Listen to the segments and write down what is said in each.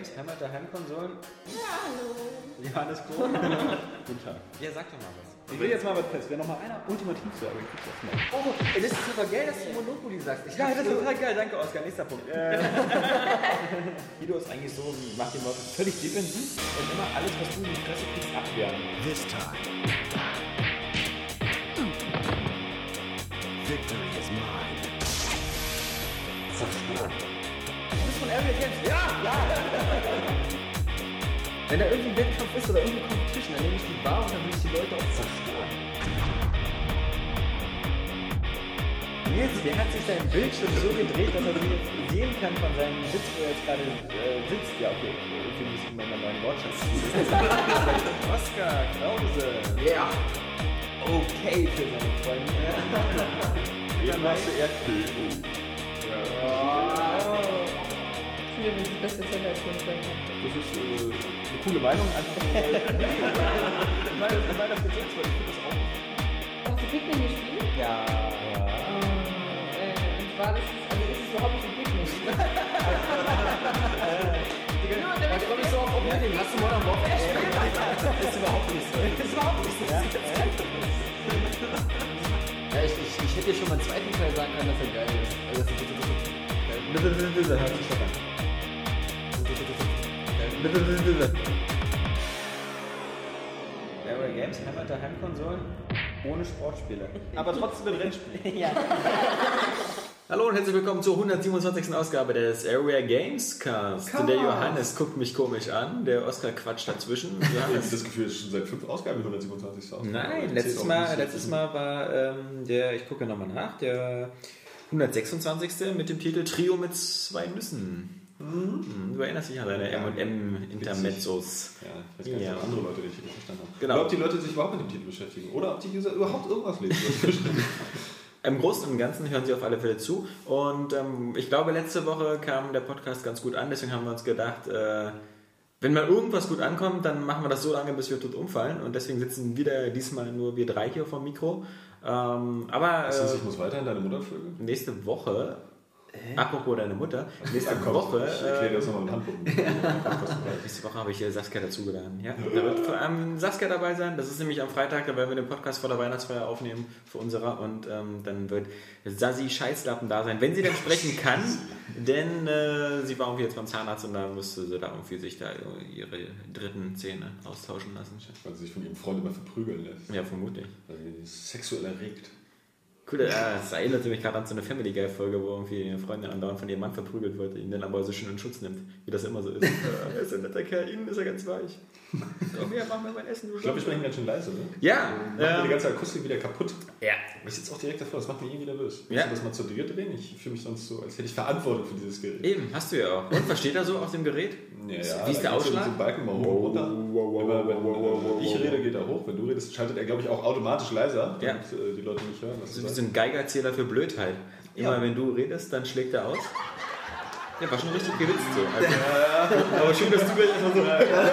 Games, Heimat der Heimkonsolen. Ja, hallo. Johannes Krohn. Guten Tag. Ja, sag doch mal was. Ich will jetzt mal was fest. Wer noch mal einer ultimativ sagen, kriegt das mal. Oh, das ist total geil, dass du Monopoly sagst. Ja, das ist total geil. Danke, Oskar. Nächster Punkt. Guido ist eigentlich so, macht den Leuten völlig defensiv und immer alles, was du in die Fresse kriegst, abwehren. This time, victory is mine. Zerstört. Du bist von Area Games. Ja! Wenn da irgendwie ein Wettkampf ist oder irgendwie Competition, dann nehme ich die Bar und dann will ich die Leute auch zerstören. Nils, der hat sich sein Bildschirm so gedreht, dass er sich jetzt sehen kann von seinem Sitz, wo er jetzt gerade sitzt. Ja, okay, irgendwie muss ich mal meinen neuen Wortschatz ziehen. Oskar Krause. Ja. Okay für seine Freunde. Jetzt machst du Erdbeben. Ich finde das beste Zeller als mein Freund. Das ist eine coole Meinung. Einfach weil das jetzt weil ich finde das auch. Hast du Pikmin gespielt? Ja. Und war das, also ist es überhaupt nicht ein Pikmin? Da komme ich so auf Opening. Hast du Modern Warfare gespielt? Das ist überhaupt nicht so. Das ist überhaupt nicht so. Ja, ich hätte dir schon mal einen zweiten Teil sagen können, dass er geil ist. Also das ist geil. Hört sich doch an. Area Games, Heimat der Heimkonsolen. Ohne Sportspiele. Aber trotzdem mit Rennspielen. Ja. Hallo und herzlich willkommen zur 127. Ausgabe des Area Games Cast. Der Johannes guckt mich komisch an, der Oskar quatscht dazwischen. Ich habe das Gefühl, es ist schon seit 5 Ausgaben die 127. Ausgabe. Nein, letztes Mal war ich gucke nochmal nach, der 126. mit dem Titel Trio mit 2 Nüssen. Du erinnerst dich an deine M&M-Intermezzos. Ja, ich weiß gar nicht, ob andere Leute den Titel verstanden haben. Genau. Oder ob die Leute sich überhaupt mit dem Titel beschäftigen. Oder ob die User überhaupt irgendwas lesen. Im Großen und Ganzen hören sie auf alle Fälle zu. Und ich glaube, letzte Woche kam der Podcast ganz gut an. Deswegen haben wir uns gedacht, wenn mal irgendwas gut ankommt, dann machen wir das so lange, bis wir tot umfallen. Und deswegen sitzen wieder diesmal nur wir 3 hier vom Mikro. Aber Ich muss weiterhin deine Mutter vögeln. nächste Woche... Apropos deine Mutter, nächste Woche. Ich erkläre das nochmal im Handbuch. Nächste Woche habe ich Saskia dazugeladen. Ja? Da wird vor allem Saskia dabei sein. Das ist nämlich am Freitag, da werden wir den Podcast vor der Weihnachtsfeier aufnehmen für unserer. Und dann wird Sassi Scheißlappen da sein, wenn sie dann sprechen kann. Denn sie war irgendwie jetzt beim Zahnarzt und da musste sie da irgendwie sich da ihre dritten Zähne austauschen lassen. Weil sie sich von ihrem Freund immer verprügeln lässt. Ja, vermutlich. Weil sie ist sexuell erregt. Cool, das erinnerte mich gerade an so eine Family Guy Folge, wo irgendwie eine Freundin andauernd von ihrem Mann verprügelt wird, ihn dann aber so schön in Schutz nimmt, wie das immer so ist. Er ist ein netter Kerl, innen ist er ganz weich. Komm her, mach mir mein Essen. Ich glaube, wir sprechen ganz schön leise, ne? Ja. Macht mir die ganze Akustik wieder kaputt. Ja. Ich sitze auch direkt davor, das macht mich irgendwie nervös. Ja. Willst du das mal zu dir drehen? Ich fühle mich sonst so, als hätte ich Verantwortung für dieses Gerät. Eben, hast du ja auch. Und was steht da so auf dem Gerät? Ja, Wie ist der Ausschlag? So Balken mal hoch und runter. Immer wenn ich rede, geht er hoch. Wenn du redest, schaltet er, glaube ich, auch automatisch leiser, damit die Leute nicht hören. Was Das ist wie so ein Geigerzähler für Blödheit. Immer wenn du redest, dann schlägt er aus. Ja, war schon richtig gewitzt so. Also, aber schön, dass du gleich erstmal so...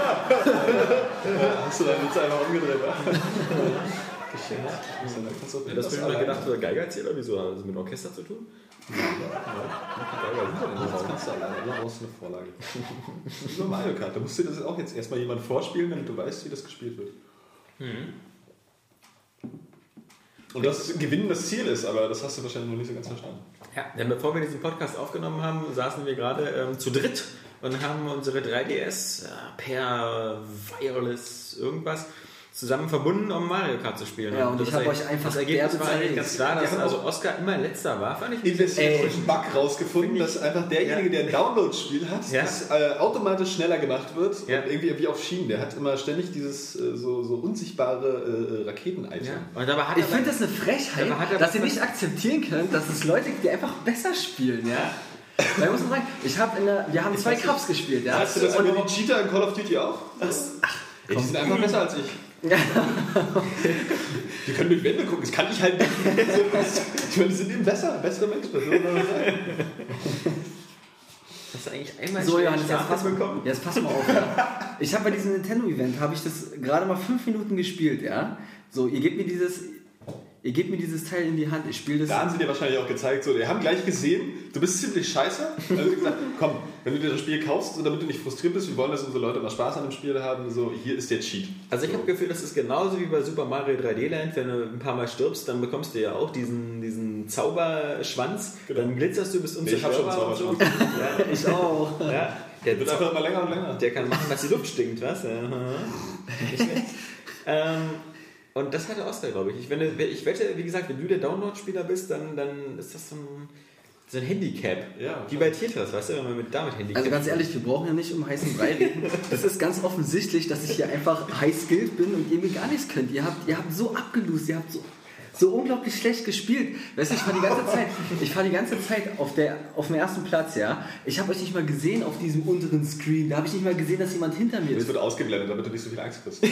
Hast du deinen Witz einfach umgedreht? Geschenkt. Das hast du mir gedacht, so Geigerzähler, wieso? Hat das mit dem Orchester zu tun? Das kannst du alleine, du brauchst eine Vorlage. Über Mario Kart, da musst du das auch jetzt erstmal jemand vorspielen, damit du weißt, wie das gespielt wird. Und das Gewinnen das Ziel ist, aber das hast du wahrscheinlich noch nicht so ganz verstanden. Ja, denn bevor wir diesen Podcast aufgenommen haben, saßen wir gerade zu dritt und haben unsere 3DS per Wireless irgendwas zusammen verbunden, um Mario Kart zu spielen. Ja, und ich habe euch einfach das Ergebnis war derbe eigentlich ganz klar, dass also Oskar immer letzter war. Fand ich einen Bug rausgefunden, dass einfach derjenige, der ein Download-Spiel hat, das automatisch schneller gemacht wird und irgendwie wie auf Schienen. Der hat immer ständig dieses so unsichtbare Raketen-Item. Ja. Und dabei hat Ich finde das eine Frechheit, dass ihr nicht akzeptieren könnt, dass es Leute gibt, die einfach besser spielen, ja? Weil ich muss sagen, wir haben 2 Cups gespielt, ja? Hast du das über die Cheater in Call of Duty auch? Die sind einfach besser als ich. Die können durch Wände gucken, das kann ich halt nicht. Ich meine, die sind eben bessere Menschen. Hast du eigentlich einmal So, Johannes, bekommen? jetzt pass mal auf. Ja. Ich habe bei diesem Nintendo-Event, habe ich das gerade mal 5 Minuten gespielt, ja? So, ihr gebt mir dieses ihr gebt mir dieses Teil in die Hand, ich spiele das. Da haben sie dir wahrscheinlich auch gezeigt, so, die haben gleich gesehen, du bist ziemlich scheiße. Also gesagt, komm, wenn du dir das Spiel kaufst, so, damit du nicht frustriert bist, wir wollen, dass unsere Leute mal Spaß an dem Spiel haben, so, hier ist der Cheat. Also ich habe das Gefühl, das ist genauso wie bei Super Mario 3D Land, wenn du ein paar Mal stirbst, dann bekommst du ja auch diesen Zauberschwanz, dann glitzerst du, bist unzerstörbar. Ich habe schon einen Zauberschwanz. Ja, Ich auch. ja, der Wird einfach immer länger und länger. Der kann machen, dass die Luft stinkt, was? Nicht schlecht. Und das hatte Oscar, glaube ich. Ich wette, wie gesagt, wenn du der Download-Spieler bist, dann ist das so ein Handicap. Ja, wie bei Tetris, weißt du, wenn man damit Handicap... Also ganz ehrlich, wir brauchen ja nicht um heißen Brei reden. Das ist ganz offensichtlich, dass ich hier einfach high-skilled bin und ihr mir gar nichts könnt. Ihr habt so abgelost, ihr habt so unglaublich schlecht gespielt. Weißt du, ich fahre die ganze Zeit auf dem ersten Platz, ja. Ich habe euch nicht mal gesehen auf diesem unteren Screen. Da habe ich nicht mal gesehen, dass jemand hinter mir Das ist. wird ausgeblendet, damit du nicht so viel Angst kriegst.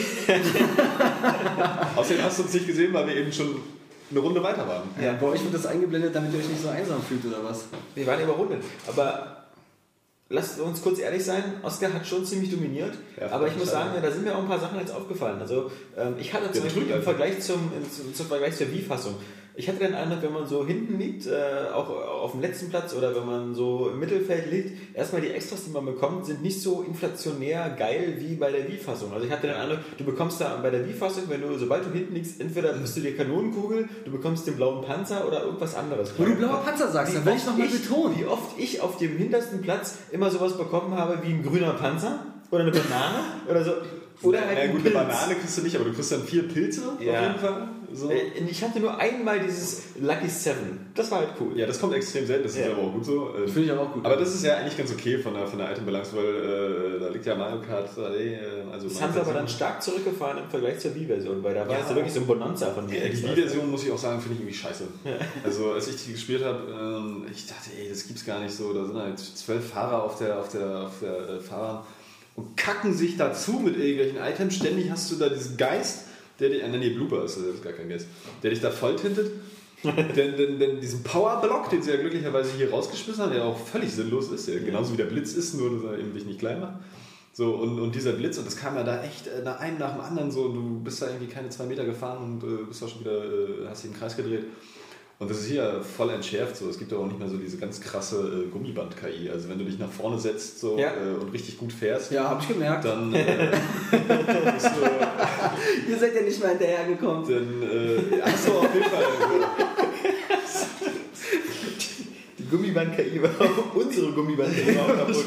Außerdem hast du uns nicht gesehen, weil wir eben schon eine Runde weiter waren. Ja, bei euch wird das eingeblendet, damit ihr euch nicht so einsam fühlt, oder was? Wir waren überrundet. Aber lasst uns kurz ehrlich sein, Oscar hat schon ziemlich dominiert. Ja, aber ich muss sagen, da sind mir auch ein paar Sachen jetzt aufgefallen. Also ich hatte zum Beispiel im Vergleich zur Wii-Fassung, ich hatte den Eindruck, wenn man so hinten liegt, auch auf dem letzten Platz oder wenn man so im Mittelfeld liegt, erstmal die Extras, die man bekommt, sind nicht so inflationär geil wie bei der Wii-Fassung. Also ich hatte den Eindruck, du bekommst da bei der Wii-Fassung, sobald du hinten liegst, entweder bist du die Kanonenkugel, du bekommst den blauen Panzer oder irgendwas anderes. Wo du blauer Panzer sagst, dann will ich nochmal betonen. Wie oft ich auf dem hintersten Platz immer sowas bekommen habe wie ein grüner Panzer oder eine Banane oder so. Oder halt eine Banane kriegst du nicht, aber du kriegst dann 4 Pilze auf jeden Fall. So. Ich hatte nur einmal dieses Lucky 7. Das war halt cool. Ja, das kommt extrem selten, das ist aber auch gut so. Finde ich aber auch gut. Aber das ist ja eigentlich ganz okay von der Item-Balance, weil da liegt ja Mario Kart. Das haben sie aber dann stark zurückgefahren im Vergleich zur Wii-Version, weil da war es ja wirklich so ein Bonanza von mir. Die Wii-Version, muss ich auch sagen, finde ich irgendwie scheiße. Ja. Also als ich die gespielt habe, ich dachte, das gibt's gar nicht so. Da sind halt 12 Fahrer auf der Fahrbahn und kacken sich dazu mit irgendwelchen Items. Ständig hast du da diesen Geist, der dich, Blooper ist, das ist gar kein Geist, der dich da voll tintet. denn diesen Powerblock, den sie ja glücklicherweise hier rausgeschmissen haben, der auch völlig sinnlos ist, der genauso wie der Blitz ist, nur dass er eben dich nicht klein macht. So, und dieser Blitz, und das kam ja da echt einem nach dem anderen so, und du bist da irgendwie keine 2 Meter gefahren und bist da schon wieder, hast dich im Kreis gedreht. Und das ist hier voll entschärft. So. Es gibt aber auch nicht mehr so diese ganz krasse Gummiband-KI. Also wenn du dich nach vorne setzt so, und richtig gut fährst, ja, hab ich gemerkt. Dann bist du... Ihr seid ja nicht mehr hinterhergekommen. Dann hast du auf jeden Fall... Die Gummiband-KI war auch unsere Gummiband-KI auch kaputt.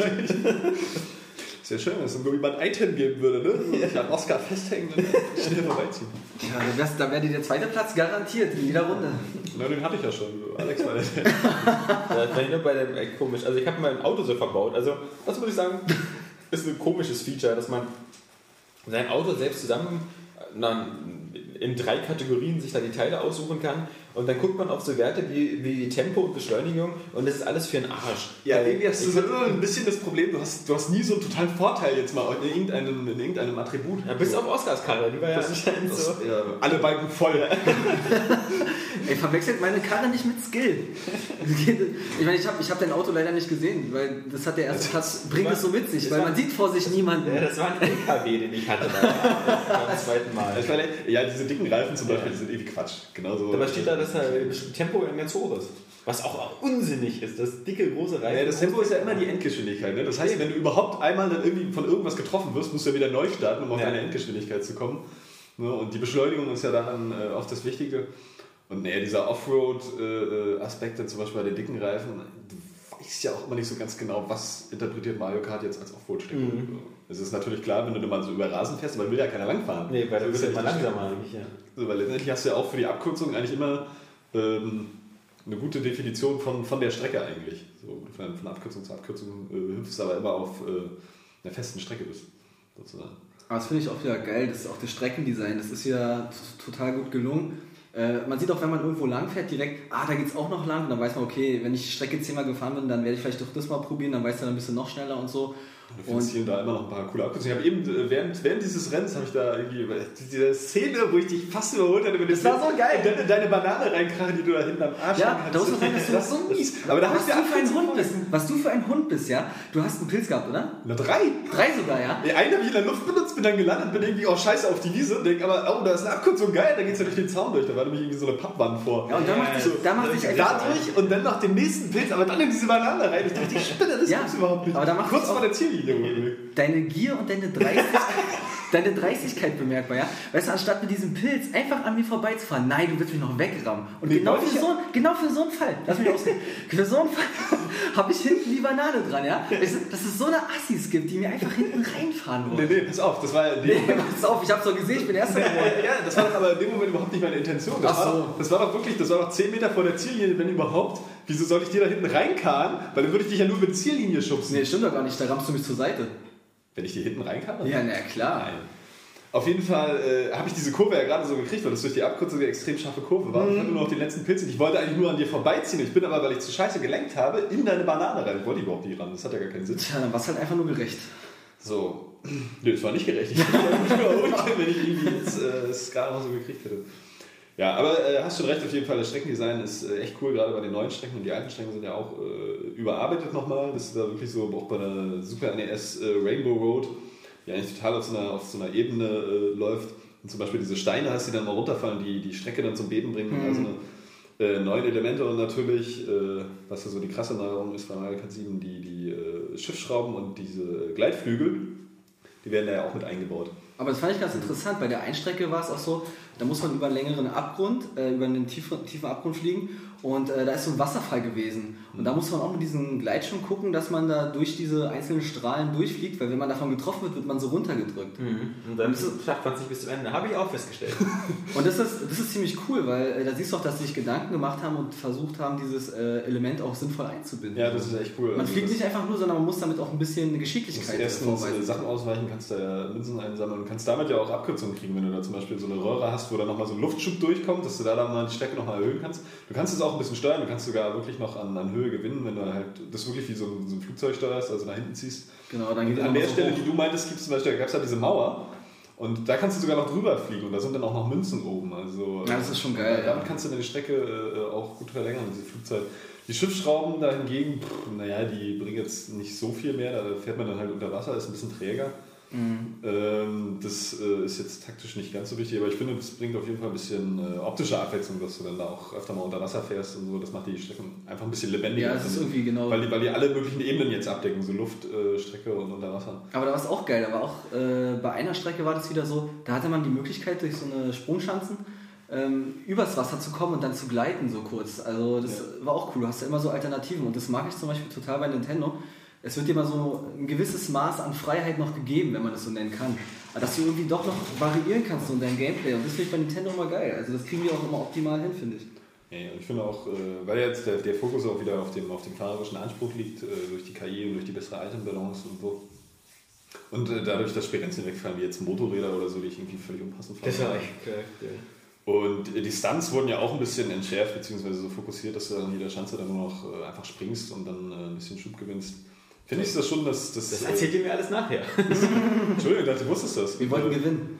Ist ja schön, wenn es ein Gummiband-Item geben würde, ne? Ich an Oscar festhängen und schnell vorbeiziehen. Ja, da wäre dir der zweite Platz garantiert in jeder Runde. Na, den hatte ich ja schon. Alex war der. Das war nur bei dem komisch. Also ich habe mein Auto so verbaut. Also, was würde ich sagen, ist ein komisches Feature, dass man sein Auto selbst zusammen in 3 Kategorien sich da die Teile aussuchen kann. Und dann guckt man auf so Werte wie Tempo und Beschleunigung und das ist alles für den Arsch. Ja, irgendwie hast du so ein bisschen das Problem, du hast nie so einen totalen Vorteil jetzt mal in irgendeinem Attribut. Ja, bis auf Oscars Karre, die war ja anscheinend so. Ja, alle Balken voll. Ey, verwechselt meine Karre nicht mit Skill. Ich meine, ich hab dein Auto leider nicht gesehen, weil das hat der erste Platz, bringt es so mit sich, weil man sieht vor sich niemanden. Ja, das war ein LKW, den ich hatte beim zweiten Mal. Ja, diese dicken Reifen zum Beispiel, die sind irgendwie Quatsch. Genauso. Dabei steht da, dass das Tempo ganz hoch ist. Was auch unsinnig ist, das dicke, große Reifen. Ja, das Tempo ist ja immer die Endgeschwindigkeit. Ne? Das heißt, wenn du überhaupt einmal dann irgendwie von irgendwas getroffen wirst, musst du ja wieder neu starten, um auf deine Endgeschwindigkeit zu kommen. Ne? Und die Beschleunigung ist ja dann oft das Wichtige. Und dieser Offroad-Aspekt dann zum Beispiel bei den dicken Reifen, du weißt ja auch immer nicht so ganz genau, was interpretiert Mario Kart jetzt als Offroad-Strecke. Es ist natürlich klar, wenn du mal so über Rasen fährst, weil will ja keiner langfahren. Nee, weil da wird ja immer langsamer eigentlich, ja. So, weil letztendlich hast du ja auch für die Abkürzung eigentlich immer eine gute Definition von der Strecke eigentlich. So, von Abkürzung zu Abkürzung hüpfst, aber immer auf einer festen Strecke bist, sozusagen. Aber das finde ich auch wieder geil, das ist auch das Streckendesign, das ist ja total gut gelungen. Man sieht auch, wenn man irgendwo lang fährt, direkt, da geht's auch noch lang, und dann weiß man, okay, wenn ich die Strecke 10-mal gefahren bin, dann werde ich vielleicht doch das mal probieren, dann weißt du dann ein bisschen noch schneller und so. Du findest hier und da immer noch ein paar coole Abkürzungen. Ich habe eben, während dieses Rennens, habe ich da irgendwie, diese Szene, wo ich dich fast überholt hatte, das war so geil. Und dann deine Banane reinkrachen, die du da hinten am Arsch hast. Da muss man sagen, das ist so mies. Aber da hast du für ein Hund bist. Was du für ein Hund bist, ja? Du hast einen Pilz gehabt, oder? Na, 3. 3 sogar, ja? Einen habe ich in der Luft benutzt, bin dann gelandet, bin irgendwie auch scheiße auf die Wiese und denke, aber, da ist eine Abkürzung, geil, da geht's ja durch den Zaun durch. Da war nämlich irgendwie so eine Pappwand vor. Ja, und da macht sich da durch und dann nach dem nächsten Pilz, aber dann in diese Banane rein. Ich dachte, ich spinne, das gibt's überhaupt nicht. Aber da macht kurz sich vor der Ziellinie. deine Gier und deine Dreistigkeit bemerkbar, ja? Weißt du, anstatt mit diesem Pilz einfach an mir vorbeizufahren, nein, du willst mich noch wegrammen. Und Nee, genau wollte für, ich so einen Fall, lass mich ausreden, für so einen Fall habe ich hinten die Banane dran, ja? Weißt du, dass es so eine Assis gibt, die mir einfach hinten reinfahren wollen. Nee, pass auf, das war ja... Nee, pass auf, ich hab's doch gesehen, ich bin Erster geworden. Ja, das war doch aber in dem Moment überhaupt nicht meine Intention. Das war doch wirklich, das war doch 10 Meter vor der Ziellinie, wenn überhaupt. Wieso soll ich dir da hinten reinkarren? Weil dann würde ich dich ja nur über die Ziellinie schubsen. Nee, stimmt doch gar nicht, da rammst du mich zur Seite. Wenn ich dir hinten reinkarre? Ja, na klar. Nein. Auf jeden Fall habe ich diese Kurve ja gerade so gekriegt, weil das durch die Abkürzung eine extrem scharfe Kurve war. Ich hatte nur noch die letzten Pilze. Ich wollte eigentlich nur an dir vorbeiziehen. Ich bin aber, weil ich zu scheiße gelenkt habe, in deine Banane rein. Ich wollte überhaupt nicht ran. Das hat ja gar keinen Sinn. Tja, dann war's halt einfach nur gerecht. So. Nö, das war nicht gerecht. Ich hätte mich überholt, wenn ich irgendwie jetzt es gerade noch so gekriegt hätte. Ja, aber hast schon recht, auf jeden Fall, das Streckendesign ist echt cool, gerade bei den neuen Strecken. Und die alten Strecken sind ja auch überarbeitet nochmal. Das ist da wirklich so, auch bei der Super NES Rainbow Road, die eigentlich total auf so einer Ebene läuft. Und zum Beispiel diese Steine hast, die dann mal runterfallen, die Strecke dann zum Beben bringen. Also eine neuen Elemente und natürlich, was ja so die krasse Neuerung ist bei Mario Kart 7, die Schiffsschrauben und diese Gleitflügel, die werden da ja auch mit eingebaut. Aber das fand ich ganz interessant. Bei der Einstrecke war es auch so, da muss man über einen längeren Abgrund, über einen tiefen Abgrund fliegen und da ist so ein Wasserfall gewesen. Und da muss man auch mit diesem Gleitschirm gucken, dass man da durch diese einzelnen Strahlen durchfliegt, weil wenn man davon getroffen wird, wird man so runtergedrückt. Und dann schafft man es nicht bis zum Ende. Habe ich auch festgestellt. Und das ist ziemlich cool, weil da siehst du auch, dass sie sich Gedanken gemacht haben und versucht haben, dieses Element auch sinnvoll einzubinden. Ja, das ist echt cool. Man fliegt nicht einfach nur, sondern man muss damit auch ein bisschen eine Geschicklichkeit erstens vorweisen. Sachen ausweichen, kannst da ja Münzen einsammeln und kannst damit ja auch Abkürzungen kriegen, wenn du da zum Beispiel so eine Röhre hast, wo da nochmal so ein Luftschub durchkommt, dass du da dann mal die Strecke nochmal erhöhen kannst. Du kannst es auch ein bisschen steuern, du kannst sogar wirklich noch an Höhe gewinnen, wenn du halt das wirklich wie so ein Flugzeug steuerst, also nach hinten ziehst. Genau, dann geht an der Stelle, die du meintest, gibt's zum Beispiel, da gab es halt diese Mauer und da kannst du sogar noch drüber fliegen und da sind dann auch noch Münzen oben. Also, ja, das ist schon geil. Damit kannst du deine Strecke auch gut verlängern, diese Flugzeit. Die Schiffsschrauben da hingegen, naja, die bringen jetzt nicht so viel mehr, da fährt man dann halt unter Wasser, ist ein bisschen träger. Das ist jetzt taktisch nicht ganz so wichtig, aber ich finde, das bringt auf jeden Fall ein bisschen optische Abwechslung, dass du dann da auch öfter mal unter Wasser fährst und so. Das macht die Strecken einfach ein bisschen lebendiger. Ja, das ist irgendwie genau. Weil die alle möglichen Ebenen jetzt abdecken, so Luft, Strecke und unter Wasser. Aber da war es auch geil, da war auch bei einer Strecke war das wieder so, da hatte man die Möglichkeit durch so eine Sprungschanzen übers Wasser zu kommen und dann zu gleiten so kurz. Also das war auch cool, du hast ja immer so Alternativen und das mag ich zum Beispiel total bei Nintendo. Es wird dir mal so ein gewisses Maß an Freiheit noch gegeben, wenn man es so nennen kann. Aber dass du irgendwie doch noch variieren kannst so in deinem Gameplay. Und das finde ich bei Nintendo immer geil. Also das kriegen die auch immer optimal hin, finde ich. Ja, und ich finde auch, weil jetzt der Fokus auch wieder auf dem fahrerischen Anspruch liegt, durch die KI und durch die bessere Item-Balance und so. Und dadurch, dass Spirenzien wegfallen, wie jetzt Motorräder oder so, die ich irgendwie völlig unpassend fand. Das war echt geil. Und die Stunts wurden ja auch ein bisschen entschärft, beziehungsweise so fokussiert, dass du an jeder Schanze dann nur noch einfach springst und dann ein bisschen Schub gewinnst. Finde ich das schon, dass... Das erzählt ihr mir alles nachher. Entschuldigung, ich dachte, du wusstest das. Wir wollten gewinnen.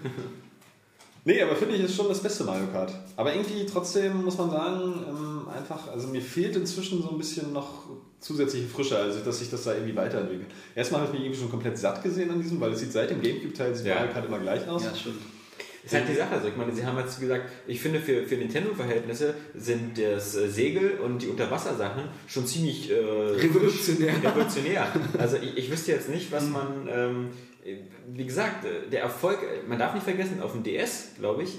Nee, aber finde ich, ist schon das beste Mario Kart. Aber irgendwie trotzdem muss man sagen, einfach, also mir fehlt inzwischen so ein bisschen noch zusätzliche Frische, also dass sich das da irgendwie weiterentwickelt. Erstmal habe ich mich irgendwie schon komplett satt gesehen an diesem, weil es sieht seit dem Gamecube-Teil Mario Kart immer gleich aus. Ja, stimmt. Das ist halt die Sache. Also ich meine, sie haben jetzt gesagt, ich finde für Nintendo-Verhältnisse sind das Segel und die Unterwassersachen schon ziemlich revolutionär. Also ich wüsste jetzt nicht, was man... wie gesagt, der Erfolg, man darf nicht vergessen, auf dem DS, glaube ich,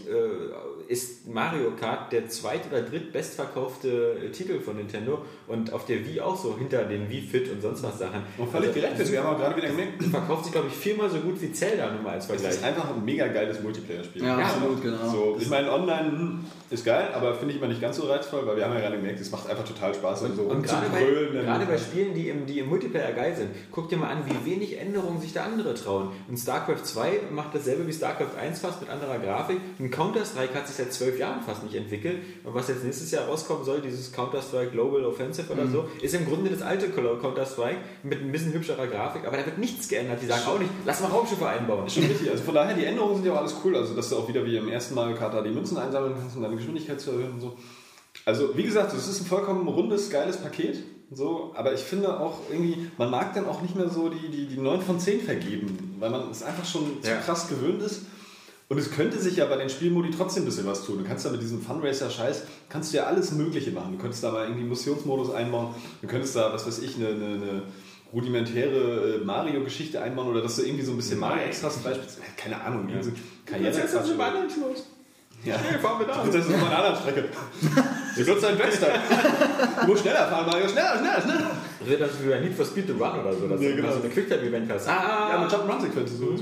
ist Mario Kart der zweit- oder drittbestverkaufte Titel von Nintendo und auf der Wii auch so, hinter den Wii Fit und sonst was Sachen. Und völlig direkt, wir haben auch gerade wieder gemerkt, verkauft sich, glaube ich, 4-mal so gut wie Zelda, nur mal als Vergleich. Das ist einfach ein mega geiles Multiplayer-Spiel. Ja, absolut, genau. So, ich meine, online ist geil, aber finde ich immer nicht ganz so reizvoll, weil wir haben ja gerade gemerkt, es macht einfach total Spaß. Und gerade bei Spielen, die im Multiplayer geil sind, guck dir mal an, wie wenig Änderungen sich da andere trauen. Und StarCraft 2 macht dasselbe wie StarCraft 1 fast mit anderer Grafik. Und Counter-Strike hat sich seit 12 Jahren fast nicht entwickelt. Und was jetzt nächstes Jahr rauskommen soll, dieses Counter-Strike Global Offensive oder so, ist im Grunde das alte Counter-Strike mit ein bisschen hübscherer Grafik. Aber da wird nichts geändert. Die sagen auch nicht, lass mal Raumschiffe einbauen. Schon richtig. Also von daher, die Änderungen sind ja auch alles cool. Also dass du auch wieder wie im ersten Mario Kart da die Münzen einsammeln kannst, um deine Geschwindigkeit zu erhöhen und so. Also wie gesagt, es ist ein vollkommen rundes, geiles Paket. So, aber ich finde auch irgendwie, man mag dann auch nicht mehr so die 9 von 10 vergeben, weil man es einfach schon zu krass gewöhnt ist. Und es könnte sich ja bei den Spielmodi trotzdem ein bisschen was tun. Du kannst da mit diesem Funracer-Scheiß, kannst du ja alles Mögliche machen. Du könntest da mal irgendwie einen Missionsmodus einbauen. Du könntest da, was weiß ich, eine rudimentäre Mario-Geschichte einbauen oder dass du irgendwie so ein bisschen Mario-Extras beispielsweise, keine Ahnung, diese Karriere-Extras. Ja, fahren wir da. Das ist auf einer anderen Strecke. Du nutzt einen Western. Du musst schneller fahren, Mario. Schneller. Das wird dann wie bei Need for Speed to Run oder so, dass Ja, du genau. so eine Quicktime-Event hast. Ja, mit Jump-Run-Sequenzen. So.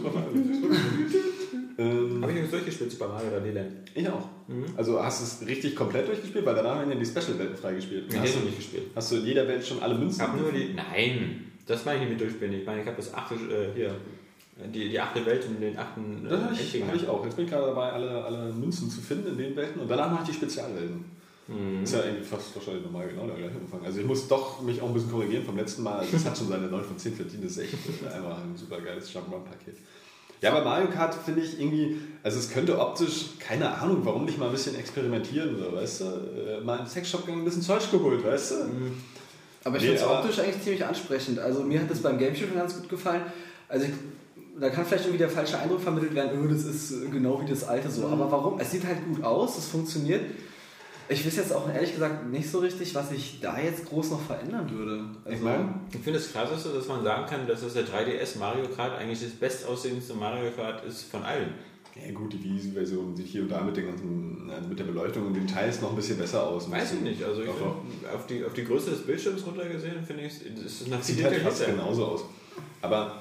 Habe ich übrigens durchgespielt, Super Mario 3D-Land. Ich auch. Also hast du es richtig komplett durchgespielt, weil danach werden ja die Special-Welten freigespielt. Ich habe noch nicht gespielt. Hast du in jeder Welt schon alle Münzen? Ich habe nur die... Nein, das meine ich nicht mit durchspielen. Ich meine, ich habe das 8. hier... Die 8. Welt und den 8. Das habe ich auch. Jetzt bin ich gerade dabei, alle Münzen zu finden in den Welten und danach mache ich die Spezialwelten. Ist ja eigentlich fast wahrscheinlich normal genau der gleiche Umfang. Also ich muss doch mich auch ein bisschen korrigieren vom letzten Mal. Also das hat schon seine 9 von 10 verdient. Das ist echt einfach ein super geiles Jump'n'Run-Paket. Ja, bei Mario Kart finde ich irgendwie, also es könnte optisch, keine Ahnung, warum nicht mal ein bisschen experimentieren, so, weißt du? Mal in den Sexshop gegangen, ein bisschen Zeug geholt, weißt du? Aber ich finde es optisch eigentlich ziemlich ansprechend. Also mir hat das beim Gamecube schon ganz gut gefallen. Also da kann vielleicht irgendwie der falsche Eindruck vermittelt werden, oh, das ist genau wie das alte so. Aber warum? Es sieht halt gut aus, es funktioniert. Ich weiß jetzt auch ehrlich gesagt nicht so richtig, was ich da jetzt groß noch verändern würde. Also, Ich finde es krasseste, dass man sagen kann, dass das der 3DS Mario Kart eigentlich das bestaussehendste Mario Kart ist von allen. Ja gut, die Wii-Version sieht hier und da mit den ganzen, mit der Beleuchtung und den Details noch ein bisschen besser aus. Weiß ich nicht, also ich Doch. find, auf die Größe des Bildschirms runtergesehen, finde ich, ist es nach Sieht halt fast genauso aus. Aber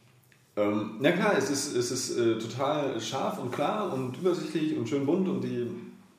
na klar, es ist total scharf und klar und übersichtlich und schön bunt und die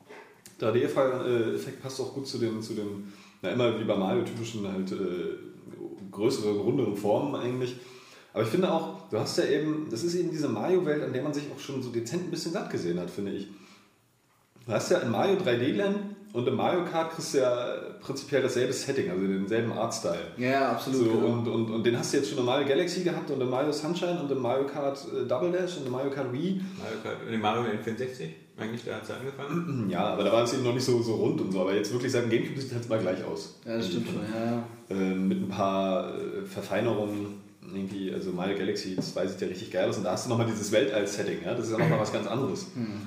3D-Effekt passt auch gut zu den na immer wie bei Mario typischen halt größeren, runderen Formen eigentlich. Aber ich finde auch, du hast ja eben, das ist eben diese Mario-Welt, an der man sich auch schon so dezent ein bisschen satt gesehen hat, finde ich. Du hast ja in Mario 3D Land und im Mario Kart kriegst du ja prinzipiell dasselbe Setting, also denselben Artstyle. ja, absolut. So, genau. und den hast du jetzt schon in Mario Galaxy gehabt und in Mario Sunshine und in Mario Kart Double Dash und in Mario Kart Wii. Mario N64, eigentlich, da hat es angefangen. Ja, aber da war es eben noch nicht so rund und so. Aber jetzt wirklich seit dem Gamecube sieht es halt mal gleich aus. Ja, das stimmt schon, ja. Mit ein paar Verfeinerungen. Irgendwie, also Mario Galaxy 2 sieht ja richtig geil aus und da hast du nochmal dieses Weltall-Setting. Ja? Das ist ja nochmal was ganz anderes.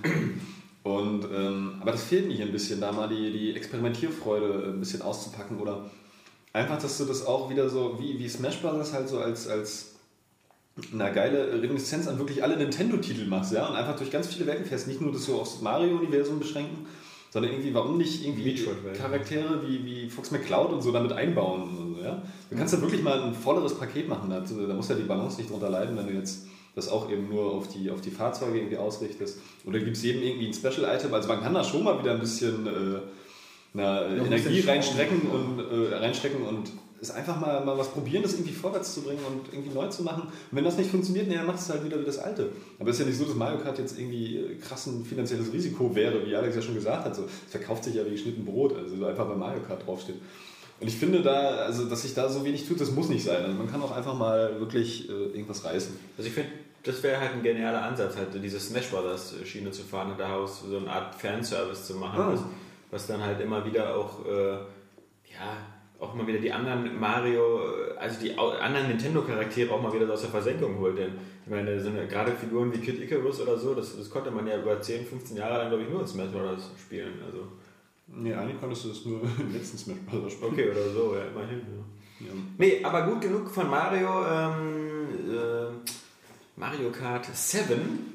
Und, aber das fehlt mir hier ein bisschen, da mal die Experimentierfreude ein bisschen auszupacken oder einfach, dass du das auch wieder so wie Smash Bros. Halt so als eine geile Reminiszenz an wirklich alle Nintendo-Titel machst, ja, und einfach durch ganz viele Welten fährst, nicht nur das so aufs Mario-Universum beschränken, sondern irgendwie, warum nicht irgendwie Charaktere wie Fox McCloud und so damit einbauen und so, ja. Du kannst ja wirklich mal ein volleres Paket machen, da muss ja die Balance nicht drunter leiden, wenn du jetzt das auch eben nur auf die Fahrzeuge irgendwie ausrichtest. Oder gibt es jedem irgendwie ein Special-Item, also man kann da schon mal wieder ein bisschen Energie reinstecken und ist einfach mal was probieren, das irgendwie vorwärts zu bringen und irgendwie neu zu machen. Und wenn das nicht funktioniert, dann machst du es halt wieder wie das Alte. Aber es ist ja nicht so, dass Mario Kart jetzt irgendwie krass ein finanzielles Risiko wäre, wie Alex ja schon gesagt hat. So, es verkauft sich ja wie geschnitten Brot, also so einfach, weil Mario Kart draufsteht. Und ich finde dass sich da so wenig tut, das muss nicht sein. Also man kann auch einfach mal wirklich irgendwas reißen. Also ich finde, das wäre halt ein genialer Ansatz, halt diese Smash Brothers Schiene zu fahren und daraus so eine Art Fanservice zu machen, was dann halt immer wieder auch auch mal wieder die anderen Mario, also die anderen Nintendo-Charaktere auch mal wieder aus der Versenkung holt. Denn ich meine, sind ja gerade Figuren wie Kid Icarus oder so, das konnte man ja über 10, 15 Jahre lang, glaube ich, nur in Smash Bros. Spielen. Also. Nee, eigentlich konntest du das nur im letzten Smash Bros. Spielen. Okay, oder so, ja, immerhin. Ja. Nee, aber gut genug von Mario. Mario Kart 7.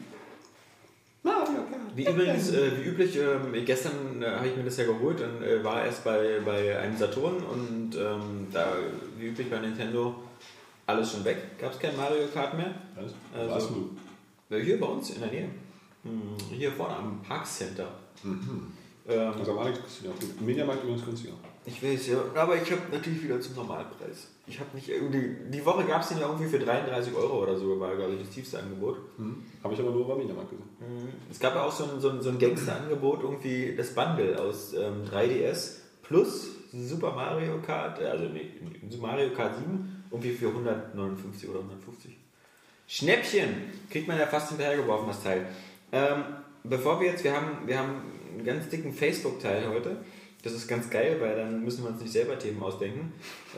Wie übrigens, wie üblich, gestern habe ich mir das ja geholt und war erst bei einem Saturn und da, wie üblich bei Nintendo, alles schon weg. Gab es kein Mario Kart mehr. Was? Also, Warst du? Hier bei uns in der Nähe. Hier vorne am Park Center. Also am Alex günstiger. Im Mediamarkt übrigens günstiger. Ich weiß, ja. Aber ich habe natürlich wieder zum Normalpreis. Ich habe nicht irgendwie. Die Woche gab es den ja irgendwie für 33 € oder so, war, glaube ich, das tiefste Angebot. Habe ich aber nur beim Mediamarkt gesehen. Es gab ja auch so ein Gangster-Angebot, irgendwie das Bundle aus 3DS plus Super Mario Kart, Super Mario Kart 7, irgendwie für 159 oder 150. Schnäppchen! Kriegt man ja fast hinterhergeworfen, das Teil. Bevor wir haben einen ganz dicken Facebook-Teil heute. Das ist ganz geil, weil dann müssen wir uns nicht selber Themen ausdenken.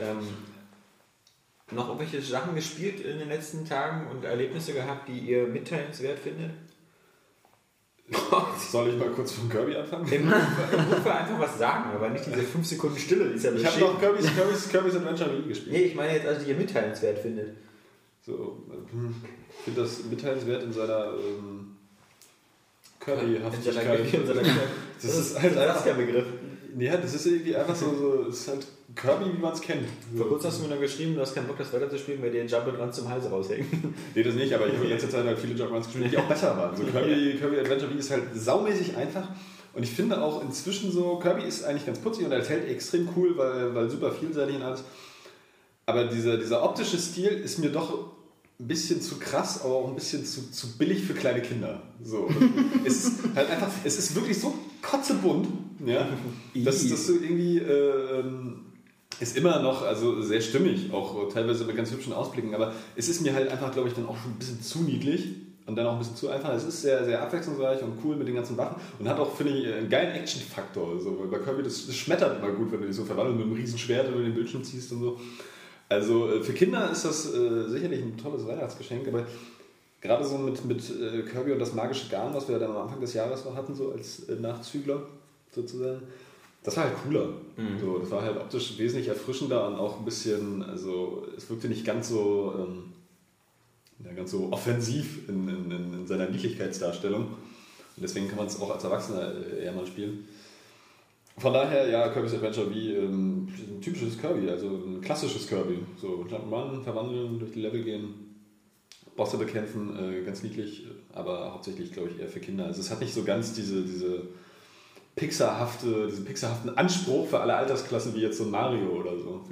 Noch irgendwelche Sachen gespielt in den letzten Tagen und Erlebnisse gehabt, die ihr mitteilenswert findet? Soll ich mal kurz von Kirby anfangen? Im Notfall einfach was sagen, aber nicht diese 5 Sekunden Stille, die ist ja Ich habe noch Kirby's Adventure Wii gespielt. Nee, ich meine jetzt, also die ihr mitteilenswert findet. So, ich finde das mitteilenswert in seiner Kirby-Haftigkeit. Das ist halt Das ist der Begriff. Ja, das ist irgendwie einfach so es ist halt Kirby, wie man es kennt. Vor kurzem hast du mir noch geschrieben, du hast keinen Bock, das weiterzuspielen, weil dir Jump and Run zum Hals raushängen. Nee, das nicht, aber ich habe in letzter Zeit halt viele Jump-Runs gespielt, die auch besser waren. So Kirby Adventure Wii ist halt saumäßig einfach. Und ich finde auch inzwischen so, Kirby ist eigentlich ganz putzig und er hält extrem cool, weil super vielseitig und alles. Aber dieser optische Stil ist mir doch ein bisschen zu krass, aber auch ein bisschen zu billig für kleine Kinder. So. Es ist halt einfach, es ist wirklich so kotzebunt, ja, dass das so irgendwie ist immer noch also sehr stimmig, auch teilweise mit ganz hübschen Ausblicken, aber es ist mir halt einfach, glaube ich, dann auch schon ein bisschen zu niedlich und dann auch ein bisschen zu einfach. Es ist sehr, sehr abwechslungsreich und cool mit den ganzen Waffen und hat auch, finde ich, einen geilen Action-Faktor. So. Weil bei Kirby, das schmettert immer gut, wenn du dich so verwandelst mit einem riesen Schwert über den Bildschirm ziehst und so. Also für Kinder ist das sicherlich ein tolles Weihnachtsgeschenk, aber gerade so mit Kirby und das magische Garn, was wir dann am Anfang des Jahres noch hatten, so als Nachzügler sozusagen, das war halt cooler. So, das war halt optisch wesentlich erfrischender und auch ein bisschen, also es wirkte nicht ganz so, ganz so offensiv in seiner Niedlichkeitsdarstellung. Und deswegen kann man es auch als Erwachsener eher mal spielen. Von daher, ja, Kirby's Adventure wie ein typisches Kirby, also ein klassisches Kirby. So Jump'n'Run, verwandeln, durch die Level gehen, Bosse bekämpfen, ganz niedlich, aber hauptsächlich, glaube ich, eher für Kinder. Also es hat nicht so ganz diesen pixarhaften Anspruch für alle Altersklassen wie jetzt so Mario oder so.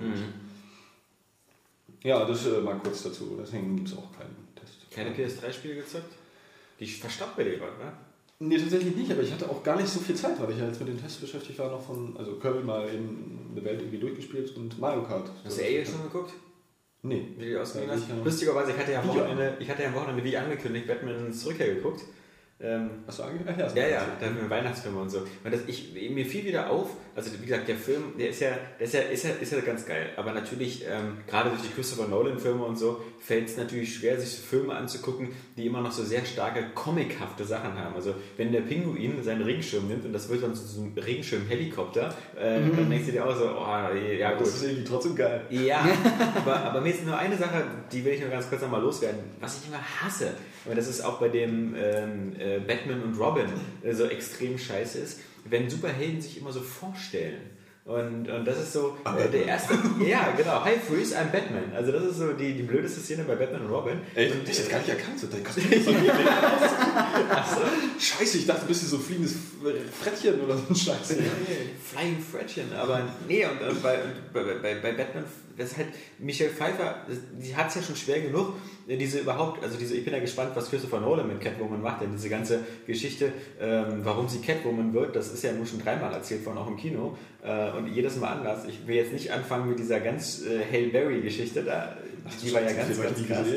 Ja, das mal kurz dazu. Deswegen gibt es auch keinen Test. Keine PS3-Spiele gezockt? Die verstaubt bei dir gerade, ne? Nee, tatsächlich nicht, aber ich hatte auch gar nicht so viel Zeit, weil ich ja jetzt mit den Tests beschäftigt war, noch also Kirby mal eben eine Welt irgendwie durchgespielt und Mario Kart. Hast du Aliens schon geguckt? Nee. Wie die ausgesehen Ja, hast? Lustigerweise, ich hatte ja am Wochenende wie angekündigt, Batman's Rückkehr geguckt. Hast du angehört? Ja, Ja, da haben wir Weihnachtsfilme und so. Und mir fiel wieder auf, also wie gesagt, der Film, der ist ja ganz geil. Aber natürlich, gerade durch die Christopher Nolan-Filme und so, fällt es natürlich schwer, sich so Filme anzugucken, die immer noch so sehr starke, comichafte Sachen haben. Also wenn der Pinguin seinen Regenschirm nimmt und das wird dann zu so einem Regenschirm-Helikopter, dann denkst du dir auch so, oh, ja gut. Das ist irgendwie trotzdem geil. Ja, aber mir ist nur eine Sache, die will ich nur ganz kurz nochmal loswerden, was ich immer hasse. Aber das ist auch bei dem Batman und Robin so extrem scheiße ist, wenn Superhelden sich immer so vorstellen. Und das ist so der erste. Ja, genau. Hi Freeze, I'm Batman. Also das ist so die blödeste Szene bei Batman und Robin. Ey, und ich hätte gar nicht erkannt, so dein Kostüm ist so Achso. Scheiße, ich dachte, du bist so ein fliegendes Frettchen oder so ein Scheiß. Flying Frettchen, aber nee, und bei Batman, das ist halt, Michelle Pfeiffer, die hat es ja schon schwer genug, ich bin ja gespannt, was Christopher Nolan mit Catwoman macht, denn diese ganze Geschichte, warum sie Catwoman wird, das ist ja nur schon 3-mal erzählt worden, auch im Kino, und jedes Mal anders. Ich will jetzt nicht anfangen mit dieser ganz Halle Berry-Geschichte da, die war ja ganz krass.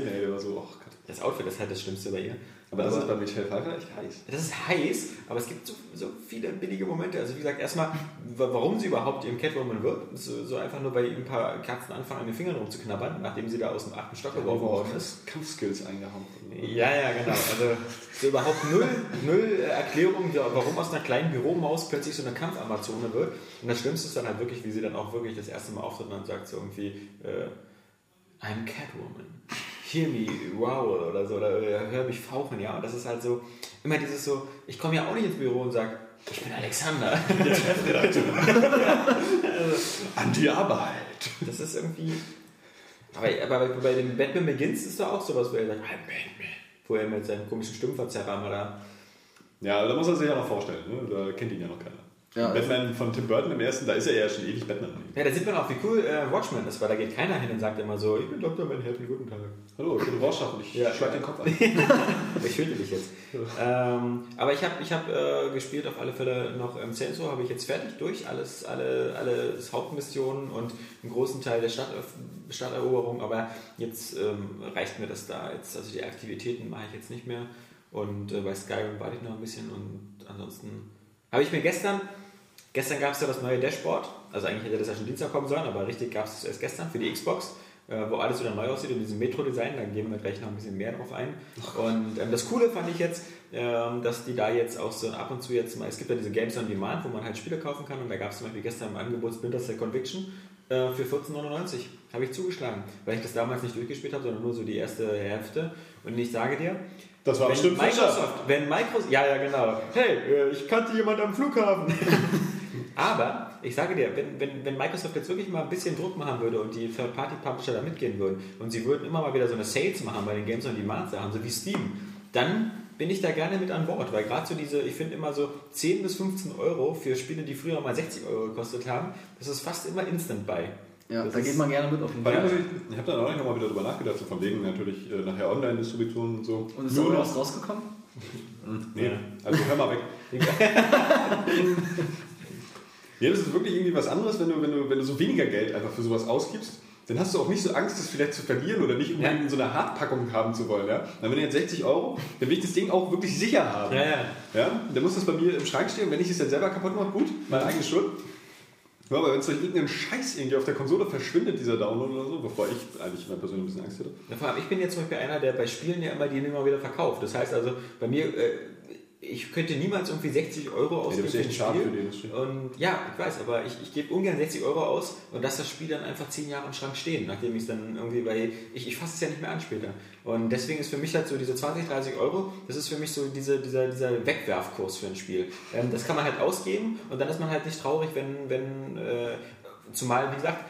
Das Outfit ist halt das Schlimmste bei ihr. Aber das ist bei Michelle Pfeiffer echt heiß. Das ist heiß, aber es gibt so viele billige Momente. Also wie gesagt, erstmal, warum sie überhaupt im Catwoman wird, so einfach nur bei ein paar Katzen anfangen, an den Fingern rumzuknabbern, nachdem sie da aus dem 8. Stock geworfen worden ist. Kampfskills eingehauen. Ja, genau. Also so überhaupt null Erklärung, warum aus einer kleinen Büromaus plötzlich so eine Kampfamazone wird. Und das Schlimmste ist dann halt wirklich, wie sie dann auch wirklich das erste Mal auftritt und dann sagt so irgendwie, I'm Catwoman. Hear me wow oder so, oder hör mich fauchen, ja. Und das ist halt so, immer dieses so, ich komme ja auch nicht ins Büro und sage, ich bin Alexander. An die Arbeit. Das ist irgendwie, aber bei dem Batman Begins ist da auch sowas, wo er sagt, I'm Batman. Wo er mit seinem komischen Stimmverzerrer mal da. Ja, da muss er sich ja noch vorstellen, ne? Da kennt ihn ja noch keiner. Ja, Batman von Tim Burton im ersten, da ist er ja schon ewig Batman. Ja, da sieht man auch, wie cool Watchmen ist, weil da geht keiner hin und sagt immer so, ich bin Dr. Manhattan, guten Tag. Hallo, ich bin Rorschach und ich schlag den Kopf an. Ich töte dich jetzt. Aber ich hab gespielt auf alle Fälle noch Sensor, habe ich jetzt fertig durch, alle Hauptmissionen und einen großen Teil der Stadteroberung, aber jetzt reicht mir das da. Jetzt, also die Aktivitäten mache ich jetzt nicht mehr und bei Skyrim warte ich noch ein bisschen und ansonsten habe ich mir gestern gab es ja das neue Dashboard, also eigentlich hätte das ja schon Dienstag kommen sollen, aber richtig gab es erst gestern für die Xbox. wo alles wieder neu aussieht und diesem Metro-Design, da gehen wir gleich noch ein bisschen mehr drauf ein. Und das Coole fand ich jetzt, dass die da jetzt auch so ab und zu jetzt mal, es gibt ja diese Games on Demand, wo man halt Spiele kaufen kann und da gab es zum Beispiel gestern im Angebot Splinter Cell Conviction für 14,99 habe ich zugeschlagen, weil ich das damals nicht durchgespielt habe, sondern nur so die erste Hälfte und ich sage dir, Das war bestimmt wenn Microsoft, ja genau, hey, ich kannte jemand am Flughafen. Aber ich sage dir, wenn Microsoft jetzt wirklich mal ein bisschen Druck machen würde und die Third-Party-Publisher da mitgehen würden und sie würden immer mal wieder so eine Sales machen bei den Games on Demand Sachen, so wie Steam, dann bin ich da gerne mit an Bord, weil gerade so ich finde immer so 10 bis 15 Euro für Spiele, die früher mal 60 Euro gekostet haben, das ist fast immer Instant Buy. Ja, das da geht man gerne mit auf jeden Fall. Ich habe dann auch noch mal wieder drüber nachgedacht, so von wegen natürlich nachher Online-Distribution und so. Und ist da was rausgekommen? Nee, also hör mal weg. Ja, das ist wirklich irgendwie was anderes, wenn du so weniger Geld einfach für sowas ausgibst, dann hast du auch nicht so Angst, das vielleicht zu verlieren oder nicht unbedingt in so einer Hartpackung haben zu wollen. Ja? Dann wenn du jetzt 60 Euro, dann will ich das Ding auch wirklich sicher haben. Ja? Dann muss das bei mir im Schrank stehen und wenn ich es dann selber kaputt mache, gut, meine eigene Schuld. Ja, aber wenn es durch irgendeinen Scheiß irgendwie auf der Konsole verschwindet, dieser Download oder so, bevor ich eigentlich immer persönlich ein bisschen Angst hätte. Ja, vor allem, ich bin jetzt zum Beispiel einer, der bei Spielen ja immer die immer wieder verkauft. Das heißt also, bei mir, ich könnte niemals irgendwie 60 Euro ausgeben für ein Spiel. Und ja, ich weiß, aber ich gebe ungern 60 Euro aus und lasse das Spiel dann einfach 10 Jahre im Schrank stehen, nachdem ich es dann irgendwie, weil ich fasse es ja nicht mehr an später. Und deswegen ist für mich halt so diese 20, 30 Euro, das ist für mich so dieser Wegwerfkurs für ein Spiel. Das kann man halt ausgeben und dann ist man halt nicht traurig, wenn zumal, wie gesagt,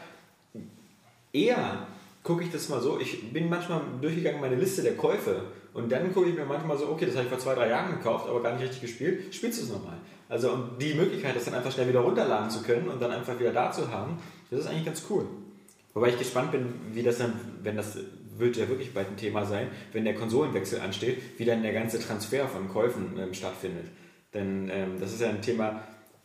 eher gucke ich das mal so, ich bin manchmal durchgegangen meine Liste der Käufe und dann gucke ich mir manchmal so, okay, das habe ich vor 2-3 Jahren gekauft, aber gar nicht richtig gespielt, spielst du es nochmal. Also und die Möglichkeit, das dann einfach schnell wieder runterladen zu können und dann einfach wieder da zu haben, das ist eigentlich ganz cool. Wobei ich gespannt bin, wie das dann, wenn das wird ja wirklich bald ein Thema sein, wenn der Konsolenwechsel ansteht, wie dann der ganze Transfer von Käufen stattfindet. Denn das ist ja ein Thema,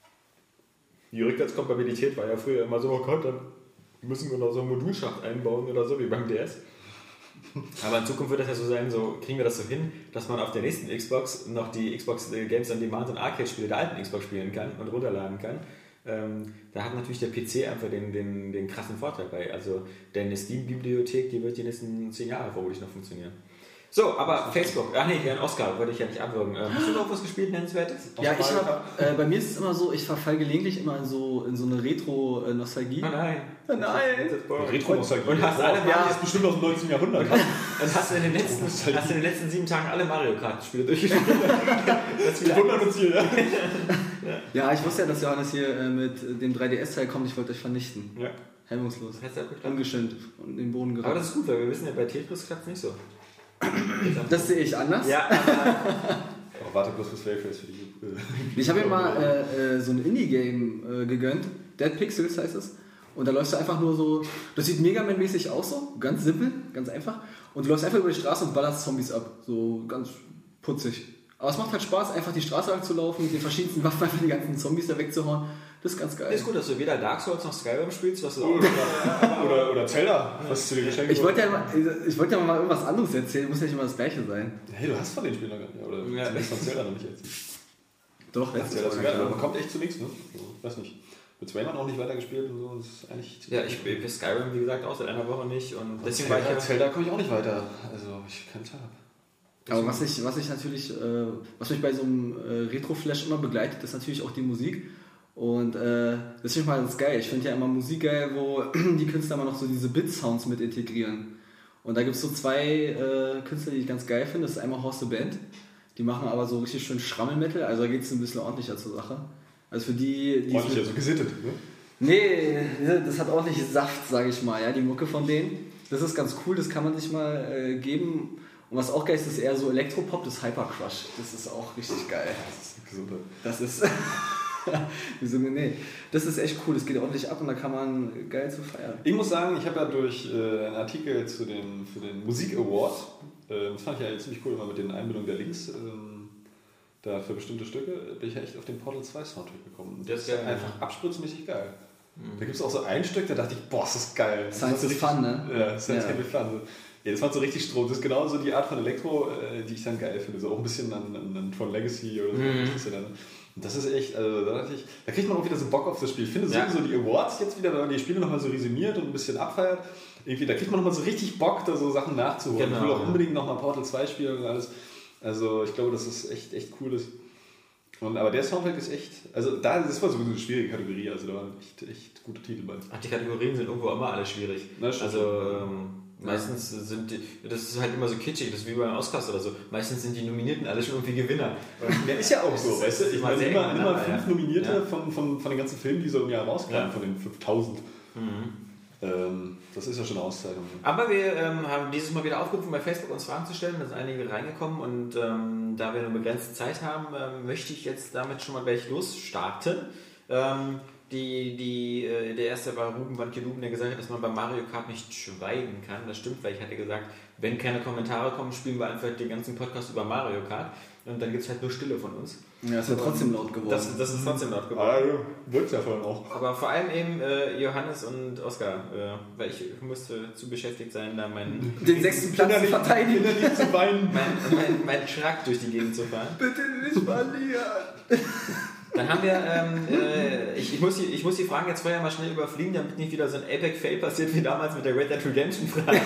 die Rückwärtskompatibilität war ja früher immer so, oh Gott, dann müssen wir noch so einen Modulschacht einbauen oder so, wie beim DS. Aber in Zukunft wird das ja so sein, so kriegen wir das so hin, dass man auf der nächsten Xbox noch die Xbox Games on Demand und Arcade-Spiele der alten Xbox spielen kann und runterladen kann. Da hat natürlich der PC einfach den krassen Vorteil bei. Also deine Steam-Bibliothek, die wird die nächsten 10 Jahre vermutlich noch funktionieren. So, aber Facebook, Herrn Oscar wollte ich ja nicht abwürgen. Hast du noch was gespielt, Nennenswertes? Ja, ich habe, bei mir ist es immer so, ich verfall gelegentlich immer in so eine Retro-Nostalgie. Oh nein. Oh nein. Retro-Nostalgie. Und hast alle das ist bestimmt aus dem 19. Jahrhundert. Und hast du in den letzten 7 Tagen alle Mario Kart-Spiele durchgespielt? Das wundert uns hier, ja. Ja, ich wusste ja, dass Johannes hier mit dem 3DS-Teil kommt, ich wollte euch vernichten. Ja. Hemmungslos. Ungeschönt und in den Boden gerannt. Aber das ist gut, weil wir wissen ja, bei Tetris klappt es nicht so. Das sehe ich anders. Ja. Aber warte bloß bis Fairface für die. Ich habe mir mal so ein Indie-Game gegönnt. Dead Pixels heißt es. Und da läufst du einfach nur so. Das sieht Mega Man-mäßig aus, so. Ganz simpel, ganz einfach. Und du läufst einfach über die Straße und ballerst Zombies ab. So ganz putzig. Aber es macht halt Spaß, einfach die Straße lang zu laufen, mit den verschiedensten Waffen einfach die ganzen Zombies da wegzuhauen. Das ist ganz geil. Ist gut, dass du weder Dark Souls noch Skyrim spielst, was du auch oder Zelda, was du dir geschenkt hast. Ich wollte ja mal irgendwas anderes erzählen, muss ja nicht immer das Gleiche sein. Hey, du hast von den Spielen noch gar nicht, oder ja. zumindest von Zelda noch nicht erzählt. Doch, Zelda ist geil, aber man kommt echt zu nichts, ne? So, weiß nicht. Mit Rayman auch nicht weitergespielt und so, das ist eigentlich... Ja, ich bin Skyrim, wie gesagt, auch seit einer Woche nicht und deswegen war ich ja... Zelda komme ich auch nicht weiter, also ich kann Tab. Aber was ich natürlich, was mich bei so einem Retro-Flash immer begleitet, ist natürlich auch die Musik. Und das finde ich mal ganz geil. Ich finde ja immer Musik geil, wo die Künstler immer noch so diese Bit-Sounds mit integrieren. Und da gibt es so 2 Künstler, die ich ganz geil finde. Das ist einmal Horse the Band. Die machen aber so richtig schön Schrammelmetal, also da geht es ein bisschen ordentlicher zur Sache. Also für die ordentlich, also gesittet, ne? Nee, das hat ordentlich Saft, sage ich mal, ja, die Mucke von denen. Das ist ganz cool, das kann man sich mal geben. Und was auch geil ist, ist eher so Elektropop, das Hyper Crush. Das ist auch richtig geil. Das ist wieso nee? Das ist echt cool, das geht ordentlich ab und da kann man geil zu feiern. Ich muss sagen, ich habe ja durch einen Artikel für den Musik Award, das fand ich ja ziemlich cool, immer mit den Einbindungen der Links, da für bestimmte Stücke, bin ich ja echt auf den Portal 2 Soundtrack gekommen. Das ist ja einfach abspritzmäßig geil. Da gibt es auch so ein Stück, da dachte ich, boah, das ist geil. Science is Fun, ne? Ja, Science is Fun. Ja, das war so richtig Strom. Das ist genauso die Art von Elektro, die ich dann geil finde. So auch ein bisschen an Tron Legacy oder so. Und das ist echt, also da kriegt man auch wieder so Bock auf das Spiel. Ich finde sowieso die Awards jetzt wieder, wenn man die Spiele nochmal so resümiert und ein bisschen abfeiert. irgendwie, da kriegt man nochmal so richtig Bock, da so Sachen nachzuholen. Genau, Ich will auch ja. unbedingt nochmal Portal 2 spielen und alles. Also ich glaube, das ist echt cool. Aber der Soundtrack ist echt, also das war so eine schwierige Kategorie, also da waren echt gute Titel bei. Ach, die Kategorien sind irgendwo immer alle schwierig. Na, stimmt. Also meistens sind die, das ist halt immer so kitschig, das ist wie beim Oscars oder so. Meistens sind die Nominierten alle schon irgendwie Gewinner. Der ist ja auch so, weißt du? Ich meine, sehr immer gegeneinander, 5 ja. Nominierte Ja. von den ganzen Filmen, die so im Jahr rauskamen, Ja. von den 5000. Das ist ja schon eine Auszeichnung. Aber wir haben dieses Mal wieder aufgerufen, bei Facebook uns Fragen zu stellen. Da sind einige reingekommen und da wir eine begrenzte Zeit haben, möchte ich jetzt damit schon mal gleich losstarten. Der erste war Ruben Wanke-Luben, der gesagt hat, dass man bei Mario Kart nicht schweigen kann. Das stimmt, weil ich hatte gesagt, wenn keine Kommentare kommen, spielen wir einfach den ganzen Podcast über Mario Kart. Und dann gibt es halt nur Stille von uns. Ja, ist ja trotzdem laut geworden. Das ist trotzdem laut geworden. Ah, ja, wird ja vorhin auch. Aber vor allem eben Johannes und Oskar, weil ich musste zu beschäftigt sein, da Den 6. Platz zu verteidigen. Nicht zu weinen. mein Truck durch die Gegend zu fahren. Bitte nicht verlieren. Dann haben wir, ich muss die Fragen jetzt vorher mal schnell überfliegen, damit nicht wieder so ein Epic-Fail passiert wie damals mit der Red Dead Redemption-Frage.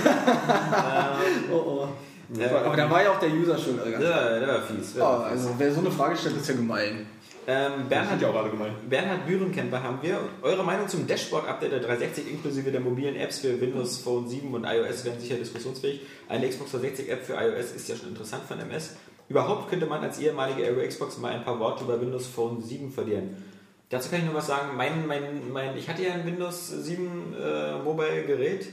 Oh. Aber da war ja auch der User schon. Der war fies. Also wer so eine Frage stellt, ist ja gemein. Das sind ja auch alle gemein. Bernhard Bührenkemper haben wir. Eure Meinung zum Dashboard-Update der 360 inklusive der mobilen Apps für Windows Phone 7 und iOS wären sicher diskussionsfähig. Eine Xbox 360-App für iOS ist ja schon interessant von MS. Überhaupt könnte man als ehemalige Aero Xbox mal ein paar Worte über Windows Phone 7 verlieren. Dazu kann ich nur was sagen. Ich hatte ja ein Windows 7 Mobile-Gerät,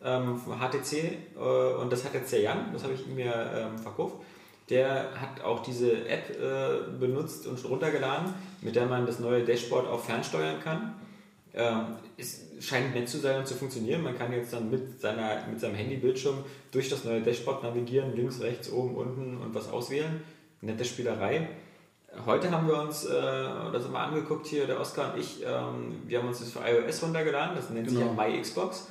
HTC, und das hat jetzt der Jan, das habe ich ihm ja verkauft. Der hat auch diese App benutzt und runtergeladen, mit der man das neue Dashboard auch fernsteuern kann. Es scheint nett zu sein und zu funktionieren. Man kann jetzt dann mit seinem Handybildschirm durch das neue Dashboard navigieren, links, rechts, oben, unten und was auswählen. Nette Spielerei. Heute haben wir uns das mal angeguckt hier, der Oskar und ich. Wir haben uns das für iOS runtergeladen, das nennt sich ja MyXbox.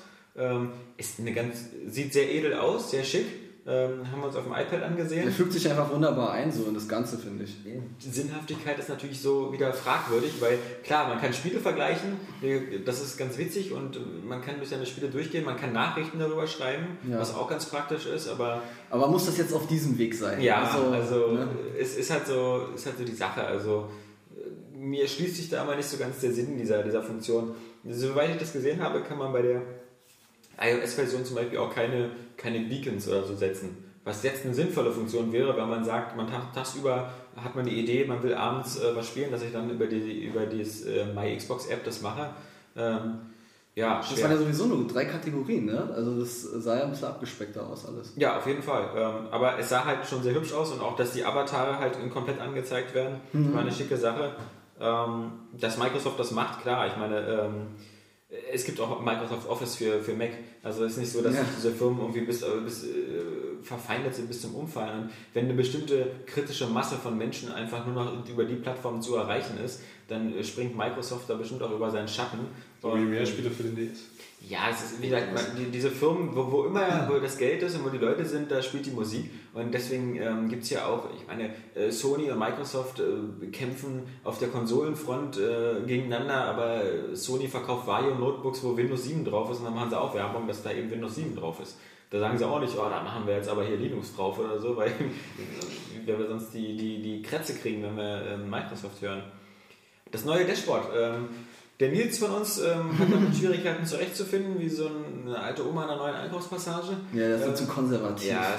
Sieht sehr edel aus, sehr schick. Haben wir uns auf dem iPad angesehen. Der fügt sich einfach wunderbar ein, so in das Ganze, finde ich. Die Sinnhaftigkeit ist natürlich so wieder fragwürdig, weil klar, man kann Spiele vergleichen, das ist ganz witzig und man kann durch seine Spiele durchgehen, man kann Nachrichten darüber schreiben, Ja. was auch ganz praktisch ist, aber muss das jetzt auf diesem Weg sein? ja, ne? es ist halt so die Sache, also mir schließt sich da aber nicht so ganz der Sinn dieser Funktion. Soweit ich das gesehen habe, kann man bei der iOS-Version zum Beispiel auch keine Beacons oder so setzen. Was jetzt eine sinnvolle Funktion wäre, wenn man sagt, man tagsüber hat man die Idee, man will abends was spielen, dass ich dann über die MyXbox-App das mache. Das waren ja sowieso nur 3 Kategorien, ne? Also das sah ja ein bisschen abgespeckter aus alles. Ja, auf jeden Fall. Aber es sah halt schon sehr hübsch aus und auch, dass die Avatare halt komplett angezeigt werden, war eine schicke Sache. Dass Microsoft das macht, klar, ich meine, es gibt auch Microsoft Office für Mac. Also es ist nicht so, dass sich diese Firmen irgendwie bis verfeindet sind bis zum Umfallen. Und wenn eine bestimmte kritische Masse von Menschen einfach nur noch über die Plattform zu erreichen ist, dann springt Microsoft da bestimmt auch über seinen Schatten. So wie mehr Spiele für den DS. Ja, es ist wie gesagt, diese Firmen, wo immer wo das Geld ist und wo die Leute sind, da spielt die Musik. Und deswegen gibt es ja auch, ich meine, Sony und Microsoft kämpfen auf der Konsolenfront gegeneinander, aber Sony verkauft Vario-Notebooks, wo Windows 7 drauf ist und dann machen sie auch Werbung, dass da eben Windows 7 drauf ist. Da sagen sie auch nicht, da machen wir jetzt aber hier Linux drauf oder so, weil wir sonst die Krätze kriegen, wenn wir Microsoft hören. Das neue Dashboard. Der Nils von uns hat damit Schwierigkeiten zurechtzufinden, wie so eine alte Oma in einer neuen Einkaufspassage. Ja, das ist zu konservativ. Ja,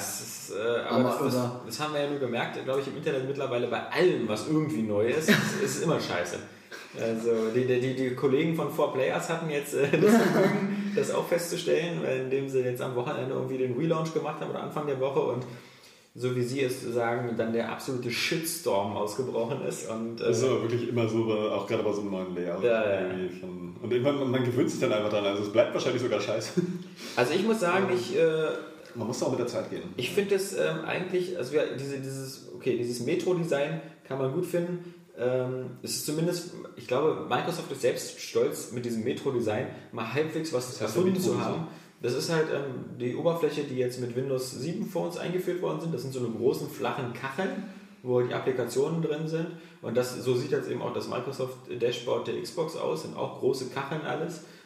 das haben wir ja nur gemerkt, glaube ich, im Internet mittlerweile bei allem, was irgendwie neu ist, ist immer scheiße. Also die Kollegen von 4Players hatten jetzt das Vergnügen, das auch festzustellen, indem sie jetzt am Wochenende irgendwie den Relaunch gemacht haben oder Anfang der Woche und so wie Sie es sagen, dann der absolute Shitstorm ausgebrochen ist. Und, das ist aber wirklich immer so, auch gerade bei so einem neuen Layout. Ja. Und irgendwann, man gewöhnt sich dann einfach dran, also es bleibt wahrscheinlich sogar scheiße. Also ich muss sagen, man muss auch mit der Zeit gehen. Ich finde es eigentlich, also dieses Metro-Design kann man gut finden. Es ist zumindest, ich glaube, Microsoft ist selbst stolz, mit diesem Metro-Design mal halbwegs was erfunden zu haben. Das ist halt die Oberfläche, die jetzt mit Windows 7 Phones eingeführt worden sind. Das sind so eine großen, flachen Kacheln, wo die Applikationen drin sind. Und so sieht jetzt eben auch das Microsoft Dashboard der Xbox aus. Sind auch große Kacheln alles.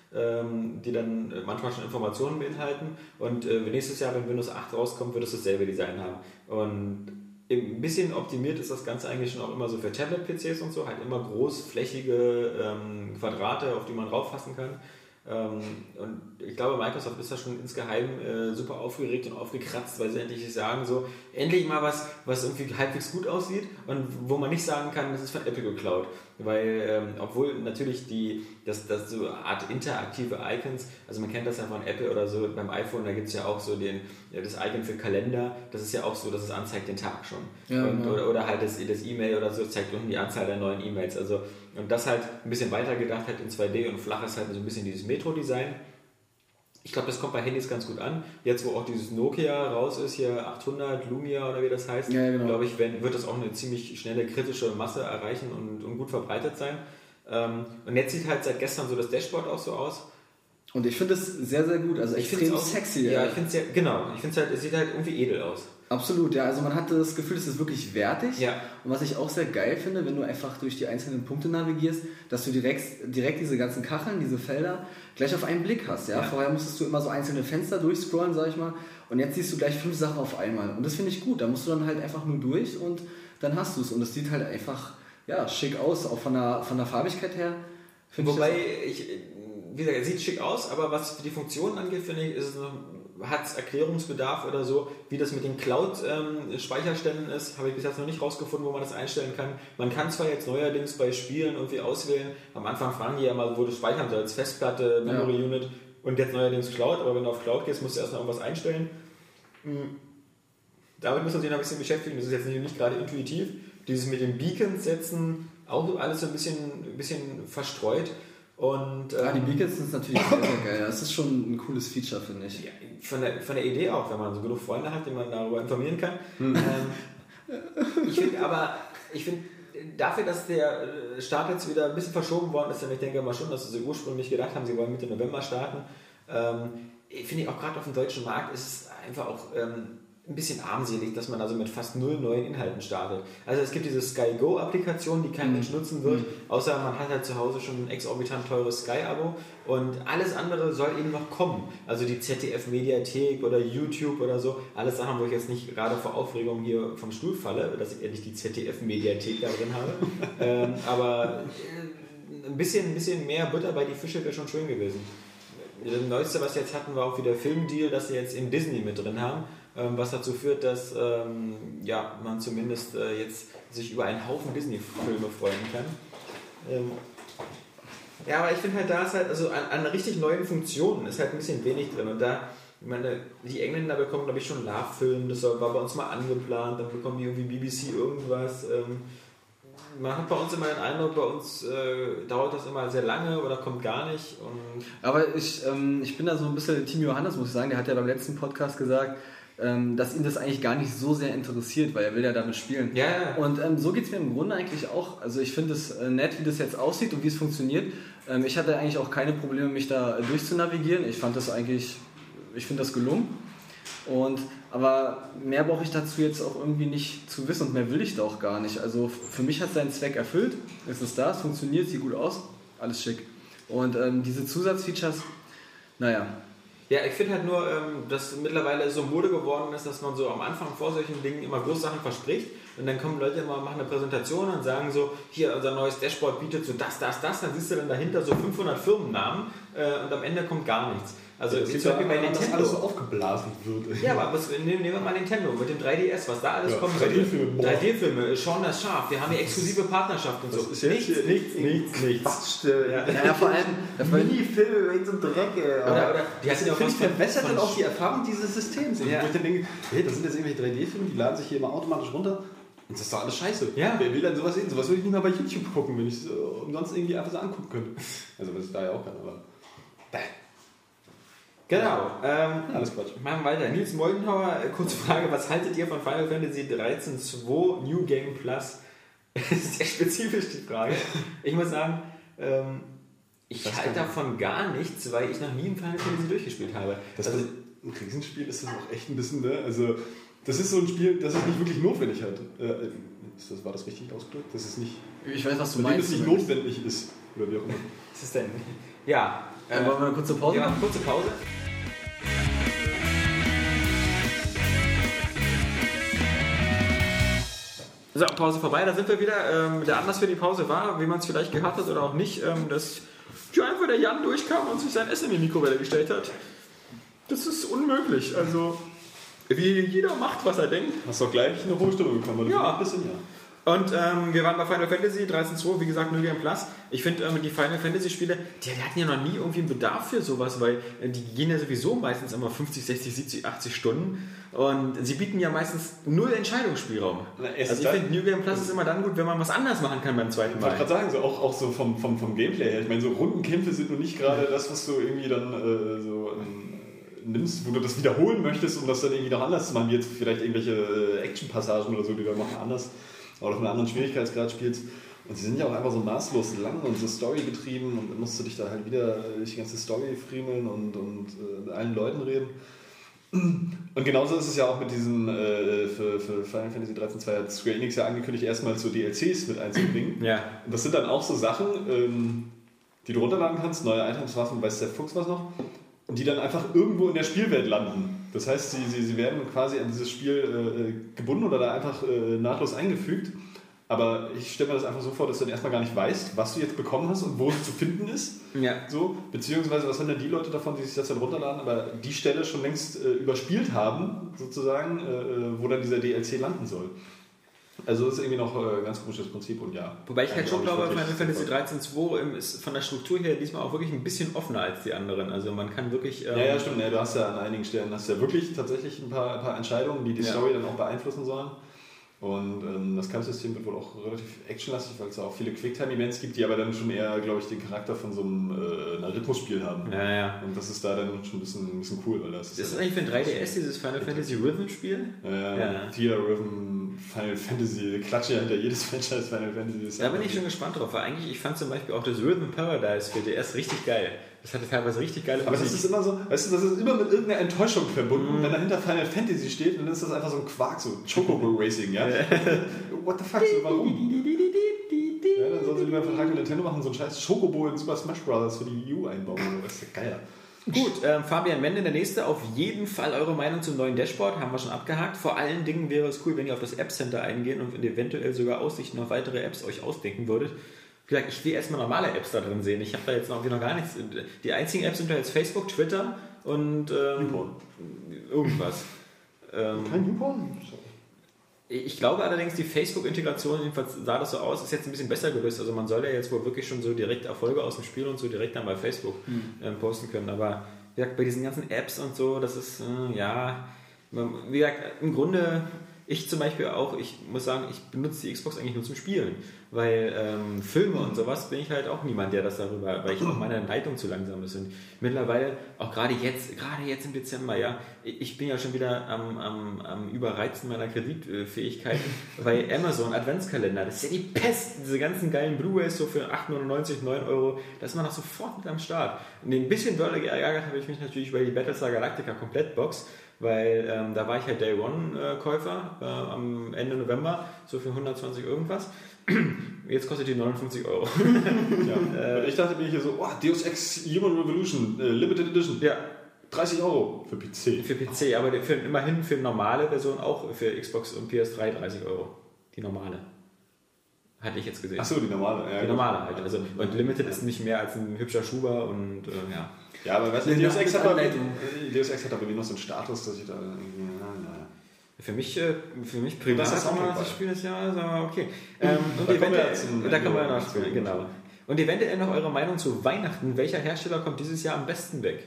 die dann manchmal schon Informationen beinhalten. Und nächstes Jahr, wenn Windows 8 rauskommt, wird es dasselbe Design haben. Und ein bisschen optimiert ist das Ganze eigentlich schon auch immer so für Tablet-PCs und so, halt immer großflächige Quadrate, auf die man rauffassen kann. Und ich glaube, Microsoft ist da schon insgeheim super aufgeregt und aufgekratzt, weil sie endlich sagen, so endlich mal was irgendwie halbwegs gut aussieht und wo man nicht sagen kann, das ist von Apple geklaut. Weil, obwohl natürlich das so eine Art interaktive Icons, also man kennt das ja von Apple oder so, beim iPhone, da gibt es ja auch so das Icon für Kalender, das ist ja auch so, dass es anzeigt den Tag schon. Ja, und, genau. oder halt das E-Mail oder so zeigt unten die Anzahl der neuen E-Mails. Also, und das halt ein bisschen weiter gedacht hat in 2D und flach ist halt so ein bisschen dieses Metro-Design. Ich glaube, das kommt bei Handys ganz gut an. Jetzt, wo auch dieses Nokia raus ist, hier 800 Lumia oder wie das heißt, Ja, genau. glaube ich, wird das auch eine ziemlich schnelle kritische Masse erreichen und gut verbreitet sein. Und jetzt sieht halt seit gestern so das Dashboard auch so aus. Und ich finde es sehr, sehr gut. Also extrem sexy. Ja, ich finde es ja, genau. Ich finde es sieht halt irgendwie edel aus. Absolut, ja. Also man hat das Gefühl, es ist wirklich wertig. Ja. Und was ich auch sehr geil finde, wenn du einfach durch die einzelnen Punkte navigierst, dass du direkt diese ganzen Kacheln, diese Felder gleich auf einen Blick hast. Ja? Vorher musstest du immer so einzelne Fenster durchscrollen, sag ich mal. Und jetzt siehst du gleich 5 Sachen auf einmal. Und das finde ich gut. Da musst du dann halt einfach nur durch und dann hast du es. Und es sieht halt einfach schick aus, auch von der Farbigkeit her. Wobei, wie gesagt, es sieht schick aus, aber was die Funktionen angeht, finde ich, hat es Erklärungsbedarf oder so, wie das mit den Cloud-Speicherständen ist, habe ich bis jetzt noch nicht rausgefunden, wo man das einstellen kann. Man kann zwar jetzt neuerdings bei Spielen irgendwie auswählen, am Anfang fragen die ja mal, wo du speichern sollst, Festplatte, Memory Unit und jetzt neuerdings Cloud, aber wenn du auf Cloud gehst, musst du erst noch irgendwas einstellen. Damit müssen wir uns noch ein bisschen beschäftigen, das ist jetzt nicht gerade intuitiv. Dieses mit den Beacons setzen, auch alles so ein bisschen verstreut. Und, die Beacons sind natürlich sehr, sehr geil. Das ist schon ein cooles Feature, finde ich. Ja, von der Idee auch, wenn man so genug Freunde hat, die man darüber informieren kann. Ich finde, dafür, dass der Start jetzt wieder ein bisschen verschoben worden ist, und ich denke mal schon, dass sie ursprünglich gedacht haben, sie wollen Mitte November starten, finde ich auch gerade auf dem deutschen Markt ist es einfach auch ein bisschen armselig, dass man also mit fast 0 neuen Inhalten startet. Also es gibt diese Sky Go-Applikation, die kein Mensch nutzen wird, außer man hat halt zu Hause schon ein exorbitant teures Sky-Abo und alles andere soll eben noch kommen. Also die ZDF-Mediathek oder YouTube oder so, alles Sachen, wo ich jetzt nicht gerade vor Aufregung hier vom Stuhl falle, dass ich endlich die ZDF-Mediathek da drin habe. Aber ein bisschen mehr Butter bei die Fische wäre schon schön gewesen. Das Neueste, was wir jetzt hatten, war auch wieder Filmdeal, dass sie jetzt in Disney mit drin haben, was dazu führt, dass man zumindest jetzt sich über einen Haufen Disney-Filme freuen kann. Aber ich finde halt, da ist halt, also an richtig neuen Funktionen ist halt ein bisschen wenig drin. Und da, ich meine, die Engländer bekommen, glaube ich, schon Love-Film, das war bei uns mal angeplant, dann bekommen die irgendwie BBC irgendwas. Man hat bei uns immer den Eindruck, bei uns dauert das immer sehr lange oder kommt gar nicht. Aber ich bin da so ein bisschen Team Johannes, muss ich sagen. Der hat ja beim letzten Podcast gesagt, dass ihn das eigentlich gar nicht so sehr interessiert, weil er will ja damit spielen. Ja. Und so geht es mir im Grunde eigentlich auch. Also ich finde es nett, wie das jetzt aussieht und wie es funktioniert. Ich hatte eigentlich auch keine Probleme, mich da durchzunavigieren. Ich finde das gelungen. Aber mehr brauche ich dazu jetzt auch irgendwie nicht zu wissen und mehr will ich da auch gar nicht. Also für mich hat es seinen Zweck erfüllt. Es ist da, es funktioniert, sieht gut aus, alles schick. Und diese Zusatzfeatures, naja. Ja, ich finde halt nur, dass mittlerweile so Mode geworden ist, dass man so am Anfang vor solchen Dingen immer große Sachen verspricht und dann kommen Leute immer, machen eine Präsentation und sagen so, hier, unser neues Dashboard bietet so das, dann siehst du dann dahinter so 500 Firmennamen und am Ende kommt gar nichts. Also das zum sieht ja Beispiel bei dass Nintendo. alles so aufgeblasen wird. Ja, aber nehmen wir mal Nintendo mit dem 3DS, was da alles kommt. 3D-Filme, Shaun das Schaf, wir haben hier exklusive Partnerschaften und so. Nichts. Ja, vor allem Mini-Filme wegen so einem Dreck, ey. Oder die hatten ja auch was verbessert von dann auch die Erfahrung dieses Systems. Ja. Wo ich dann denke, hey, das sind jetzt irgendwelche 3D-Filme, die laden sich hier immer automatisch runter. Und das ist doch alles scheiße. Ja. Wer will dann sowas sehen? Sowas würde ich nicht mal bei YouTube gucken, wenn ich es umsonst irgendwie einfach so angucken könnte. Also, was ich da ja auch kann, aber. Genau. Alles Quatsch. Machen wir weiter. Nils Moldenhauer, kurze Frage, was haltet ihr von Final Fantasy 13.2 New Game Plus? Das ist sehr spezifisch die Frage. Ich muss sagen, ich halte davon gar nichts, weil ich noch nie ein Final Fantasy durchgespielt habe. Ein Riesenspiel ist das auch echt ein bisschen, ne? Also, das ist so ein Spiel, das es nicht wirklich notwendig hat. War das richtig ausgedrückt? Das ist nicht. Ich weiß, was du Bei dem meinst. es nicht notwendig ist. Oder wie auch immer. Was ist denn? Ja, Wollen wir eine kurze Pause Ja, machen? kurze Pause. So, Pause vorbei, da sind wir wieder. Der Anlass für die Pause war, wie man es vielleicht gehört hat oder auch nicht, dass einfach der Jan durchkam und sich sein Essen in die Mikrowelle gestellt hat. Das ist unmöglich. Also, wie jeder macht, was er denkt. Hast doch gleich eine hohe Stimme bekommen, oder? Ja. Ein bisschen, ja. Und wir waren bei Final Fantasy 13.2, wie gesagt, New Game Plus. Ich finde, die Final Fantasy Spiele, die hatten ja noch nie irgendwie einen Bedarf für sowas, weil die gehen ja sowieso meistens immer 50, 60, 70, 80 Stunden. Und sie bieten ja meistens null Entscheidungsspielraum. Also ich finde, New Game Plus ist immer dann gut, wenn man was anders machen kann beim zweiten Ich wollte Mal. gerade sagen, so auch so vom Gameplay her. Ich meine, so Rundenkämpfe sind nur nicht gerade das, was du irgendwie dann nimmst, wo du das wiederholen möchtest, um das dann irgendwie noch anders zu machen, wie jetzt vielleicht irgendwelche Action-Passagen oder so, die du dann noch anders oder auf einem anderen Schwierigkeitsgrad spielst. Und sie sind ja auch einfach so maßlos lang und so Story-getrieben und dann musst du dich da halt wieder durch die ganze Story friemeln und mit allen Leuten reden. Und genauso ist es ja auch mit diesen, für Final Fantasy 13.2 hat Square Enix ja angekündigt, erstmal so DLCs mit einzubringen. Ja. Und das sind dann auch so Sachen, die du runterladen kannst, neue Items, Waffen, weiß der Fuchs was noch, und die dann einfach irgendwo in der Spielwelt landen. Das heißt, sie werden quasi an dieses Spiel gebunden oder da einfach nahtlos eingefügt. Aber ich stelle mir das einfach so vor, dass du dann erstmal gar nicht weißt, was du jetzt bekommen hast und wo es zu finden ist. Ja. So, beziehungsweise was haben denn die Leute davon, die sich das dann runterladen, aber die Stelle schon längst überspielt haben, sozusagen, wo dann dieser DLC landen soll. Also das ist irgendwie noch ein ganz komisches Prinzip und ja. Wobei ich halt schon glaube, wirklich Final Fantasy 13.2 ist von der Struktur her diesmal auch wirklich ein bisschen offener als die anderen. Also man kann wirklich... Ja, stimmt. Ja, du hast ja an einigen Stellen wirklich tatsächlich ein paar Entscheidungen, die Story dann auch beeinflussen sollen. Und das Kampfsystem wird wohl auch relativ actionlastig, weil es ja auch viele Quicktime-Events gibt, die aber dann schon eher, glaube ich, den Charakter von so einem Rhythmusspiel haben. Ja. Und das ist da dann schon ein bisschen cool, weil das Ist das eigentlich für ein 3DS dieses Final Fantasy Rhythm-Spiel? Ja. Theater Rhythm, Final Fantasy, klatsche ja hinter jedes Franchise Final Fantasy. Da bin ich schon gespannt drauf, weil eigentlich, ich fand zum Beispiel auch das Rhythm Paradise für DS richtig geil. Das hatte teilweise richtig geile Aber das ist immer so, weißt du, das ist immer mit irgendeiner Enttäuschung verbunden. Wenn dahinter Final Fantasy steht, dann ist das einfach so ein Quark, so Chocobo Racing, ja? What the fuck, so warum? Ja, dann sollen sie lieber einen Vertrag mit Nintendo machen, so einen scheiß Chocobo in Super Smash Bros. Für die Wii U einbauen. Das ist ja geil. Gut, Fabian Mende, der nächste. Auf jeden Fall eure Meinung zum neuen Dashboard, haben wir schon abgehakt. Vor allen Dingen wäre es cool, wenn ihr auf das App Center eingehen und eventuell sogar Aussichten auf weitere Apps euch ausdenken würdet. Wie gesagt, ich will erstmal normale Apps da drin sehen. Ich habe da jetzt noch gar nichts. Die einzigen Apps sind da jetzt Facebook, Twitter und irgendwas. Kein YouPorn? Ich glaube allerdings, die Facebook-Integration, jedenfalls sah das so aus, ist jetzt ein bisschen besser gelöst. Also man soll ja jetzt wohl wirklich schon so direkt Erfolge aus dem Spiel und so direkt dann bei Facebook posten können. Aber wie gesagt, bei diesen ganzen Apps und so, das ist, wie gesagt, im Grunde, ich zum Beispiel auch, ich muss sagen, ich benutze die Xbox eigentlich nur zum Spielen. Weil Filme und sowas bin ich halt auch niemand, der das darüber, weil ich auch meine Leitung zu langsam ist. Und mittlerweile, auch gerade jetzt im Dezember, ja, ich bin ja schon wieder am Überreizen meiner Kreditfähigkeit, weil Amazon Adventskalender, das ist ja die Pest, diese ganzen geilen Blu-rays so für 8,99, 9 Euro, da ist man doch sofort mit am Start. Und ein bisschen doller geärgert habe ich mich natürlich über die Battlestar Galactica Komplettbox, weil da war ich halt Day One Käufer am Ende November, so für 120 irgendwas. Jetzt kostet die 59 Euro. Ja. Ich dachte mir hier so, Deus Ex Human Revolution, Limited Edition. Ja. 30 Euro für PC. Für PC, aber immerhin für normale Version auch für Xbox und PS3 30 Euro. Die normale. Hatte ich jetzt gesehen. Achso, die normale. Ja, die normale halt. Also, und Limited ist nicht mehr als ein hübscher Schuber und ja. Ja, aber weißt du, Deus Ex hat aber irgendwie noch so einen Status, dass ich da irgendwie. Für mich privat das ist auch das Spiel des Jahres, aber okay. Und da können wir ja noch spielen, genau. Und eventuell noch eure Meinung zu Weihnachten. Welcher Hersteller kommt dieses Jahr am besten weg?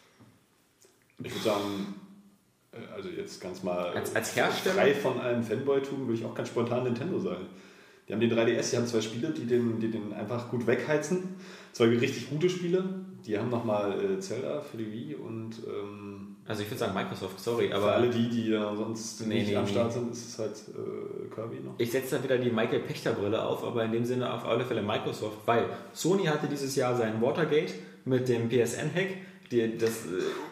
Ich würde sagen, also jetzt ganz mal als Hersteller? Frei von allem Fanboy-Tum würde ich auch ganz spontan Nintendo sagen. Die haben den 3DS, die haben 2 Spiele, die den einfach gut wegheizen. 2 richtig gute Spiele. Die haben nochmal Zelda für die Wii und also ich würde sagen Microsoft, sorry, aber für alle die sonst nicht am Start sind, ist es halt Kirby noch. Ich setze da wieder die Michael Pächter Brille auf, aber in dem Sinne auf alle Fälle Microsoft, weil Sony hatte dieses Jahr sein Watergate mit dem PSN-Hack, das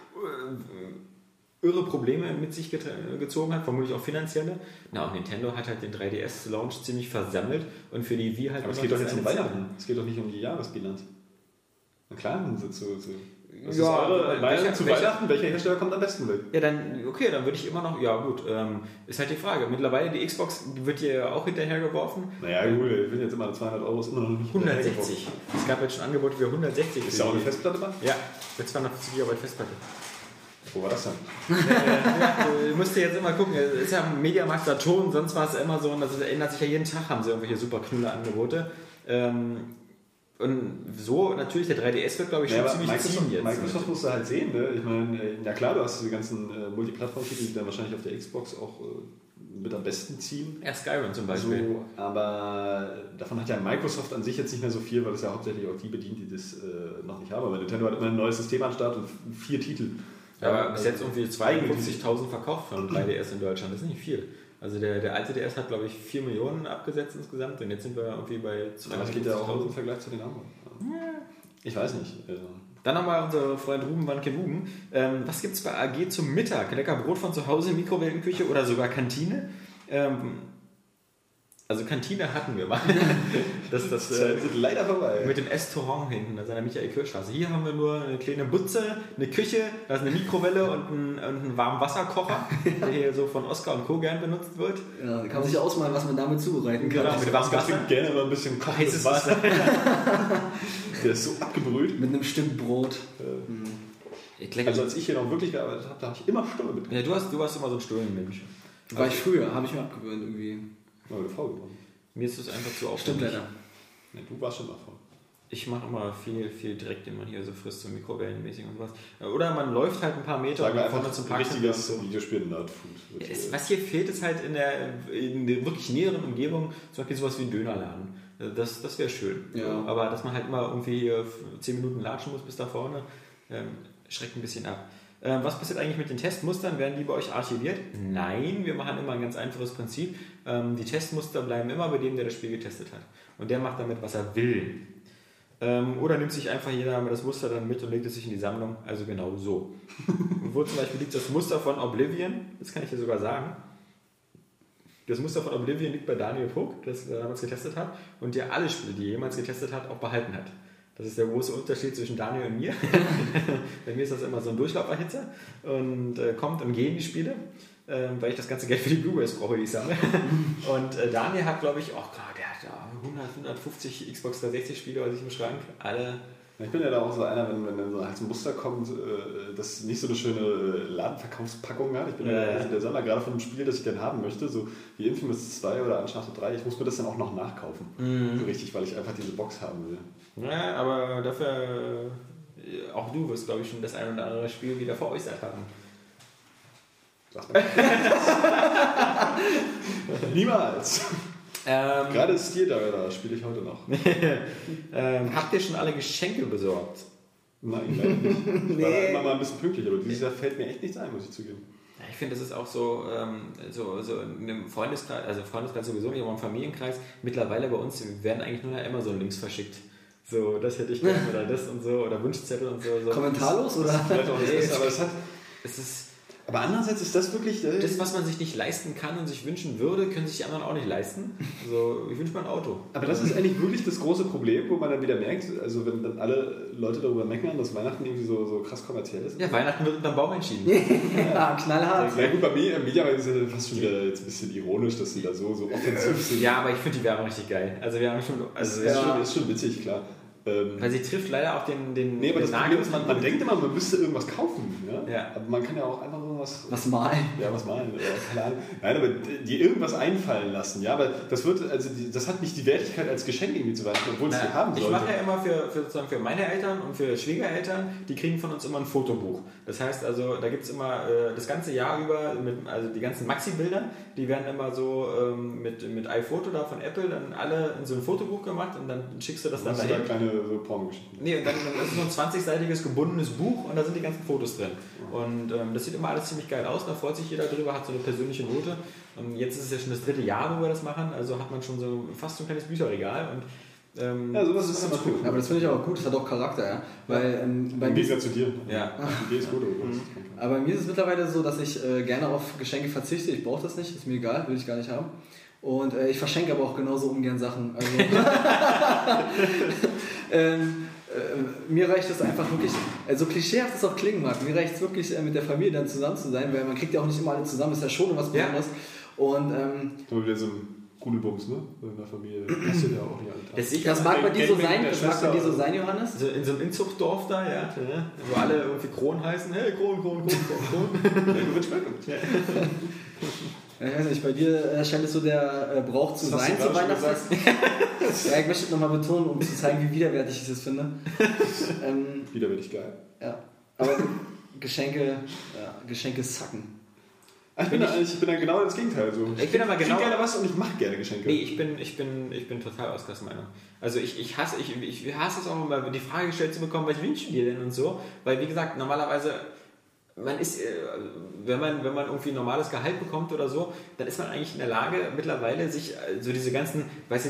irre Probleme mit sich gezogen hat, vermutlich auch finanzielle. Na, und Nintendo hat halt den 3DS-Launch ziemlich versammelt und für die Wii halt... Aber es geht doch jetzt um Weihnachten, es geht doch nicht um die Jahresbilanz. Na klar, zu was Ja, ist eure Meinung zu welcher- Weihnachten? Welcher Hersteller kommt am besten weg? Ja, dann würde ich immer noch, ja gut, ist halt die Frage. Mittlerweile die Xbox wird hier auch hinterhergeworfen. Naja, gut, ich bin jetzt immer 200 Euro, ist immer noch nicht 160. Es gab jetzt schon Angebote für 160. Ist da auch eine Festplatte bei? Ja, mit 250 GB Festplatte. Wo war das denn? Du musst dir jetzt immer gucken, es ist ja Mediamarkt, Saturn, sonst war es Amazon, das ändert sich ja jeden Tag, haben sie irgendwelche super knulle Angebote. Und so natürlich, der 3DS wird, glaube ich, schon aber ziemlich ziehen jetzt. Microsoft musst du halt sehen, ne? Ich meine, ja klar, du hast diese ganzen Multiplattform-Titel, die dann wahrscheinlich auf der Xbox auch mit am besten ziehen. Ja, Skyrim zum Beispiel. So, aber davon hat ja Microsoft an sich jetzt nicht mehr so viel, weil es ja hauptsächlich auch die bedient, die das noch nicht haben. Aber Nintendo hat immer ein neues System an Start und 4 Titel. Aber bis jetzt irgendwie 52.000 verkauft von 3DS in Deutschland, das ist nicht viel. Also der alte DS hat, glaube ich, 4 Millionen abgesetzt insgesamt und jetzt sind wir irgendwie bei Aber das geht ja auch im Vergleich zu den anderen. Ich weiß nicht. Dann nochmal unser Freund Ruben Wanke Ruben. Was gibt es bei AG zum Mittag? Lecker Brot von zu Hause, Mikrowellenküche oder sogar Kantine? Also Kantine hatten wir mal. Das sind leider vorbei. mit dem Restaurant hinten, also an der Michael-Kirch-Straße. Hier haben wir nur eine kleine Butze, eine Küche, da ist eine Mikrowelle und einen Warmwasserkocher, der hier so von Oscar und Co. gern benutzt wird. Ja, da kann man sich ausmalen, was man damit zubereiten kann. Genau, mit warmem Ich Wasser. trinke gerne immer ein bisschen Heißes kochendes Wasser. Der ist so abgebrüht. Mit einem Stück Brot. Also als ich hier noch wirklich gearbeitet habe, da habe ich immer Stulle mit. Ja, du warst immer so ein Stullenmensch. War ich früher, habe ich mir abgewöhnt irgendwie. Aber eine Frau geworden. Mir ist es einfach zu Stimmt aufwendig. leider. Nee, du warst schon davon. Ich mache immer viel Dreck, den man hier so frisst, so mikrowellenmäßig und sowas. Oder man läuft halt ein paar Meter Sagen wir und vorne einfach zum ein Parkcenter. richtiges Videospiel-Nerdfood. Ja, was hier fehlt, ist halt in der wirklich näheren Umgebung zum Beispiel sowas wie ein Dönerladen. Das wäre schön. Ja. Aber dass man halt immer irgendwie hier 10 Minuten latschen muss bis da vorne, schreckt ein bisschen ab. Was passiert eigentlich mit den Testmustern? Werden die bei euch archiviert? Nein, wir machen immer ein ganz einfaches Prinzip. Die Testmuster bleiben immer bei dem, der das Spiel getestet hat. Und der macht damit, was er will. Oder nimmt sich einfach jeder das Muster dann mit und legt es sich in die Sammlung. Also genau so. Wo zum Beispiel liegt das Muster von Oblivion, das kann ich dir sogar sagen. Das Muster von Oblivion liegt bei Daniel Puck, das er damals getestet hat und der alle Spiele, die er jemals getestet hat, auch behalten hat. Das ist der große Unterschied zwischen Daniel und mir. Bei mir ist das immer so ein Durchlauferhitzer und kommt und gehen die Spiele, weil ich das ganze Geld für die Blu-rays brauche, die ich sammle. Und Daniel hat, glaube ich, auch klar, der hat ja 150 Xbox 360 Spiele bei sich im Schrank, alle. Ich bin ja da auch so einer, wenn dann so halt ein Muster kommt, das nicht so eine schöne Ladenverkaufspackung hat. Ich bin ja der Sammler gerade von einem Spiel, das ich gerne haben möchte, so wie Infamous 2 oder Uncharted 3. Ich muss mir das dann auch noch nachkaufen. So richtig, weil ich einfach diese Box haben will. Ja, aber dafür, auch du wirst, glaube ich, schon das ein oder andere Spiel wieder veräußert haben. Sag mal. Niemals. Gerade Steel da spiele ich heute noch. Habt ihr schon alle Geschenke besorgt? Nein, leider nicht. Ich war da immer mal ein bisschen pünktlich, aber dieses Jahr fällt mir echt nichts ein, muss ich zugeben. Ja, ich finde, das ist auch so in einem Freundeskreis, also Freundeskreis sowieso nicht, aber im Familienkreis, mittlerweile bei uns werden eigentlich nur Amazon-Links verschickt. So, das hätte ich gerne oder das und so, oder Wunschzettel und so. Kommentarlos oder? Vielleicht auch das, aber Es ist aber andererseits ist das wirklich... das, was man sich nicht leisten kann und sich wünschen würde, können sich die anderen auch nicht leisten. Also, ich wünsche mir ein Auto. Aber das ist eigentlich wirklich das große Problem, wo man dann wieder merkt, also wenn dann alle Leute darüber meckern, dass Weihnachten irgendwie so krass kommerziell ist. Ja, Weihnachten wird unterm Baum entschieden. Ja, knallhart. Na gut, bei mir ist ja fast schon wieder jetzt ein bisschen ironisch, dass sie da so offensiv sind. Ja, aber ich finde die Werbung richtig geil. Also wir haben schon... Also Ist schon witzig, klar. weil sie trifft leider auch den Nee, aber den das Problem ist, man denkt immer, man müsste irgendwas kaufen. Ja? Ja. Aber man kann ja auch einfach irgendwas... Was malen? Ja, was malen? Keine Ahnung. Nein, aber die irgendwas einfallen lassen. Ja, aber das wird, also das hat nicht die Wertigkeit als Geschenk irgendwie zu Weihnachten, obwohl es die haben sollte. Ich mache ja immer sozusagen für meine Eltern und für Schwiegereltern, die kriegen von uns immer ein Fotobuch. Das heißt also, da gibt es immer das ganze Jahr über, also die ganzen Maxi-Bilder, die werden immer so mit iPhoto da von Apple dann alle in so ein Fotobuch gemacht und dann schickst du das dann Hast du da dahin. kleine so Pornogeschichten? Nee, und dann ist so ein 20-seitiges gebundenes Buch und da sind die ganzen Fotos drin. Und das sieht immer alles ziemlich geil aus, da freut sich jeder drüber, hat so eine persönliche Note. Und jetzt ist es ja schon das 3. Jahr, wo wir das machen, also hat man schon so fast so ein kleines Bücherregal. Und ja, sowas ist immer cool. Aber das finde ich auch gut, das hat auch Charakter, ja. Weil, bei Im mir, Gegensatz zu dir. Ja. Die Idee ist gut, aber aber bei mir ist es mittlerweile so, dass ich gerne auf Geschenke verzichte. Ich brauche das nicht, ist mir egal, will ich gar nicht haben. Und ich verschenke aber auch genauso ungern Sachen. Also, mir reicht es einfach wirklich, so klischeehaft es auch klingen mag, mir reicht es wirklich mit der Familie dann zusammen zu sein, weil man kriegt ja auch nicht immer alle zusammen, ist ja schon was Besonderes. Und so wieder so ein Gudelbums, ne? In der Familie. Das sind ja auch nicht alle Tage. das mag bei dir so sein, Johannes? Also in so einem Inzuchtdorf da, ja, wo alle irgendwie Kron heißen, hey, Kron. Ich weiß nicht, bei dir scheint es so der Brauch zu Das hast sein du zu gerade schon Weihnachten. Ja, ich möchte nochmal betonen, um zu zeigen, wie widerwärtig ich das finde. Widerwärtig geil. Ja, aber Geschenke sacken. Ich bin dann genau das Gegenteil. So. Ich bin aber krieg genau- gerne was und ich mache gerne Geschenke. Nee, ich bin total Oskars Meinung. Also ich hasse es auch immer, die Frage gestellt zu bekommen, was wünschst du dir denn und so. Weil wie gesagt, normalerweise, man ist, wenn man irgendwie ein normales Gehalt bekommt oder so, dann ist man eigentlich in der Lage, mittlerweile sich so diese ganzen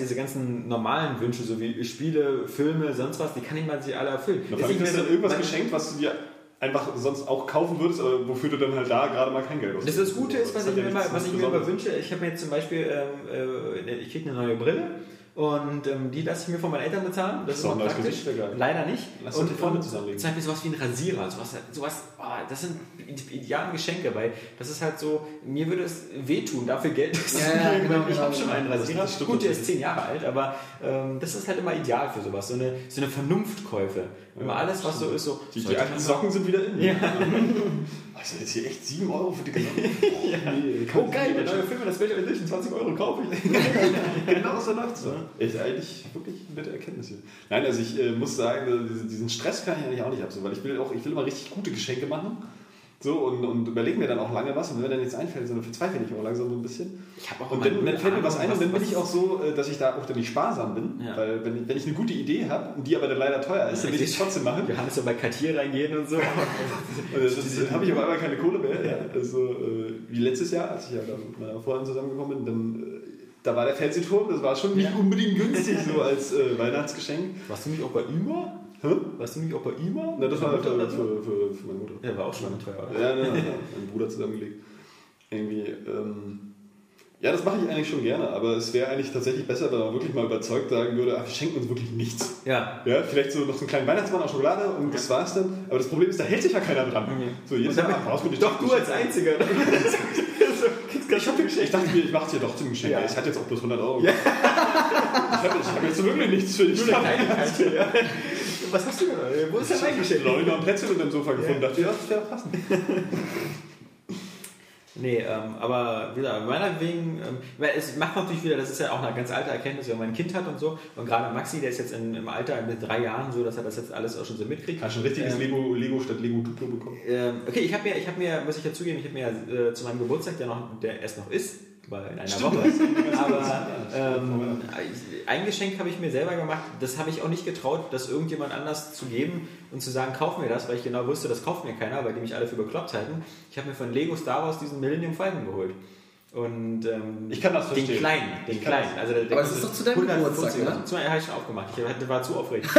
normalen Wünsche, so wie Spiele, Filme, sonst was, die kann man sich alle erfüllen. Da habe ich dir dann irgendwas geschenkt, was du dir einfach sonst auch kaufen würdest, aber wofür du dann halt da gerade mal kein Geld hast. Das Gute ist, was ich mir immer wünsche, ich habe mir jetzt zum Beispiel, ich kriege eine neue Brille und die lasse ich mir von meinen Eltern bezahlen. Das ist immer praktisch. Leider nicht. Lass Und die Freunde zusammenlegen. zum Beispiel sowas wie ein Rasierer, das sind ideale Geschenke, weil das ist halt so, mir würde es wehtun, dafür Geld auszugeben, weil ich habe schon einen Rasierer. Gut, der ist 10 Jahre alt, aber das ist halt immer ideal für sowas, so eine Vernunftkäufe. Immer alles, was so ist, so... Die alten Socken sind wieder in. Ja. Also jetzt hier echt 7 Euro für die gesamte. Oh geil, der neue Film, das Special Edition, 20 Euro kaufe ich. Genau so läuft es. Ist eigentlich wirklich eine nette Erkenntnis hier. Nein, also ich muss sagen, diesen Stress kann ich eigentlich auch nicht ab, so, weil ich will immer richtig gute Geschenke machen. So, und überlege mir dann auch lange was, und wenn mir dann nichts einfällt, dann verzweifle ich auch langsam so ein bisschen. Und dann fällt mir was ein, und dann bin ich auch so, dass ich da auch dann nicht sparsam bin, weil wenn ich eine gute Idee habe, und die aber dann leider teuer ist, dann will ich es trotzdem machen. Johannes so bei Cartier reingehen und so. Und dann habe ich aber einmal keine Kohle mehr. Ja. Also, wie letztes Jahr, als ich ja da mit meiner Freundin zusammengekommen bin, dann da war der Fernsehturm, das war schon nicht unbedingt günstig so als Weihnachtsgeschenk. Warst du nicht auch bei IMA? Warst du nicht auch bei IMA? Na, das war für meine Mutter. Ja, war auch schon teuer, oder? Ja, mein Bruder zusammengelegt. Irgendwie, ja, das mache ich eigentlich schon gerne, aber es wäre eigentlich tatsächlich besser, wenn man wirklich mal überzeugt sagen würde, wir schenken uns wirklich nichts. Ja. Ja, vielleicht so noch so einen kleinen Weihnachtsmann aus Schokolade und das war's dann. Aber das Problem ist, da hält sich ja keiner dran. So, jedes Jahr brauchst du nicht. Doch, du als Einziger. Ich dachte mir, ich mache es dir doch zum Geschenk. Ja. Ich hatte jetzt auch bloß 100 Euro. Ja. Ich hab jetzt wirklich nichts für dich. Was hast du denn? Wo ist dein Geschenk? Ich habe noch ein Plätzchen unter dem Sofa gefunden. Dachte, ja, das wäre passend. Nee, aber wieder meinetwegen, weil es macht natürlich wieder, das ist ja auch eine ganz alte Erkenntnis, wenn man ein Kind hat und so, und gerade Maxi, der ist jetzt im Alter mit 3 Jahren so, dass er das jetzt alles auch schon so mitkriegt. Hast du ein richtiges Lego statt Lego Duplo bekommen? Okay, ich habe mir, muss ich ja zugeben, ich habe mir zu meinem Geburtstag, der erst noch ist, weil in einer Woche, aber ein Geschenk habe ich mir selber gemacht, das habe ich auch nicht getraut, das irgendjemand anders zu geben und zu sagen, kauf mir das, weil ich genau wusste, das kauft mir keiner, weil die mich alle für bekloppt halten. Ich habe mir von Lego Star Wars diesen Millennium Falcon geholt. Und ich kann das verstehen. Den kleinen. Also aber es ist doch zu deinem Geburtstag, ne? Habe ich schon aufgemacht. Ich war zu aufregend.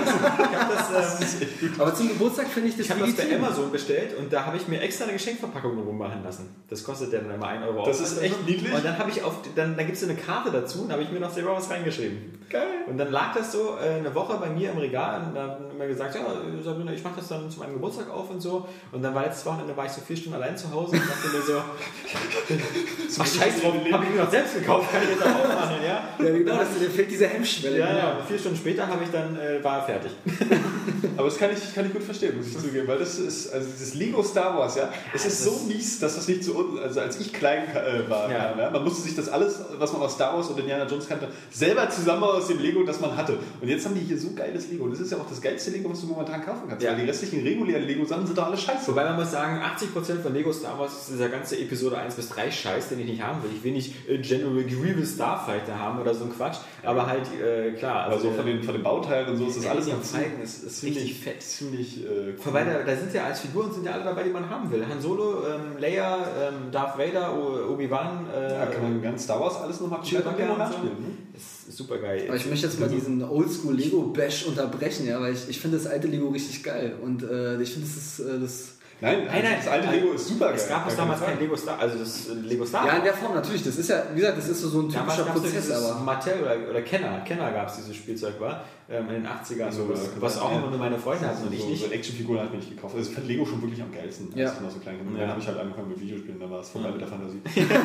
Aber zum Geburtstag finde ich das Ich habe das bei Amazon bestellt und da habe ich mir extra eine Geschenkverpackung rummachen lassen. Das kostet dann immer 1 Euro. Das ist echt niedlich. Und dann habe ich dann gibt es eine Karte dazu und habe ich mir noch selber was reingeschrieben. Geil. Und dann lag das so eine Woche bei mir im Regal und dann haben immer gesagt, ja Sabrina, ich mache das dann zu meinem Geburtstag auf und so. Und dann war letztes Wochenende war ich so 4 Stunden allein zu Hause und dachte mir so, ach scheiß drauf, habe ich mir noch selbst gekauft, kann ich jetzt auch machen, ja? Ja, genau, dir fehlt diese Hemmschwelle. Ja, 4 Stunden später war er fertig. Aber das kann ich gut verstehen, muss ich zugeben, weil das ist, also dieses Lego Star Wars, ja, es ist so mies, dass das nicht so, also als ich klein war, ja, man musste sich das alles, was man aus Star Wars und Indiana Jones kannte, selber zusammen aus dem Lego, das man hatte. Und jetzt haben die hier so geiles Lego. Und das ist ja auch das geilste Lego, was du momentan kaufen kannst. Ja. Weil die restlichen regulären Lego-Sachen sind doch alle scheiße. Wobei man muss sagen, 80% von Lego Star Wars ist dieser ganze Episode 1 bis 3 Scheiß, den ich nicht haben will. Ich will nicht General Grievous Starfighter haben oder so ein Quatsch. Aber halt, klar. Also von den Bauteilen und so ist das alles am zeigen, ist richtig fett. Ziemlich Wobei da sind ja als Figuren sind ja alle dabei, die man haben will. Han Solo, Leia, Darth Vader, Obi-Wan. Ja, kann man ganz Star Wars alles nochmal nachspielen. Ne? Ist super geil. Aber ich möchte jetzt mal diesen Oldschool Lego Bash unterbrechen, ja, weil ich finde das alte Lego richtig geil und ich finde das Nein, das alte Lego ist super geil. Es gab damals kein Lego Star, also das Lego Star. Ja, in der Form natürlich. Das ist ja, wie gesagt, das ist so ein typischer Prozess. Aber Mattel oder Kenner gab es dieses Spielzeug, war in den 80ern, Also, was auch immer nur meine Freunde hatten und ich nicht. So Actionfiguren habe ich nicht gekauft. Also ich fand Lego schon wirklich am geilsten, als ich noch so klein war. Dann habe ich halt angefangen mit Videospielen, da war es vorbei mit der Fantasie.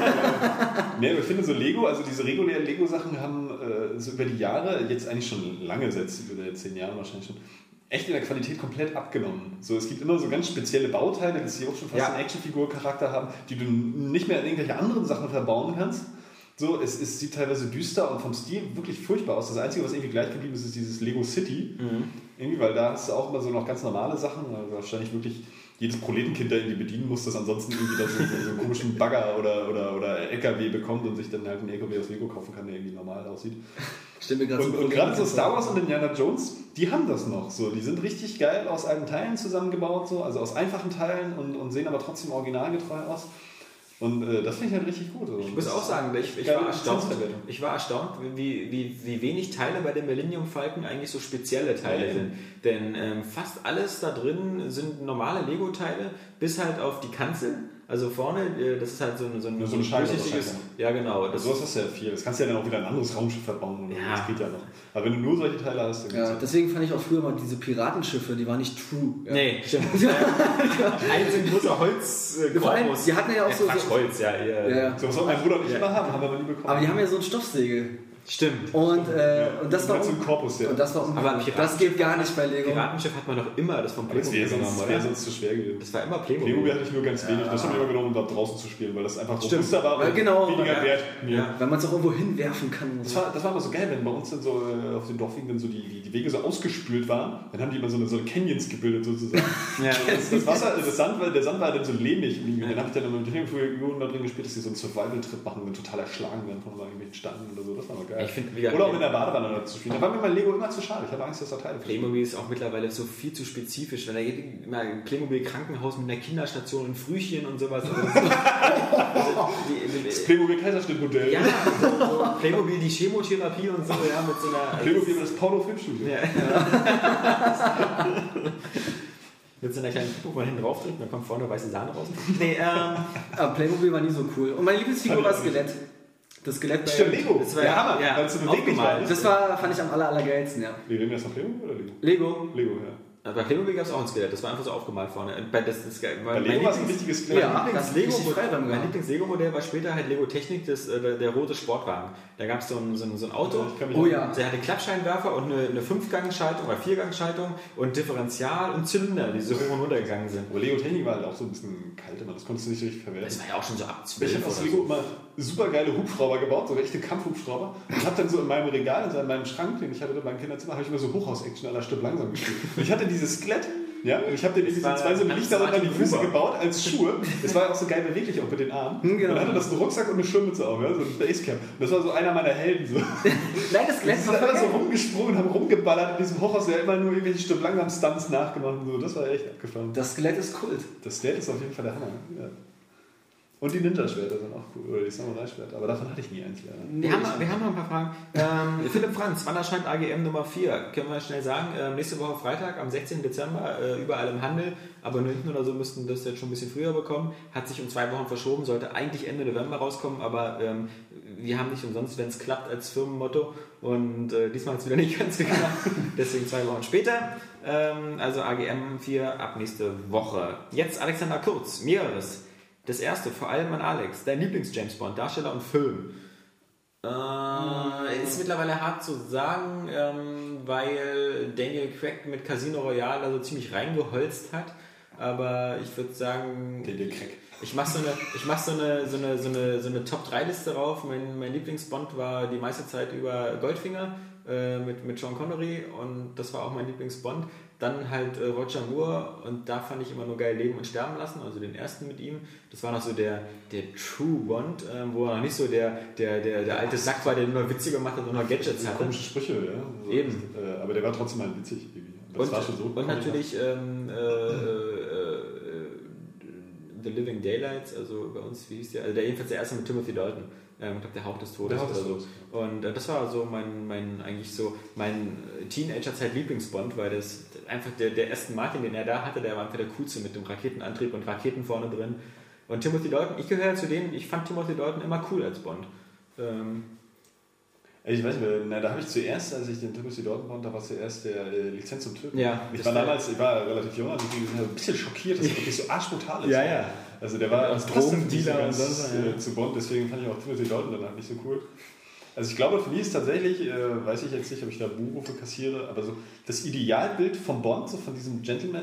Nee, aber ich finde so Lego, also diese regulären Lego-Sachen haben so über die Jahre, jetzt eigentlich schon lange, seit über 10 Jahren wahrscheinlich schon, echt in der Qualität komplett abgenommen. So, es gibt immer so ganz spezielle Bauteile, die auch schon fast einen Actionfigur-Charakter haben, die du nicht mehr in irgendwelche anderen Sachen verbauen kannst. So, es sieht teilweise düster und vom Stil wirklich furchtbar aus. Das Einzige, was irgendwie gleich geblieben ist, ist dieses Lego City. Irgendwie, weil da hast du auch immer so noch ganz normale Sachen, wahrscheinlich wirklich jedes Proletenkind da irgendwie bedienen muss, das ansonsten irgendwie dann so einen komischen Bagger oder LKW bekommt und sich dann halt einen LKW aus Lego kaufen kann, der irgendwie normal aussieht. Und gerade so Star Wars und Indiana Jones, die haben das noch. So. Die sind richtig geil aus alten Teilen zusammengebaut, so. Also aus einfachen Teilen und sehen aber trotzdem originalgetreu aus. Und das finde ich halt richtig gut. Ich muss auch sagen, ich war erstaunt, wie wenig Teile bei dem Millennium Falcon eigentlich so spezielle Teile sind. Denn fast alles da drin sind normale Lego-Teile, bis halt auf die Kanzel. Also vorne, das ist halt so ein Scheibe. Ja, genau. Das sowas hast du ja viel. Das kannst du ja dann auch wieder ein anderes Raumschiff verbauen. Oder so. Das geht ja noch. Aber wenn du nur solche Teile hast, dann deswegen fand ich auch früher mal diese Piratenschiffe, die waren nicht true. Ja. Nee, stimmt. Ein so ein großer Holzkorpus. Die hatten ja auch so Holz, ja. So was soll mein Bruder und ich immer haben, wir nie bekommen. Aber die haben ja so ein Stoffsegel. Stimmt. Und das war so ein Korpus, und das war aber das geht gar nicht bei Lego. Piratenschiff hat man doch immer das vom Playmobil genommen, oder? Das wäre sonst zu schwer gewesen. Das war immer Playmobil. Playmobil hatte ich nur ganz wenig. Das haben wir immer genommen, um da draußen zu spielen, weil das einfach robuster war und weniger wert. Ja. Weil man es auch irgendwo hinwerfen kann. Das war immer so geil, wenn bei uns dann so auf den Dorfwegen dann so die Wege so ausgespült waren, dann haben die immer so eine Canyons gebildet sozusagen. Das Wasser, der Sand war dann so lehmig. Und dann habe ich dann immer mit den Figuren da drin gespielt, dass die so einen Survival-Trip machen und total erschlagen werden von irgendwelchen Steinen oder so. Das war mal geil. Oder auch in der Badewanne zu spielen. Da war mir mein Lego immer zu schade. Ich hatte Angst, dass da Teile Playmobil ist auch mittlerweile so viel zu spezifisch. Wenn da immer ein Playmobil-Krankenhaus mit einer Kinderstation und Frühchen und sowas. Das Playmobil-Kaiserschnittmodell. Ja, so Playmobil die Chemotherapie und so, ja, mit so einer... Playmobil das Porno-Filmstudio. Mit so einer kleinen Puppe, wo man hinten drauf drückt, dann kommt vorne weiße Sahne raus. Aber Playmobil war nie so cool. Und meine Lieblingsfigur war Skelett. Das Skelett bei Lego. Das war Hammer, weil es so beweglich war. Das fand ich am allergeilsten, ja. Wir reden jetzt von Playmobil oder Lego? Lego, ja. Bei Playmobil gab es auch ein Skelett, das war einfach so aufgemalt vorne. Bei Lego war es ein richtiges Skelett. Mein Lieblings-Lego-Modell war später halt Lego Technik, der rote Sportwagen. Da gab es so ein Auto, der hatte Klappscheinwerfer und eine 5-Gang-Schaltung oder 4-Gang-Schaltung und Differential und Zylinder, die so hoch und runter gegangen sind. Aber Lego Technik war halt auch so ein bisschen kalt immer, das konntest du nicht richtig verwerten. Das war ja auch schon so ab 12 Ich habe aus Lego immer super geile Hubschrauber gebaut, so echte Kampfhubschrauber. Und habe dann so in meinem Regal, also in meinem Schrank, den ich hatte in meinem Kinderzimmer, habe ich immer so Hochhaus-Action à la Stück langsam gespielt. Und ich hatte dieses Skelett, ja, und ich habe den zwei so Lichter unter die Füße gebaut als Schuhe. Das war ja auch so geil beweglich, auch mit den Armen. Genau. Und dann hatte das einen Rucksack und eine Schirmmütze auf, ja, so ein Basecamp. Und das war so einer meiner Helden. So. Nein, das Skelett sind alle so rumgesprungen und haben rumgeballert in diesem Hochhaus, der immer nur irgendwelche Stück langsam Stunts nachgemacht und so. Das war echt abgefahren. Das Skelett ist Kult. Das Skelett ist auf jeden Fall der Hammer. Ja. Und die Ninja-Schwerter sind auch cool, oder die Samurai-Schwerter, aber davon hatte ich nie eins leider. Wir haben noch ein paar Fragen. Philipp Franz, wann erscheint AGM Nummer 4? Können wir schnell sagen, nächste Woche Freitag, am 16. Dezember, überall im Handel. Abonnenten oder so müssten das jetzt schon ein bisschen früher bekommen. Hat sich um 2 Wochen verschoben, sollte eigentlich Ende November rauskommen, aber wir haben nicht umsonst, wenn es klappt, als Firmenmotto. Und diesmal hat es wieder nicht ganz geklappt, deswegen 2 Wochen später. Also AGM 4 ab nächste Woche. Jetzt Alexander Kurz, mehreres. Das erste, vor allem an Alex, dein Lieblings-James-Bond, Darsteller und Film. Ist mittlerweile hart zu sagen, weil Daniel Craig mit Casino Royale also ziemlich reingeholzt hat. Aber ich würde sagen, Daniel Craig. Ich mache so eine Top-3-Liste rauf. Mein Lieblings-Bond war die meiste Zeit über Goldfinger mit Sean Connery und das war auch mein Lieblings-Bond. Dann halt Roger Moore und da fand ich immer nur geil Leben und Sterben lassen, also den ersten mit ihm. Das war noch so der True Bond, wo er noch nicht so der alte Sack war, der nur Witze gemacht hat und noch Gadgets hatte. Komische Sprüche, ja. Also, eben. Aber der war trotzdem halt witzig irgendwie. Das war schon so und natürlich The Living Daylights, also bei uns, wie hieß der? Also der jedenfalls der erste mit Timothy Dalton. Ich glaube, der Hauch des Todes oder so. Und das war so mein Teenager-Zeit-Lieblingsbond, weil das einfach der Aston Martin, den er da hatte, der war einfach der coolste mit dem Raketenantrieb und Raketen vorne drin. Und Timothy Dalton, ich gehöre zu denen, ich fand Timothy Dalton immer cool als Bond. Ich weiß nicht, da habe ich zuerst, als ich den Timothy Dalton Bond, da war zuerst der Lizenz zum Töten. Ja, ich war relativ jung, also ich bin ein bisschen schockiert, dass er wirklich so arschbrutal ist. Ja. Also der war als Drogendealer und sonst zu Bond, deswegen fand ich auch Timothy Dalton danach nicht so cool. Also ich glaube, für mich ist tatsächlich, weiß ich jetzt nicht, ob ich da Buchrufe kassiere, aber so das Idealbild von Bond, so von diesem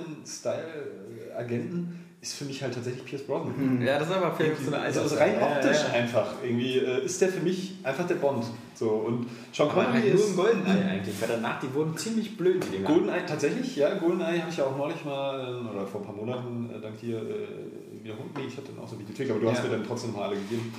Gentleman-Style-Agenten, ist für mich halt tatsächlich Pierce Brosnan. Ja, das ist aber für so eine alte also rein optisch einfach. Irgendwie ist der für mich einfach der Bond. So, und Sean aber Connery halt nur ist im Goldeneye eigentlich, weil danach, die wurden ziemlich blöd, die Dinger. Goldeneye, tatsächlich, ja, Goldeneye habe ich ja auch neulich mal, oder vor ein paar Monaten, dank dir, wiederholt. Nee, ich hatte dann auch so Videothek, aber du hast mir dann trotzdem mal alle gegeben.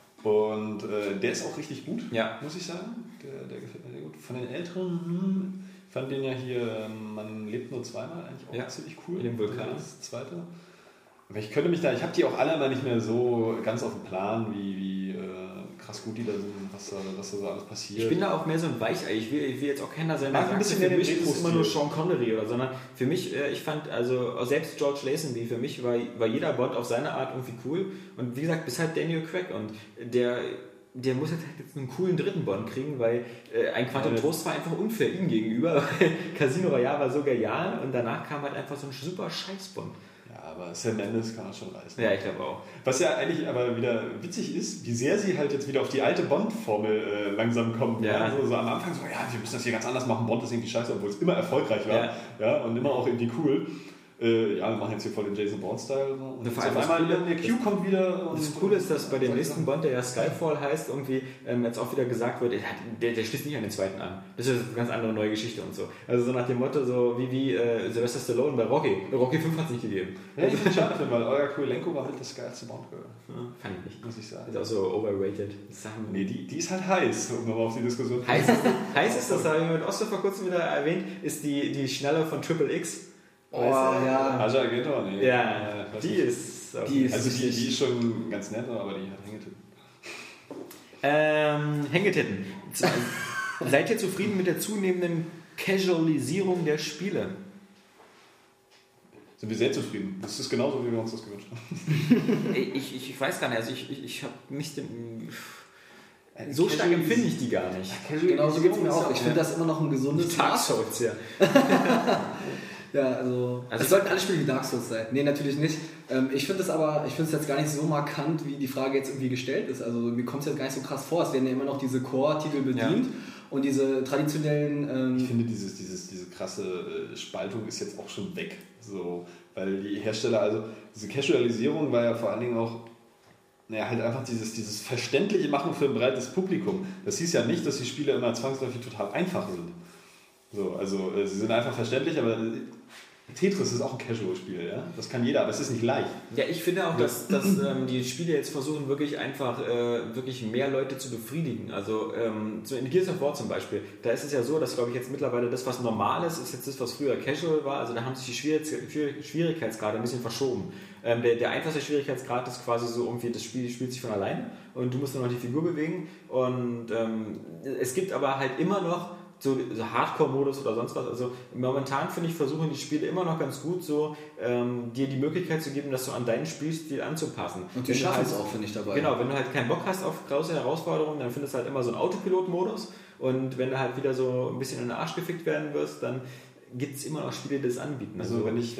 Und der ist auch richtig gut, muss ich sagen. Der gefällt mir sehr gut. Von den Älteren, ich fand den ja hier, Man lebt nur zweimal, eigentlich auch ziemlich cool. In dem Vulkan. Das zweite. Aber ich habe die auch alle mal nicht mehr so ganz auf dem Plan, wie krass gut die da sind, was da so alles passiert. Ich bin da auch mehr so ein Weichei. Ich will jetzt auch keiner sein, der ein sagt, bisschen für mehr mich den ist es immer nur Retro-Stil. Sean Connery oder, sondern für mich, ich fand, also selbst George Lazenby, für mich war jeder Bond auf seine Art irgendwie cool. Und wie gesagt, bis halt Daniel Craig und der muss jetzt einen coolen dritten Bond kriegen, weil ein Quantum Trost war einfach unfair ihm gegenüber. Casino Royale war so genial und danach kam halt einfach so ein super Scheiß-Bond. Aber Sam Mendes kann das schon reißen. Ja, ich glaube auch. Was ja eigentlich aber wieder witzig ist, wie sehr sie halt jetzt wieder auf die alte Bond-Formel langsam kommen. Ja. Also so am Anfang so, wir müssen das hier ganz anders machen, Bond ist irgendwie scheiße, obwohl es immer erfolgreich war. Ja, und immer auch irgendwie cool. Wir machen jetzt hier voll den Jason Bourne-Style. Und vor auf allem einmal der Q kommt wieder. Und das Coole ist, dass bei dem nächsten Bond, der ja Skyfall heißt, irgendwie jetzt auch wieder gesagt wird, der schließt nicht an den zweiten an. Das ist eine ganz andere neue Geschichte und so. Also so nach dem Motto, so wie Sylvester Stallone bei Rocky. Rocky 5 hat es nicht gegeben. Ja, ich finde es schade, weil Olga Kurylenko war mit das geilste Bond-Girl. Fand ich nicht. Muss ich sagen. Ist auch so overrated. Nee, die ist halt heiß, um nochmal auf die Diskussion zu heiß ist, das habe ich mit Oster vor kurzem wieder erwähnt, ist die Schnalle von Triple X. Oh, ja. Aja Argento, nee. Ja, die ist schon ganz nett, aber die hat Hängetitten. Hängetitten. Seid ihr zufrieden mit der zunehmenden Casualisierung der Spiele? Sind wir sehr zufrieden. Das ist genauso, wie wir uns das gewünscht haben. Ich weiß gar nicht, also ich habe mich so stark empfinde ich die gar nicht. Genau so geht es mir auch. Ich finde das immer noch ein gesundes Dark Souls, ja. Ja, also es sollten alle Spiele wie Dark Souls sein. Nee, natürlich nicht. Ich finde es jetzt gar nicht so markant, wie die Frage jetzt irgendwie gestellt ist. Also mir kommt es jetzt gar nicht so krass vor. Es werden ja immer noch diese Core-Titel bedient und diese traditionellen... Ich finde, diese krasse Spaltung ist jetzt auch schon weg. So, weil die Hersteller, also diese Casualisierung war ja vor allen Dingen auch halt einfach dieses verständliche Machen für ein breites Publikum. Das hieß ja nicht, dass die Spiele immer zwangsläufig total einfach sind. So, also sie sind einfach verständlich, aber Tetris ist auch ein Casual-Spiel, ja? Das kann jeder, aber es ist nicht leicht. Ja, ich finde auch, dass die Spiele jetzt versuchen, wirklich einfach wirklich mehr Leute zu befriedigen. Also in Gears of War zum Beispiel, da ist es ja so, dass, glaube ich, jetzt mittlerweile das, was normal ist jetzt das, was früher Casual war. Also da haben sich die Schwierigkeitsgrade ein bisschen verschoben. Der einfachste Schwierigkeitsgrad ist quasi so irgendwie, das Spiel spielt sich von allein und du musst nur noch die Figur bewegen. Und es gibt aber halt immer noch so Hardcore-Modus oder sonst was. Also momentan finde ich, versuchen die Spiele immer noch ganz gut so dir die Möglichkeit zu geben, das so an deinen Spielstil anzupassen. Und die schaffen es auch, finde ich, dabei. Genau, wenn du halt keinen Bock hast auf große Herausforderungen, dann findest du halt immer so einen Autopilot-Modus und wenn du halt wieder so ein bisschen in den Arsch gefickt werden wirst, dann gibt es immer noch Spiele, die das anbieten. Also wenn ich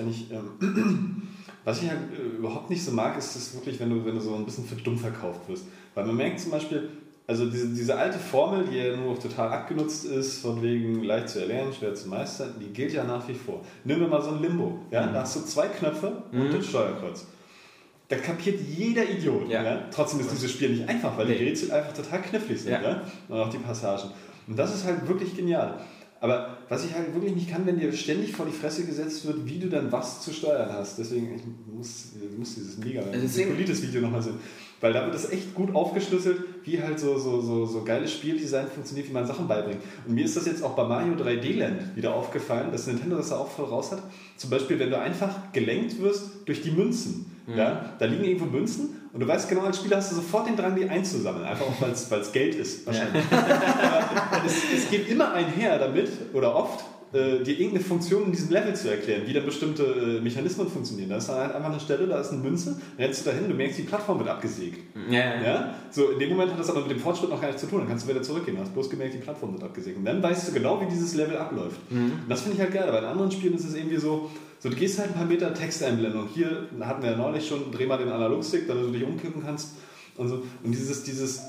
was ich halt überhaupt nicht so mag, ist das wirklich, wenn du so ein bisschen für dumm verkauft wirst. Weil man merkt zum Beispiel, also diese alte Formel, die ja nur total abgenutzt ist, von wegen leicht zu erlernen, schwer zu meistern, die gilt ja nach wie vor. Nimm mir mal so ein Limbo. Ja? Da hast du 2 Knöpfe und das Steuerkreuz. Da kapiert jeder Idiot. Ja? Trotzdem ist dieses Spiel nicht einfach, weil die Rätsel einfach total knifflig sind. Ja? Und auch die Passagen. Und das ist halt wirklich genial. Aber was ich halt wirklich nicht kann, wenn dir ständig vor die Fresse gesetzt wird, wie du dann was zu steuern hast. Deswegen, ich muss dieses Politis-Video nochmal sehen. Weil da wird das echt gut aufgeschlüsselt, wie halt so geiles Spieldesign funktioniert, wie man Sachen beibringt. Und mir ist das jetzt auch bei Mario 3D Land wieder aufgefallen, dass Nintendo das da auch voll raus hat. Zum Beispiel, wenn du einfach gelenkt wirst durch die Münzen. Ja? Da liegen irgendwo Münzen und du weißt genau, als Spieler hast du sofort den Drang, die einzusammeln. Einfach auch, weil es Geld ist, wahrscheinlich. Aber es geht immer einher damit, oder oft, dir irgendeine Funktion in diesem Level zu erklären, wie da bestimmte Mechanismen funktionieren. Da ist dann halt einfach eine Stelle, da ist eine Münze, dann rennst du dahin, du merkst, die Plattform wird abgesägt. Ja? So, in dem Moment hat das aber mit dem Fortschritt noch gar nichts zu tun, dann kannst du wieder zurückgehen, du hast bloß gemerkt, die Plattform wird abgesägt. Und dann weißt du genau, wie dieses Level abläuft. Und das finde ich halt geil, aber in anderen Spielen ist es irgendwie so, du gehst halt ein paar Meter Texteinblendung und hier hatten wir ja neulich schon, dreh mal den Analogstick, damit du dich umkippen kannst und so. Und dieses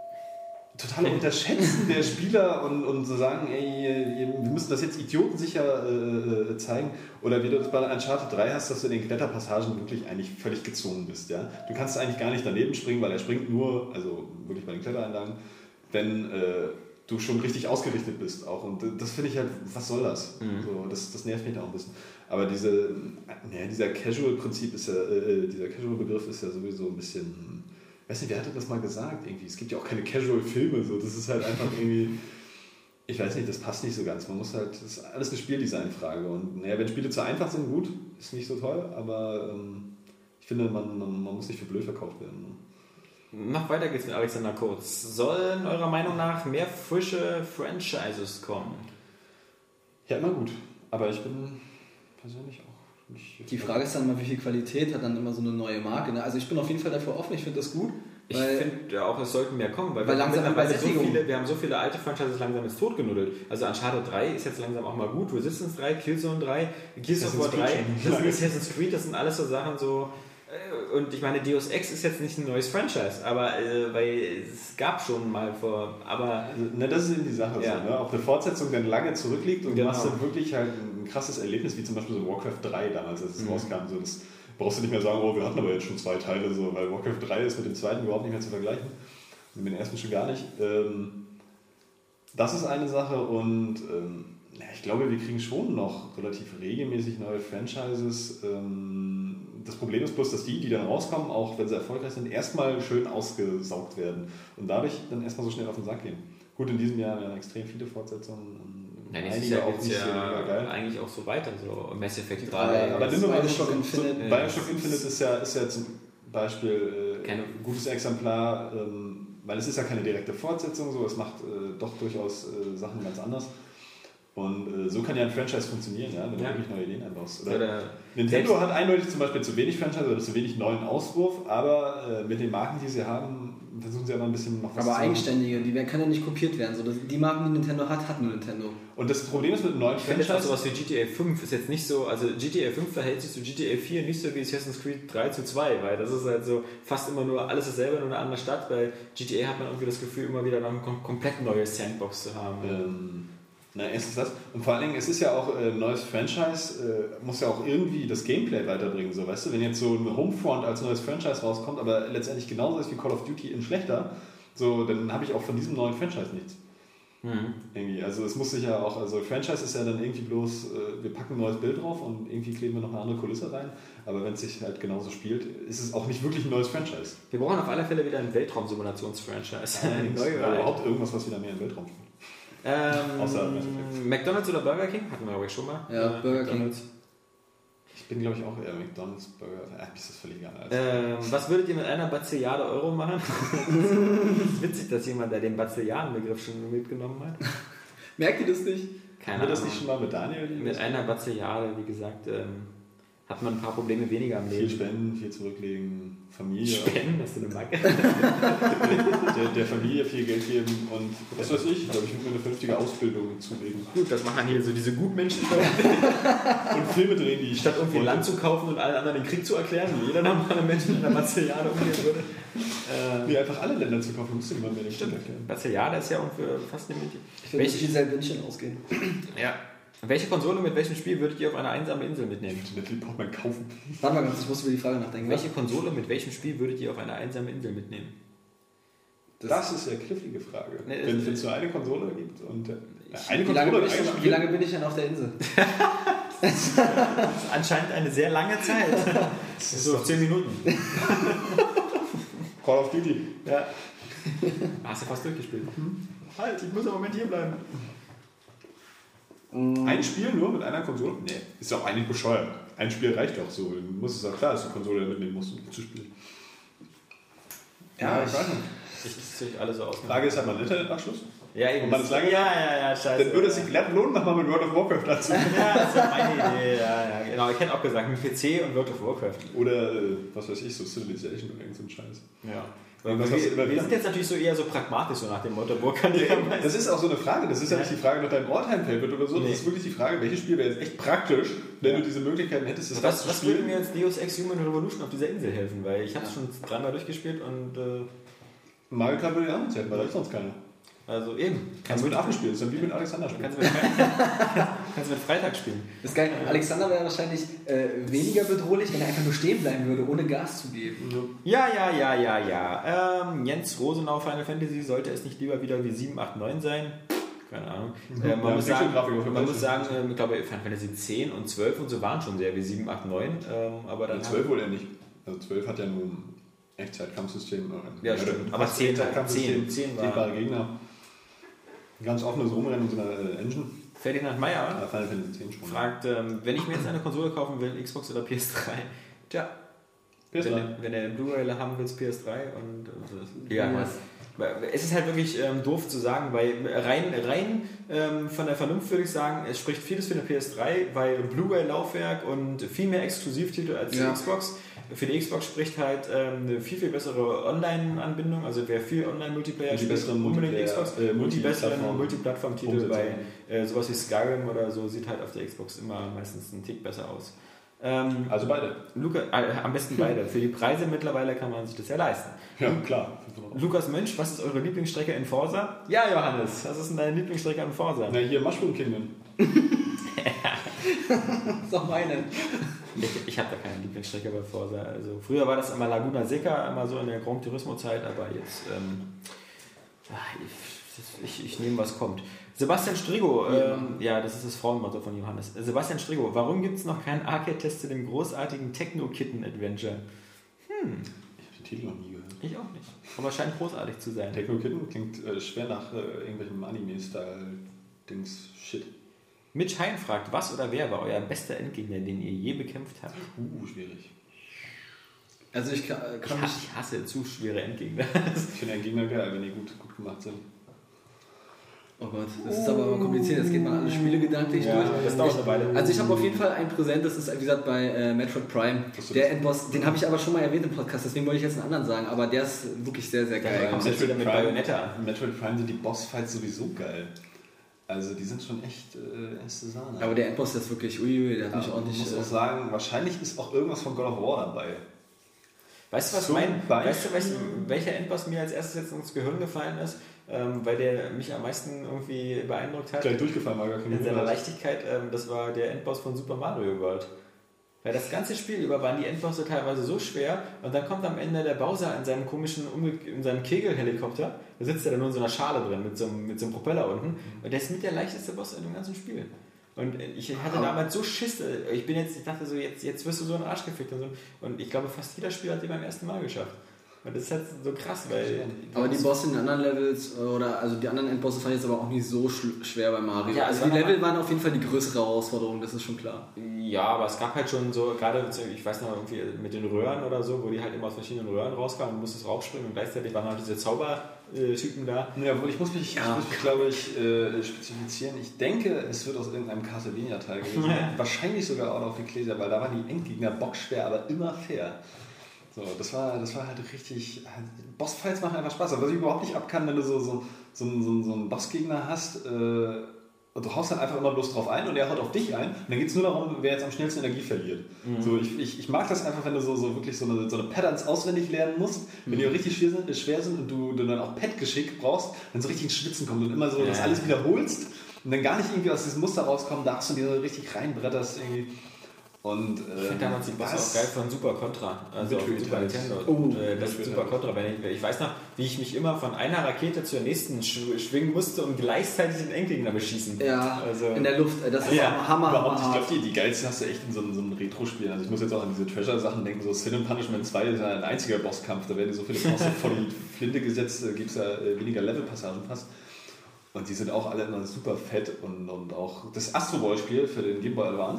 totale Unterschätzen der Spieler und so sagen, ey, wir müssen das jetzt idiotensicher zeigen. Oder wie du das bei Uncharted 3 hast, dass du in den Kletterpassagen wirklich eigentlich völlig gezwungen bist. Ja? Du kannst eigentlich gar nicht daneben springen, weil er springt nur, also wirklich bei den Klettereinlagen, wenn du schon richtig ausgerichtet bist auch. Und das finde ich halt, was soll das? So, das nervt mich da auch ein bisschen. Aber dieser Casual-Prinzip ist ja, dieser Casual-Begriff ist ja sowieso ein bisschen... Ich weiß nicht, wer hatte das mal gesagt? Irgendwie. Es gibt ja auch keine Casual-Filme. So. Das ist halt einfach irgendwie... Ich weiß nicht, das passt nicht so ganz. Man muss halt... Das ist alles eine Spieldesign-Frage. Und wenn Spiele zu einfach sind, gut, ist nicht so toll. Aber ich finde, man muss nicht für blöd verkauft werden. Noch weiter geht's mit Alexander Kurz. Sollen eurer Meinung nach mehr frische Franchises kommen? Ja, immer gut. Aber ich bin persönlich auch... Die Frage ist dann immer, wie viel Qualität hat dann immer so eine neue Marke. Ne? Also ich bin auf jeden Fall dafür offen, ich finde das gut. Ich finde ja auch, es sollten mehr kommen, weil wir haben so viele alte Franchises langsam jetzt totgenuddelt. Also Uncharted 3 ist jetzt langsam auch mal gut, Resistance 3, Killzone 3, Gears of War 3, Assassin's Creed, das sind alles so Sachen so... Und ich meine, Deus Ex ist jetzt nicht ein neues Franchise, aber weil es gab schon mal vor, aber... das ist eben die Sache, ja. So, ne? Ob eine Fortsetzung dann lange zurückliegt und du hast dann wirklich halt ein krasses Erlebnis, wie zum Beispiel so Warcraft 3 damals, als es rauskam. So, das brauchst du nicht mehr sagen, oh, wir hatten aber jetzt schon 2 Teile, so, weil Warcraft 3 ist mit dem zweiten überhaupt nicht mehr zu vergleichen. Und mit dem ersten schon gar nicht. Das ist eine Sache und ich glaube, wir kriegen schon noch relativ regelmäßig neue Franchises. Das Problem ist bloß, dass die dann rauskommen, auch wenn sie erfolgreich sind, erstmal schön ausgesaugt werden und dadurch dann erstmal so schnell auf den Sack gehen. Gut, in diesem Jahr werden extrem viele Fortsetzungen. Nächstes Jahr geht es ja eigentlich auch so weiter, so Mass Effect 3. Aber nimm mal Bioshock Infinite. Bioshock Infinite ist ja zum Beispiel ein gutes Exemplar, weil es ist ja keine direkte Fortsetzung, so, es macht doch durchaus Sachen ganz anders. Und so kann ja ein Franchise funktionieren, ja, wenn du wirklich neue Ideen einbaust. Oder Nintendo hat eindeutig zum Beispiel zu wenig Franchise oder zu wenig neuen Auswurf, aber mit den Marken, die sie haben, versuchen sie aber ein bisschen noch was zu machen. Aber eigenständige, die können ja nicht kopiert werden. So, die Marken, die Nintendo hat nur Nintendo. Und das Problem ist mit einem neuen Franchise... Ich finde jetzt auch sowas wie GTA 5 ist jetzt nicht so... Also GTA 5 verhält sich zu GTA 4 nicht so wie Assassin's Creed 3:2, weil das ist halt so fast immer nur alles dasselbe in einer anderen Stadt. Bei GTA hat man irgendwie das Gefühl, immer wieder noch eine komplett neue Sandbox zu haben. Erstens das. Und vor allen Dingen, es ist ja auch ein neues Franchise, muss ja auch irgendwie das Gameplay weiterbringen. So, weißt du, wenn jetzt so ein Homefront als neues Franchise rauskommt, aber letztendlich genauso ist wie Call of Duty in schlechter, so, dann habe ich auch von diesem neuen Franchise nichts. Irgendwie. Also es muss sich ja auch, also Franchise ist ja dann irgendwie bloß, wir packen ein neues Bild drauf und irgendwie kleben wir noch eine andere Kulisse rein. Aber wenn es sich halt genauso spielt, ist es auch nicht wirklich ein neues Franchise. Wir brauchen auf alle Fälle wieder ein Weltraumsimulations-Franchise. Oder überhaupt irgendwas, was wieder mehr im Weltraum spielt. McDonald's oder Burger King? Hatten wir, glaube ich, schon mal. Ja, Burger King. Ich bin, glaube ich, auch eher McDonald's, Burger. Mir ist das völlig egal. Was würdet ihr mit einer Bazilliarde Euro machen? Das ist witzig, dass jemand da den Bazilliarden-Begriff schon mitgenommen hat. Merkt ihr das nicht? Keine Ahnung. das nicht schon mal mit Daniel? Mit einer Bazilliarde, wie gesagt, hat man ein paar Probleme weniger am Leben. Viel spenden, viel zurücklegen, Familie. Spenden, hast du eine Macke? der Familie viel Geld geben und was weiß ich, glaube ich, würde mir eine vernünftige Ausbildung zulegen. Gut, das machen hier so diese Gutmenschen. Und Filme drehen, die statt irgendwie Land zu kaufen und allen anderen den Krieg zu erklären, wie jeder normale Mensch in einer Bazilliarde umgehen würde. Nee, einfach alle Länder zu kaufen, musst du niemand mehr den Krieg erklären. Bazilliarde ist ja ungefähr fast eine Minute. Ich würde viel sehr Wünschen ausgehen. Ja. Welche Konsole mit welchem Spiel würdet ihr auf eine einsame Insel mitnehmen? Die braucht man kaufen. Warte mal ganz, ich muss über die Frage nachdenken. Welche Konsole mit welchem Spiel würdet ihr auf eine einsame Insel mitnehmen? Das ist ja eine knifflige Frage. Nee, wenn es nur eine Konsole gibt und wie lange bin ich denn auf der Insel? Das ist anscheinend eine sehr lange Zeit. Das ist so 10 Minuten. Call of Duty. Ja. Hast du fast durchgespielt. Halt, ich muss im Moment hier bleiben. Ein Spiel nur mit einer Konsole? Nee, ist doch eigentlich bescheuert. ein Spiel reicht doch so. Dann muss es auch klar, dass du Konsole mitnehmen musst, um zu spielen. Ja, ich weiß nicht. Ich ziehe alle so aus. Die Frage ist, hat man einen Internetanschluss? Ja, eben. Und man ist lange ja, scheiße. Dann würde es sich glatt lohnen, nochmal mit World of Warcraft dazu. Ja, das war meine Idee. Ja, genau. Ich hätte auch gesagt, mit PC und World of Warcraft. Oder, was weiß ich, so Civilization oder irgend so ein Scheiß. Ja. Was hast du immer Wir wieder? sind jetzt natürlich so eher so pragmatisch, so nach dem Motto, wo kann ich am meisten... Das ist auch so eine Frage. Das ist ja nicht die Frage nach deinem All-Time-Favorite oder so. Das ist wirklich die Frage, welches Spiel wäre jetzt echt praktisch, wenn du diese Möglichkeiten hättest, das Was würde mir jetzt Deus Ex Human Revolution auf dieser Insel helfen? Weil ich habe es schon dreimal durchgespielt und... Mario Kart würde ja auch nicht helfen, weil da ist sonst keiner. Also eben. Kannst du mit Affen spielen, das ist dann wie mit Alexander spielen. Kannst mit Freitag spielen. Das ist geil. Alexander wäre wahrscheinlich weniger bedrohlich, wenn er einfach nur stehen bleiben würde, ohne Gas zu geben. Ja. Jens Rosenau, Final Fantasy, sollte es nicht lieber wieder wie 7, 8, 9 sein? Keine Ahnung. Man muss sagen, ich glaube, Final Fantasy 10 und 12 und so waren schon sehr wie 7, 8, 9. Aber dann 12 wohl eher nicht. Also 12 hat ja nur ein Echtzeitkampfsystem. Ja, stimmt. Aber 10 war... Sichtbare Gegner. Ein ganz offenes Rumrennen in so einer Engine. Ferdinand Meyer Final Fantasy 10 schon. fragt, wenn ich mir jetzt eine Konsole kaufen will, Xbox oder PS3? Tja, PS3. wenn er Blu-ray haben will, PS3 und ja, es ist halt wirklich doof zu sagen, weil rein von der Vernunft würde ich sagen, es spricht vieles für eine PS3, weil Blu-ray-Laufwerk und viel mehr Exklusivtitel als die Xbox. Für die Xbox spricht halt eine viel bessere Online-Anbindung, also wer viel Online-Multiplayer spielt, unbedingt Xbox und die besseren Multiplattform-Titel bei sowas wie Skyrim oder so sieht halt auf der Xbox immer meistens einen Tick besser aus. Also beide. Am besten beide. Für die Preise mittlerweile kann man sich das ja leisten. Ja, klar. Lukas Mönch, was ist eure Lieblingsstrecke in Forza? Ja, Johannes, was ist denn deine Lieblingsstrecke in Forza? Na, hier Mushroom Kingdom. Das ist auch meine. Ich habe da keine Lieblingsstrecke bei Forza. Also früher war das immer Laguna Seca, immer so in der Gran Turismo Zeit, aber jetzt ich nehme, was kommt. Sebastian Strigo, ja, das ist das Frauenmotto von Johannes. Sebastian Strigo, warum gibt es noch keinen Arcade-Test zu dem großartigen Techno-Kitten-Adventure? Ich habe den Titel noch nie gehört. Ich auch nicht. Aber scheint großartig zu sein. Techno-Kitten klingt schwer nach irgendwelchem Anime-Style-Dings-Shit. Mitch Hein fragt, was oder wer war euer bester Endgegner, den ihr je bekämpft habt? Schwierig. Also ich hasse zu schwere Endgegner. Ich finde Endgegner geil, wenn die gut gemacht sind. Oh Gott, das ist aber kompliziert, jetzt geht man alle Spiele gedanklich durch. Das dauert eine Weile. Also ich habe auf jeden Fall ein Präsent, das ist wie gesagt bei Metroid Prime. Der Endboss, den habe ich aber schon mal erwähnt im Podcast, deswegen wollte ich jetzt einen anderen sagen, aber der ist wirklich sehr, sehr geil. Da kommt jetzt wieder mit Bayonetta an. Metroid Prime sind die Bossfights sowieso geil. Also die sind schon echt erste Sahne. Aber der Endboss ist wirklich, der hat mich ordentlich... Ich muss auch sagen, wahrscheinlich ist auch irgendwas von God of War dabei. Weißt du, welcher Endboss mir als erstes jetzt ins Gehirn gefallen ist? Weil der mich am meisten irgendwie beeindruckt hat. Gleich durchgefallen war gar kein In seiner Leichtigkeit, das war der Endboss von Super Mario World. Weil das ganze Spiel über waren die Endbosse teilweise so schwer und dann kommt am Ende der Bowser in seinem komischen, in seinem Kegelhelikopter, da sitzt er dann nur in so einer Schale drin mit so einem Propeller unten und der ist mit der leichteste Boss in dem ganzen Spiel. Und ich hatte damals so Schiss, ich dachte so, jetzt wirst du so einen Arsch gefickt und so. Und ich glaube, fast jeder Spieler hat den beim ersten Mal geschafft. Und das ist halt so krass, weil... Aber die Bosse in den anderen Levels, also die anderen Endbosse fand ich jetzt aber auch nicht so schwer bei Mario. Ja, also die Level waren auf jeden Fall die größere Herausforderung, das ist schon klar. Ja, aber es gab halt schon so, gerade, ich weiß noch, irgendwie mit den Röhren oder so, wo die halt immer aus verschiedenen Röhren rauskamen und musstest raufspringen und gleichzeitig waren halt diese Zaubertypen da. Ja, ich muss mich glaube ich, spezifizieren. Ich denke, es wird aus irgendeinem Castlevania-Teil gewesen. Wahrscheinlich sogar Out of Ecclesia, weil da waren die Endgegner bockschwer, aber immer fair. So, das war halt richtig. Bossfights machen einfach Spaß. Aber was ich überhaupt nicht abkann, wenn du so einen Bossgegner hast, und du haust dann einfach immer bloß drauf ein und er haut auf dich ein. Und dann geht es nur darum, wer jetzt am schnellsten Energie verliert. Mhm. So, ich mag das einfach, wenn du so wirklich so eine Patterns auswendig lernen musst, wenn die auch richtig schwer sind und du dann auch Pad-Geschick brauchst, wenn so richtig ins Schwitzen kommt und immer so das alles wiederholst und dann gar nicht irgendwie aus diesem Muster rauskommen darfst und dir so richtig reinbretterst irgendwie. Und, ich finde damals die Bosse auch geil von Super Contra, also auf Super Nintendo. Das ist Super Contra, ich weiß noch, wie ich mich immer von einer Rakete zur nächsten schwingen musste und gleichzeitig den Endgegner beschießen. Ja, also, in der Luft, das ist Hammer. Ich glaube, die geilsten hast du echt in so einem Retro-Spiel. Also ich muss jetzt auch an diese Treasure-Sachen denken, so Sin and Punishment 2 ist ja ein einziger Bosskampf, da werden so viele Bosse vor die Flinte gesetzt, gibt es ja weniger Level-Passagen fast. Und die sind auch alle immer super fett und auch das Astro Boy-Spiel für den Game Boy Advance.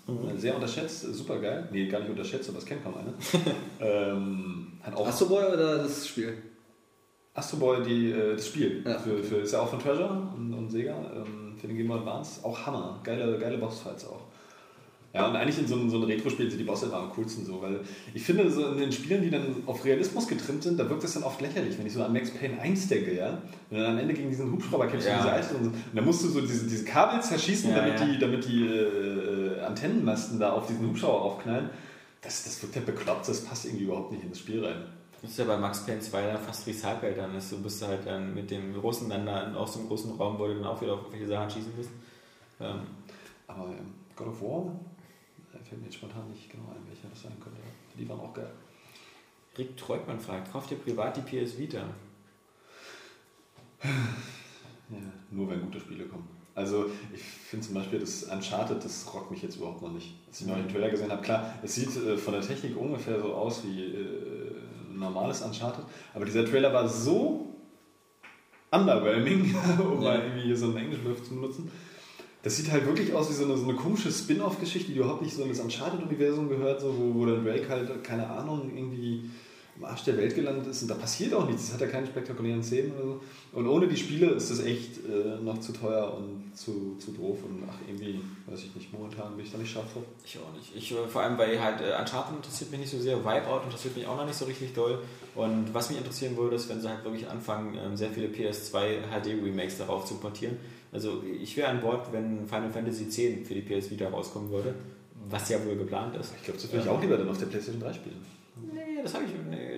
Sehr unterschätzt, super geil. Nee, gar nicht unterschätzt, aber das kennt kaum einer. Hat auch Astro Boy oder das Spiel? Astro Boy, das Spiel. Ja. Ist ja auch von Treasure und Sega. Für den Game Boy Advance. Auch Hammer. Geile Bossfights auch. Ja, und eigentlich in so einem Retro-Spiel sind die Bosse immer am coolsten so, weil ich finde, so in den Spielen, die dann auf Realismus getrimmt sind, da wirkt das dann oft lächerlich, wenn ich so an Max Payne 1 denke, ja. Wenn du dann am Ende gegen diesen Hubschrauber kämpfst, diese Eis und dann musst du so diese Kabel zerschießen, damit die Antennenmasten da auf diesen Hubschrauber aufknallen. Das wirkt ja bekloppt, das passt irgendwie überhaupt nicht in das Spiel rein. Das ist ja bei Max Payne 2 dann fast recycelt, dann ist, du bist halt dann mit dem Russen dann da aus so einem großen Raum, wo du dann auch wieder auf welche Sachen schießen musst. Aber God of War, fällt mir jetzt spontan nicht genau ein, welcher das sein könnte. Die waren auch geil. Rick Treutmann fragt, kauft ihr privat die PS Vita? Ja, nur wenn gute Spiele kommen. Also ich finde zum Beispiel das Uncharted, das rockt mich jetzt überhaupt noch nicht. Als ich noch den Trailer gesehen habe, klar, es sieht von der Technik ungefähr so aus wie ein normales Uncharted, aber dieser Trailer war so underwhelming, um mal irgendwie hier so einen Englischbegriff zu benutzen. Das sieht halt wirklich aus wie so eine komische Spin-off-Geschichte, die überhaupt nicht so in das Uncharted-Universum gehört, so, wo dann Drake halt, keine Ahnung, irgendwie im Arsch der Welt gelandet ist. Und da passiert auch nichts, das hat ja keine spektakulären Szenen oder so. Und ohne die Spiele ist das echt noch zu teuer und zu doof. Und irgendwie, weiß ich nicht, momentan bin ich da nicht scharf drauf. Ich auch nicht. Vor allem, weil halt Uncharted interessiert mich nicht so sehr, Wipeout interessiert mich auch noch nicht so richtig doll. Und was mich interessieren würde, ist, wenn sie halt wirklich anfangen, sehr viele PS2 HD-Remakes darauf zu portieren. Also ich wäre an Bord, wenn Final Fantasy X für die PS Vita rauskommen würde, was ja wohl geplant ist. Ich glaube, das würde ich auch lieber dann auf der PlayStation 3 spielen. Nee, das habe ich. Nee,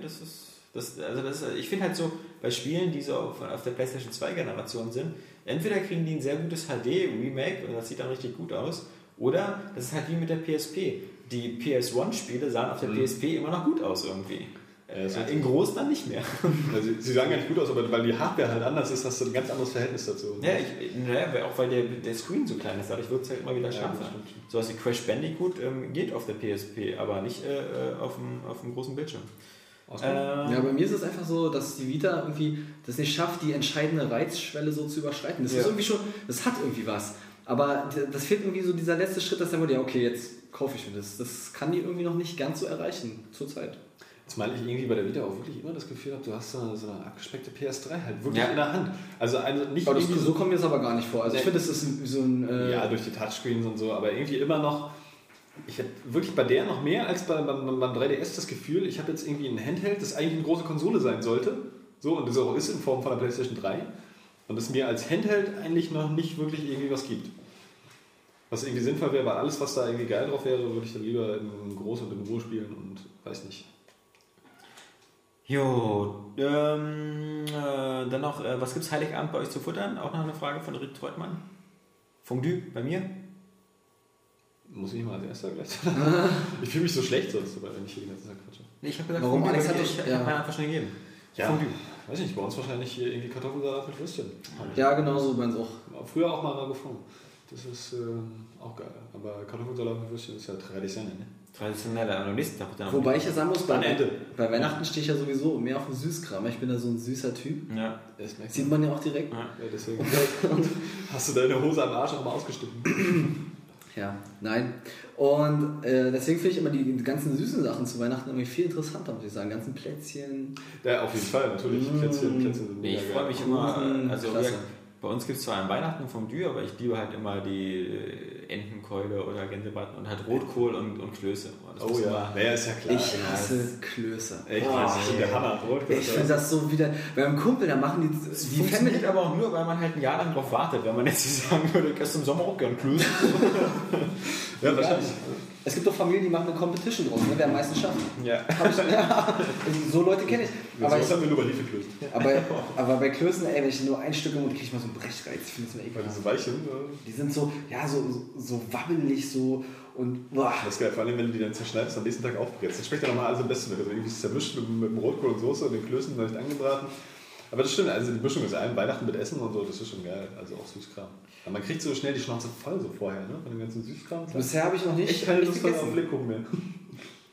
ich finde halt so, bei Spielen, die so auf der PlayStation 2 Generation sind, entweder kriegen die ein sehr gutes HD-Remake und das sieht dann richtig gut aus, oder das ist halt wie mit der PSP. Die PS1-Spiele sahen auf der PSP immer noch gut aus irgendwie. In groß dann nicht mehr. Also, sie sahen gar nicht gut aus, aber weil die Hardware halt anders ist, hast du ein ganz anderes Verhältnis dazu. Ja, auch weil der Screen so klein ist, dadurch wird es halt immer wieder scharfer. So was wie Crash Bandicoot geht auf der PSP, aber nicht auf dem großen Bildschirm. Ja, bei mir ist es einfach so, dass die Vita irgendwie das nicht schafft, die entscheidende Reizschwelle so zu überschreiten. Das ist irgendwie schon, das hat irgendwie was. Aber das fehlt irgendwie so dieser letzte Schritt, dass dann ja, okay, jetzt kaufe ich mir das. Das kann die irgendwie noch nicht ganz so erreichen zurzeit. Zumal ich irgendwie bei der Vita auch wirklich immer das Gefühl habe, du hast so eine abgespeckte PS3 halt wirklich in der Hand. Also nicht aber so kommt mir das aber gar nicht vor. Also ich finde, das ist so ein... ja, durch die Touchscreens und so, aber irgendwie immer noch... Ich habe wirklich bei der noch mehr als beim 3DS das Gefühl, ich habe jetzt irgendwie ein Handheld, das eigentlich eine große Konsole sein sollte. So, und das auch ist in Form von der PlayStation 3. Und es mir als Handheld eigentlich noch nicht wirklich irgendwie was gibt. Was irgendwie sinnvoll wäre, weil alles, was da irgendwie geil drauf wäre, würde ich dann lieber in Groß und in Ruhe spielen und weiß nicht. Jo, dann noch, was gibt's Heiligabend bei euch zu futtern? Auch noch eine Frage von Rick Treutmann. Fondue bei mir? Muss ich mal als erster gleich. Ich fühle mich so schlecht sonst, wenn ich hier die ganze Zeit quatsche. Nee, ich habe gesagt, warum Fondue, Alex hat ich habe mir einfach schon gegeben. Ja, Fondue. Weiß nicht, bei uns wahrscheinlich hier irgendwie Kartoffelsalat mit Würstchen. Ja, genau so bei uns auch. Früher auch mal Margot. Das ist auch geil. Aber Kartoffelsalat mit Würstchen ist ja traditionell, ne? Traditionell, aber am nächsten Tag dann Wobei ich ja sagen muss, bei Ende. Weihnachten stehe ich ja sowieso mehr auf den Süßkram. Ich bin da so ein süßer Typ. Ja. Das merkst Sieht man ja auch direkt. Ja. deswegen hast du deine Hose am Arsch auch mal ausgeschnitten. Ja, nein. Und deswegen finde ich immer die ganzen süßen Sachen zu Weihnachten irgendwie viel interessanter, muss ich sagen. Ganzen Plätzchen. Ja, auf jeden Fall, natürlich. Plätzchen sind Nee, ich mega freue geil. mich immer, also Klasse. bei uns gibt es zwar an Weihnachten Fondue, aber ich liebe halt immer die Entenkeule oder Gänsebraten und halt Rotkohl und Klöße. Das Oh muss ja, immer- ja, ist ja klar. Ich hasse Klöße. Echt, das ist schon der Hammer. Rotkohl. Ich finde das so wieder. Bei meinem Kumpel, da machen die Family. Funktioniert aber auch nur, weil man halt ein Jahr lang drauf wartet. Wenn man jetzt so sagen würde, ich esse im Sommer auch gern Klöße. Ja, wahrscheinlich. Es gibt doch Familien, die machen eine Competition draus, ne? Wer am meisten schafft. Ja. So Leute kenne ich. Aber, So haben wir nur bei Hefe gelöst. aber bei Klößen, ey, wenn ich nur ein Stück im Mund kriege, ich mal so einen Brechreiz. Ich finde das mir Weil die ekelhaft. so weich sind. Die sind so, ja, so wabbelig so und boah. Das ist geil, vor allem wenn du die dann zerschneidest, am nächsten Tag aufbrätst. Dann schmeckt ja nochmal alles am besten. Also irgendwie ist es zermischt mit dem Rotkohl und Soße und den Klößen leicht angebraten. Aber das stimmt, also die Mischung ist ein Weihnachten mit Essen und so, das ist schon geil. Also auch Süßkram. Aber man kriegt so schnell die Schnauze voll so vorher, ne? Von dem ganzen Süßkram. Bisher habe ich noch nicht Echt keine Lust auf gegessen. Lebkuchen mehr.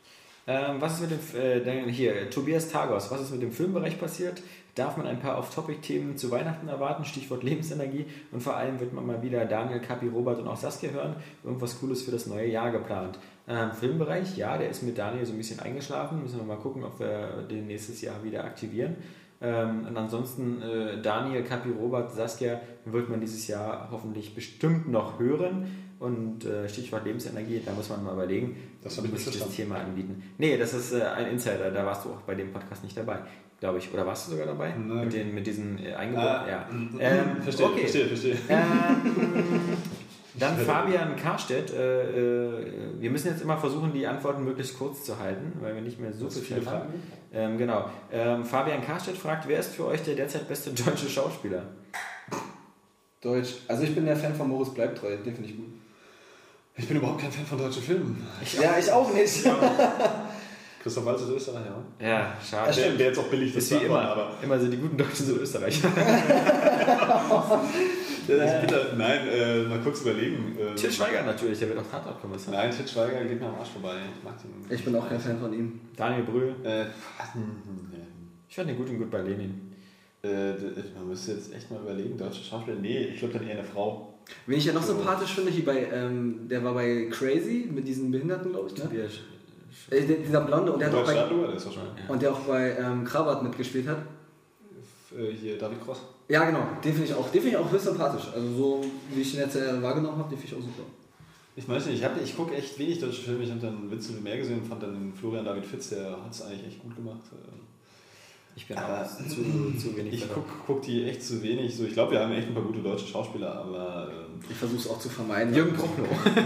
Was ist mit dem, hier, Tobias Tagos, was ist mit dem Filmbereich passiert? Darf man ein paar Off-Topic-Themen zu Weihnachten erwarten? Stichwort Lebensenergie. Und vor allem wird man mal wieder Daniel, Kapi, Robert und auch Saskia hören. Irgendwas Cooles für das neue Jahr geplant. Filmbereich, ja, der ist mit Daniel so ein bisschen eingeschlafen. Müssen wir mal gucken, ob wir den nächstes Jahr wieder aktivieren. Und ansonsten Daniel, Kapi, Robert, Saskia wird man dieses Jahr hoffentlich bestimmt noch hören. Und Stichwort Lebensenergie, da muss man mal überlegen, Das habe ich nicht das verstanden. Thema anbieten. Nee, das ist ein Insider, da warst du auch bei dem Podcast nicht dabei, glaube ich. Oder warst du sogar dabei? Nein. Mit diesen Eingebauten? Verstehe. Dann Fabian Karstedt. Wir müssen jetzt immer versuchen, die Antworten möglichst kurz zu halten, weil wir nicht mehr so viel Zeit haben. Genau. Fabian Karstedt fragt, wer ist für euch der derzeit beste deutsche Schauspieler? Deutsch. Also ich bin der Fan von Moritz Bleibtreu, den finde ich gut. Ich bin überhaupt kein Fan von deutschen Filmen. Ja, ich auch nicht. Christoph Waltz ist Österreicher. Ja, schade. Der jetzt auch billig Das ist wie immer. Immer sind die guten Deutschen so Österreicher. Mal kurz überlegen. Til Schweiger natürlich, der wird auch Tatort-Kommissar. Nein, Til Schweiger geht mir am Arsch vorbei. Ich mag den. Ich bin auch kein Fan von ihm. Daniel Brühl. Ich Ich fand den gut bei Lenin. Man müsste jetzt echt mal überlegen, deutsche Schauspieler. Nee, ich glaube dann eher eine Frau. Wen ich ja noch sympathisch finde, hier der war bei Crazy mit diesen Behinderten, glaube ich, ne? Dieser Blonde und der, hat auch der ist auch schon. und der auch bei Krabat mitgespielt hat. Hier David Cross. Ja, genau, den finde ich auch höchst sympathisch. Also so, wie ich ihn jetzt wahrgenommen habe, den finde ich auch super. Ich weiß nicht, ich gucke echt wenig deutsche Filme. Ich habe dann Vincent mehr gesehen und fand dann den Florian David Fitz, der hat es eigentlich echt gut gemacht. Ich bin aber zu wenig. Ich guck die echt zu wenig. So, ich glaube, wir haben echt ein paar gute deutsche Schauspieler, aber Ich versuche es auch zu vermeiden. Jürgen Prochnow.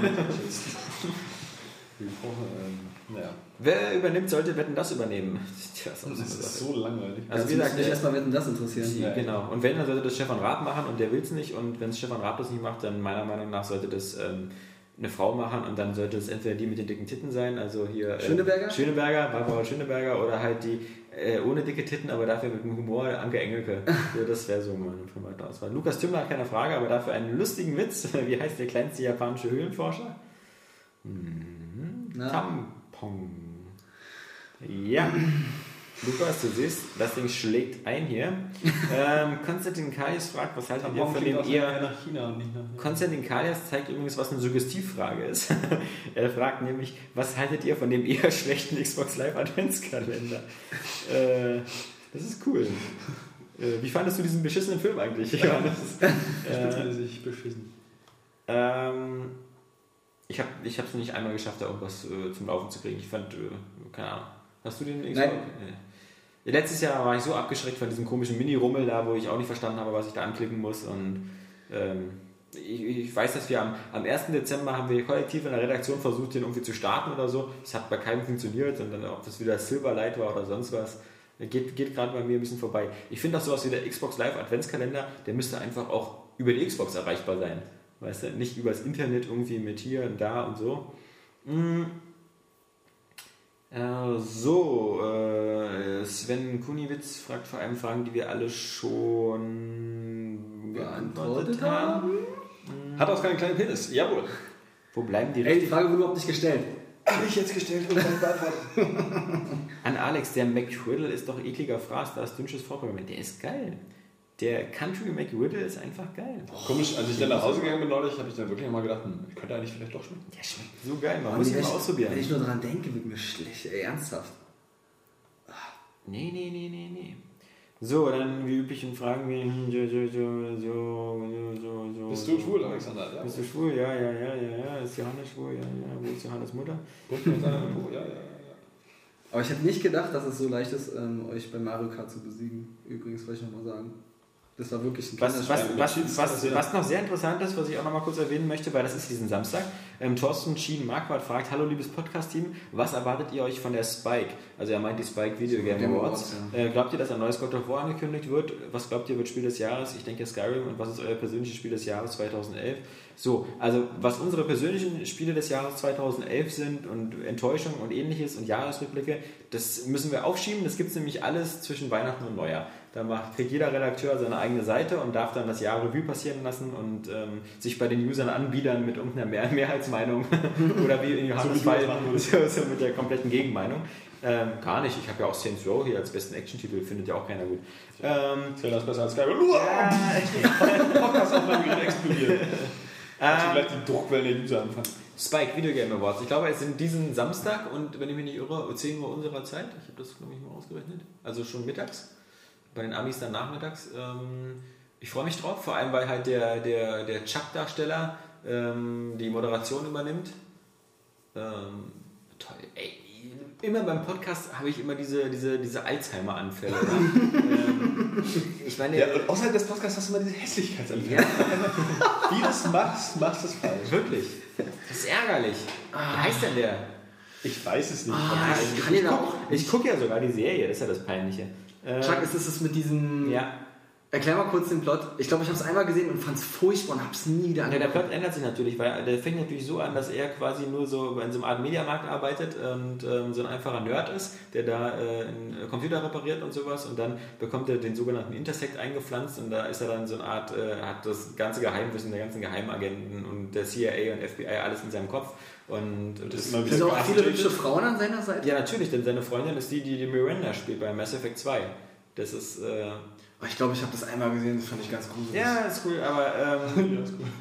naja. Wer übernimmt, sollte Wetten, das übernehmen? Das ist so langweilig. Also wie Jetzt gesagt, mich erstmal Wetten, das interessieren. Ja. genau. Und wenn, dann sollte das Stefan Raab machen und der will es nicht. Und wenn es Stefan Raab das nicht macht, dann meiner Meinung nach sollte das eine Frau machen und dann sollte es entweder die mit den dicken Titten sein, also hier Barbara Schöneberger oder halt die ohne dicke Titten, aber dafür mit dem Humor, Anke Engelke. Ja, das wäre so meine private Auswahl. Lukas Tümmler hat keine Frage, aber dafür einen lustigen Witz. Wie heißt der kleinste japanische Höhlenforscher? Tampon. Ja. Lukas, du siehst, das Ding schlägt ein hier. Konstantin Kalias fragt, was haltet ihr von dem eher... nach China und nicht nach... Konstantin Kalias zeigt übrigens, was eine Suggestivfrage ist. Er fragt nämlich, was haltet ihr von dem eher schlechten Xbox Live Adventskalender? Das ist cool. Wie fandest du diesen beschissenen Film eigentlich? Ich spitzmäßig beschissen. Ich habe es nicht einmal geschafft, da irgendwas zum Laufen zu kriegen. Ich fand, keine Ahnung. Hast du den Xbox? Nein. Letztes Jahr war ich so abgeschreckt von diesem komischen Mini-Rummel da, wo ich auch nicht verstanden habe, was ich da anklicken muss. Und ich weiß, dass wir am 1. Dezember haben wir kollektiv in der Redaktion versucht, den irgendwie zu starten oder so. Es hat bei keinem funktioniert und dann, ob das wieder Silverlight war oder sonst was, geht gerade bei mir ein bisschen vorbei. Ich finde auch sowas wie der Xbox Live Adventskalender, der müsste einfach auch über die Xbox erreichbar sein. Weißt du, nicht übers Internet irgendwie mit hier und da und so. Sven Kuniewitz fragt vor allem Fragen, die wir alle schon beantwortet haben. Hat auch keinen kleinen Penis. Jawohl. Wo bleiben die Ey, die Frage wurde überhaupt nicht gestellt. Habe ich jetzt gestellt und dann beantwortet. An Alex, der McRiddle ist doch ekliger Fraß, da ist dünnsches Vorprogramm. Der ist geil. Der Country McRiddle ist einfach geil. Komisch, als ich dann nach Hause gegangen bin neulich, habe ich dann wirklich mal gedacht, könnte eigentlich vielleicht doch schmecken. Der schmeckt so geil, man muss ihn mal ausprobieren. Wenn ich nur dran denke, wird mir schlecht. Ey, ernsthaft. Nee. So, dann wie üblichen Fragen wie so. Bist du schwul, Alexander? Ja. Bist du schwul? Ja. Ist Johannes schwul? Ja. Wo ist Johannes Mutter? Ja. Aber ich hätte nicht gedacht, dass es so leicht ist, euch bei Mario Kart zu besiegen. Übrigens, wollte ich nochmal sagen. Das war wirklich ein Was noch sehr interessant ist, was ich auch noch mal kurz erwähnen möchte, weil das ist diesen Samstag. Thorsten Schien-Marquardt fragt, hallo liebes Podcast-Team, was erwartet ihr euch von der Spike? Also er meint die Spike Video Game Awards. Ja. Glaubt ihr, dass ein neues God of War angekündigt wird? Was glaubt ihr, wird Spiel des Jahres? Ich denke Skyrim. Und was ist euer persönliches Spiel des Jahres 2011? So, also was unsere persönlichen Spiele des Jahres 2011 sind und Enttäuschung und ähnliches und Jahresrückblicke, das müssen wir aufschieben. Das gibt es nämlich alles zwischen Weihnachten und Neujahr. kriegt jeder Redakteur seine eigene Seite und darf dann das Jahr Revue passieren lassen und sich bei den Usern anbiedern mit irgendeiner Mehrheitsmeinung oder wie in Johannes Fall so mit der kompletten Gegenmeinung. Gar nicht. Ich habe ja auch Saints Row hier als besten Action-Titel, findet ja auch keiner gut. Zählt das besser als Skyrim? Podcast auf meinem Gerät explodiert. Vielleicht die Druckwellen der User anfangen. Spike Video Game Awards. Ich glaube, es sind diesen Samstag und wenn ich mich nicht irre, 10 Uhr unserer Zeit. Ich habe das, glaube ich, mal ausgerechnet. Also schon mittags. Bei den Amis dann nachmittags. Ich freue mich drauf, vor allem weil halt der Chuck-Darsteller die Moderation übernimmt. Toll, ey. Immer beim Podcast habe ich immer diese Alzheimer-Anfälle. Ich meine, ja, und außerhalb des Podcasts hast du immer diese Hässlichkeitsanfälle. Wie du es machst du es falsch. Wirklich. Das ist ärgerlich. Wie heißt denn der? Ich weiß es nicht. Ich gucke ja sogar die Serie, das ist ja das Peinliche. Chuck, ist es mit diesem... Ja. Erklär mal kurz den Plot. Ich glaube, ich habe es einmal gesehen und fand es furchtbar und habe es nie wieder angeguckt. Ja, der Plot ändert sich natürlich, weil der fängt natürlich so an, dass er quasi nur so in so einem Art Mediamarkt arbeitet und so ein einfacher Nerd ist, der da einen Computer repariert und sowas und dann bekommt er den sogenannten Intersect eingepflanzt und da ist er dann so eine Art, hat das ganze Geheimwissen der ganzen Geheimagenten und der CIA und FBI alles in seinem Kopf. Und das sind auch viele hübsche Frauen an seiner Seite? Ja, natürlich, denn seine Freundin ist die Miranda spielt bei Mass Effect 2. Das ist... ich glaube, ich habe das einmal gesehen, das fand ich ganz gruselig. Ja, ist cool, aber ja, ist cool.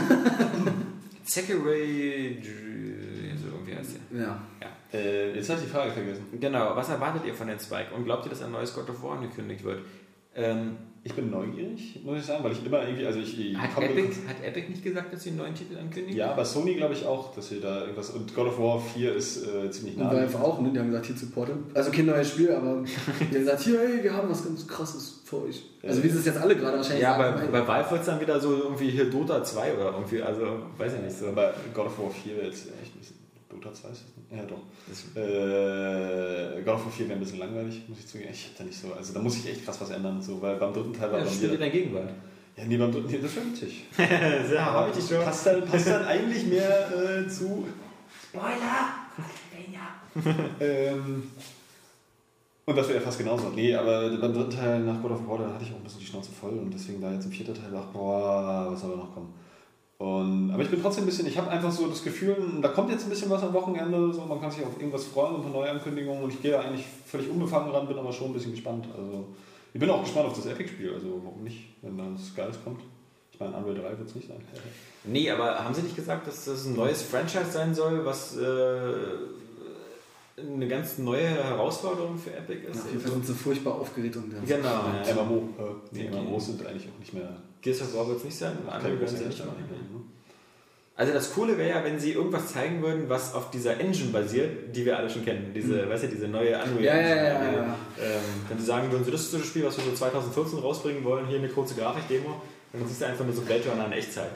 Zachary, so irgendwie heißt der. Ja. Jetzt habe ich die Frage vergessen. Genau, was erwartet ihr von den Spike? Und glaubt ihr, dass ein neues God of War angekündigt wird? Ich bin neugierig, muss ich sagen, weil ich immer irgendwie, also Hat Epic nicht gesagt, dass sie einen neuen Titel ankündigen? Ja, aber Sony glaube ich auch, dass sie da irgendwas, und God of War 4 ist ziemlich nah. Und Valve auch, ne? Die haben gesagt, hier supportet. Also kein neues Spiel, aber die haben gesagt, hier, hey, wir haben was ganz Krasses für euch. Also wie sie es jetzt alle gerade wahrscheinlich ja, sagen. bei Valve wird es dann wieder so irgendwie hier Dota 2 oder irgendwie, also weiß ich nicht so. Aber God of War 4 wäre jetzt echt ein bisschen, Dota 2 ist das nicht? Ja doch. God of War 4 wäre ein bisschen langweilig, muss ich zugeben. Ich hab da nicht so, also da muss ich echt krass was ändern, so, weil beim dritten Teil war das spielt in der Gegenwart. Ja, nee, beim dritten Teil, das wäre witzig. Ja, habe ich dich schon. Passt dann eigentlich mehr zu... Spoiler! Und das wäre ja fast genauso. Nee, aber beim dritten Teil nach God of War, da hatte ich auch ein bisschen die Schnauze voll und deswegen da jetzt im vierten Teil dachte, boah, was soll da noch kommen? Aber ich bin trotzdem ein bisschen, ich habe einfach so das Gefühl, da kommt jetzt ein bisschen was am Wochenende, so, man kann sich auf irgendwas freuen, unter neue Ankündigungen und ich gehe da eigentlich völlig unbefangen ran, bin aber schon ein bisschen gespannt. Also ich bin auch gespannt auf das Epic-Spiel, also warum nicht, wenn da was Geiles kommt. Ich meine, Unreal 3 wird es nicht sein. Nee, aber haben sie nicht gesagt, dass das ein neues Franchise sein soll, was eine ganz neue Herausforderung für Epic ist? Auf jeden Fall sind sie furchtbar aufgeregt und genau. Ja. MMOs sind eigentlich auch nicht mehr... Gears of War wird es nicht sein, andere werden sie nicht machen. Also das Coole wäre ja, wenn sie irgendwas zeigen würden, was auf dieser Engine basiert, die wir alle schon kennen. Diese, weißt du, diese neue Unreal Engine. Ja. Wenn sie sagen würden, so, das ist so das Spiel, was wir so 2014 rausbringen wollen, hier eine kurze Grafikdemo, dann siehst du einfach nur so Blade Runner in Echtzeit.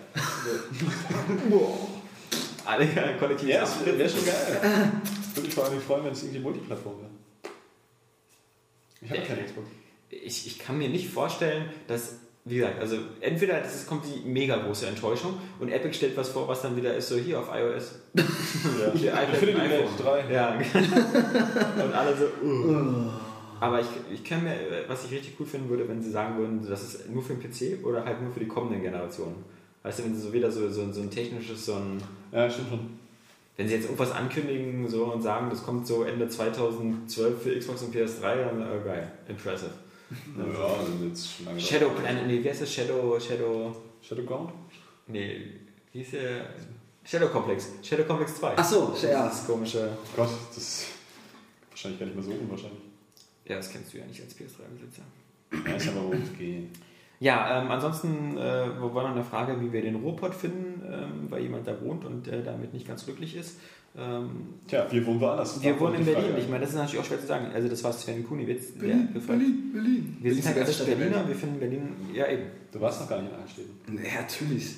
Alle kollektiv. Ja, das wäre schon geil. Würde mich vor allem freuen, wenn es irgendwie Multiplattform wäre. Ich habe keine Xbox. Ich kann mir nicht vorstellen, dass, wie gesagt, also entweder kommt die mega große Enttäuschung und Epic stellt was vor, was dann wieder ist, so hier auf iOS. Ja. iPad, Infinity iPhone. 3. Ja. Und alle so, Aber ich kann mir, was ich richtig gut finden würde, wenn sie sagen würden, das ist nur für den PC oder halt nur für die kommenden Generationen. Weißt du, wenn sie so wieder so ein technisches, Ja, stimmt schon. Wenn sie jetzt irgendwas ankündigen so und sagen, das kommt so Ende 2012 für Xbox und PS3, dann geil, impressive. Ja, dann jetzt schon lange. Shadow Planet, nee, wie heißt das? Shadowground? Nee, wie hieß der? Shadow Complex 2. Ach so, ja. Das komische. Oh Gott, das ist wahrscheinlich gar nicht mehr so unwahrscheinlich. Ja, das kennst du ja nicht als PS3-Besitzer. Ja, ist aber worum es geht. Ja, ansonsten war noch eine Frage, wie wir den Ruhrpott finden, weil jemand da wohnt und damit nicht ganz glücklich ist. Tja, wir wohnen woanders. Wir wohnen in Berlin. Ich meine, das ist natürlich auch schwer zu sagen. Also das war Sven Kuniewitz, der gefragt. Berlin. Wir sind halt alles Berliner, wir finden Berlin, ja eben. Du warst noch gar nicht in Einstädten. Nee, natürlich.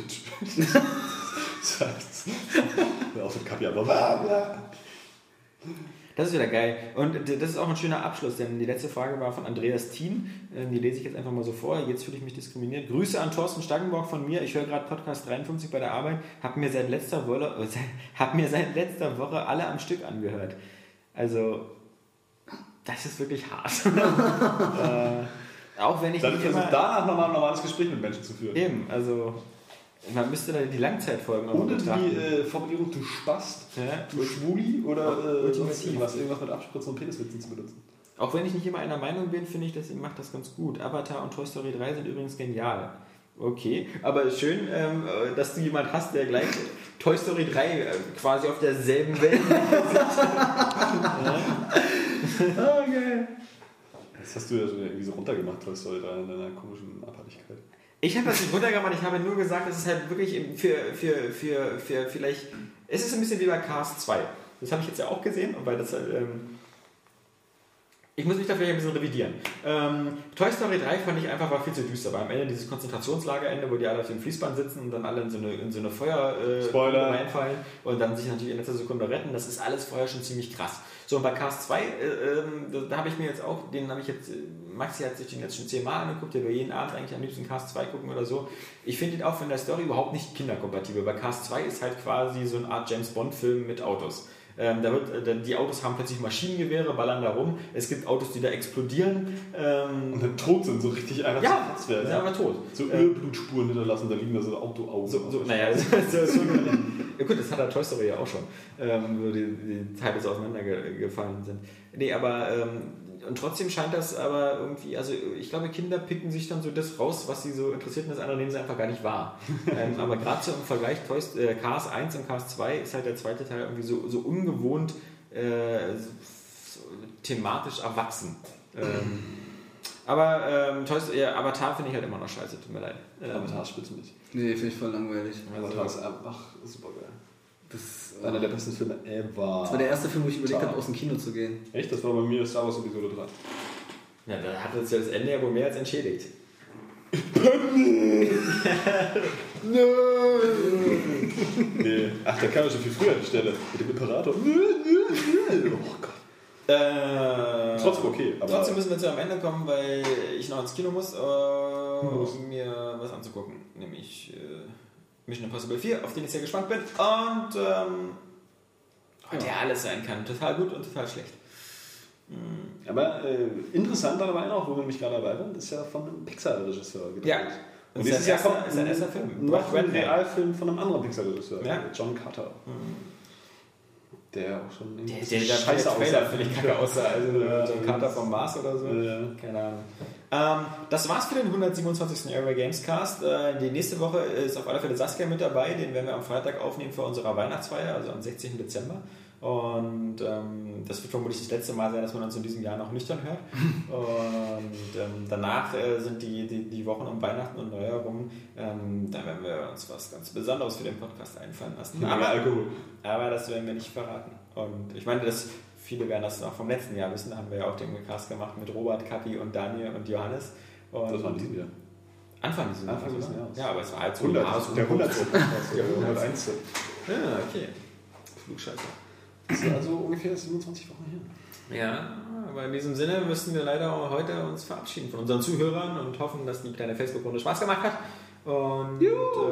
Auf dem Kapi, aber bla. Das ist wieder geil. Und das ist auch ein schöner Abschluss, denn die letzte Frage war von Andreas Thien. Die lese ich jetzt einfach mal so vor. Jetzt fühle ich mich diskriminiert. Grüße an Thorsten Stangenborg von mir. Ich höre gerade Podcast 53 bei der Arbeit. Hab mir seit letzter Woche alle am Stück angehört. Also, das ist wirklich hart. Auch wenn ich Dann nicht versucht immer... danach nochmal ein normales Gespräch mit Menschen zu führen. Eben, also... Man müsste dann die Langzeitfolgen auch Ohne betrachten. die Formulierung du Spast, Ja. du Schwuli oder sonst Ultimativ. irgendwas mit Abspritzen und Peniswitzen zu benutzen. Auch wenn ich nicht immer einer Meinung bin, finde ich, deswegen macht das ganz gut. Avatar und Toy Story 3 sind übrigens genial. Okay, aber schön, dass du jemand hast, der gleich Toy Story 3 quasi auf derselben Welt ist. Okay. Das hast du ja schon irgendwie so runtergemacht, Toy Story 3 in deiner komischen Abhängigkeit. Ich habe das nicht runtergemacht, ich habe nur gesagt, es ist halt wirklich für vielleicht... Es ist ein bisschen wie bei Cars 2. Das habe ich jetzt ja auch gesehen, weil das halt... Ich muss mich da vielleicht ein bisschen revidieren. Toy Story 3 fand ich einfach war viel zu düster. Weil am Ende dieses Konzentrationslagerende, wo die alle auf dem Fließband sitzen und dann alle in so eine Feuer reinfallen und dann sich natürlich in letzter Sekunde retten, das ist alles vorher schon ziemlich krass. So, und bei Cars 2, da habe ich mir jetzt auch, Maxi hat sich den jetzt schon 10-mal angeguckt, der will jeden Abend eigentlich am liebsten Cars 2 gucken oder so. Ich finde ihn auch von der Story überhaupt nicht kinderkompatibel. Bei Cars 2 ist halt quasi so eine Art James-Bond-Film mit Autos. Die Autos haben plötzlich Maschinengewehre, ballern da rum. Es gibt Autos, die da explodieren. Und dann tot sind, so richtig einfach zerfetzt werden. Sind einfach tot. So Ölblutspuren hinterlassen, da liegen da so Autoaugen. Ja gut, das hat der Toy Story ja auch schon, wo die Teile so auseinandergefallen sind. Nee, aber und trotzdem scheint das aber irgendwie, also ich glaube, Kinder picken sich dann so das raus, was sie so interessiert und das andere nehmen sie einfach gar nicht wahr. Aber gerade so im Vergleich Cars 1 und Cars 2 ist halt der zweite Teil irgendwie so ungewohnt so thematisch erwachsen. Aber Avatar finde ich halt immer noch scheiße, tut mir leid. Avatar spitzt mich. Nee, finde ich voll langweilig. Avatar ist einfach super geil. Das ist einer der besten Filme ever. Das war der erste Film, wo ich überlegt habe, aus dem Kino zu gehen. Echt? Das war bei mir Star Wars Episode 3. Ja, da hat uns ja das Ende ja wohl mehr als entschädigt. Nee. Ach, der kam ja schon viel früher an die Stelle. Mit dem Imperator. Oh Gott. Trotzdem okay. Aber Trotzdem müssen wir zu am Ende kommen, weil ich noch ins Kino muss, um mir was anzugucken. Nämlich Mission Impossible 4, auf den ich sehr gespannt bin. Und heute ja alles sein kann. Total gut und total schlecht. Aber interessant dabei noch, wo wir nämlich gerade dabei waren, ist ja von einem Pixar-Regisseur gedreht. Ja. Und dieses Jahr kommt ein erster Film. noch ein Realfilm von einem anderen Pixar-Regisseur, Ja. John Carter. Der auch schon Der scheiße Trailer aussah. finde ich kacke aussah. Also John Carter vom Mars oder so. Ja. Keine Ahnung. Das war's für den 127. Airway Games Cast. Die nächste Woche ist auf alle Fälle Saskia mit dabei. Den werden wir am Freitag aufnehmen für unsere Weihnachtsfeier, also am 16. Dezember. Und das wird vermutlich das letzte Mal sein, dass man uns in diesem Jahr noch nüchtern hört. Und danach sind die Wochen um Weihnachten und Neujahr rum. Da werden wir uns was ganz Besonderes für den Podcast einfallen lassen. Aber das werden wir nicht verraten. Und ich meine, viele werden das noch vom letzten Jahr wissen. Da haben wir ja auch den Cast gemacht mit Robert, Kapi und Daniel und Johannes. Und Das war in diesem Jahr. Anfang dieses Jahres. Ja, aber es war halt so 100. Der 100. Der 101. Ja, okay. Flugscheiße. Das ist also ungefähr 27 Wochen her. Ja, aber in diesem Sinne müssen wir leider auch heute uns verabschieden von unseren Zuhörern und hoffen, dass die kleine Facebook-Runde Spaß gemacht hat. Und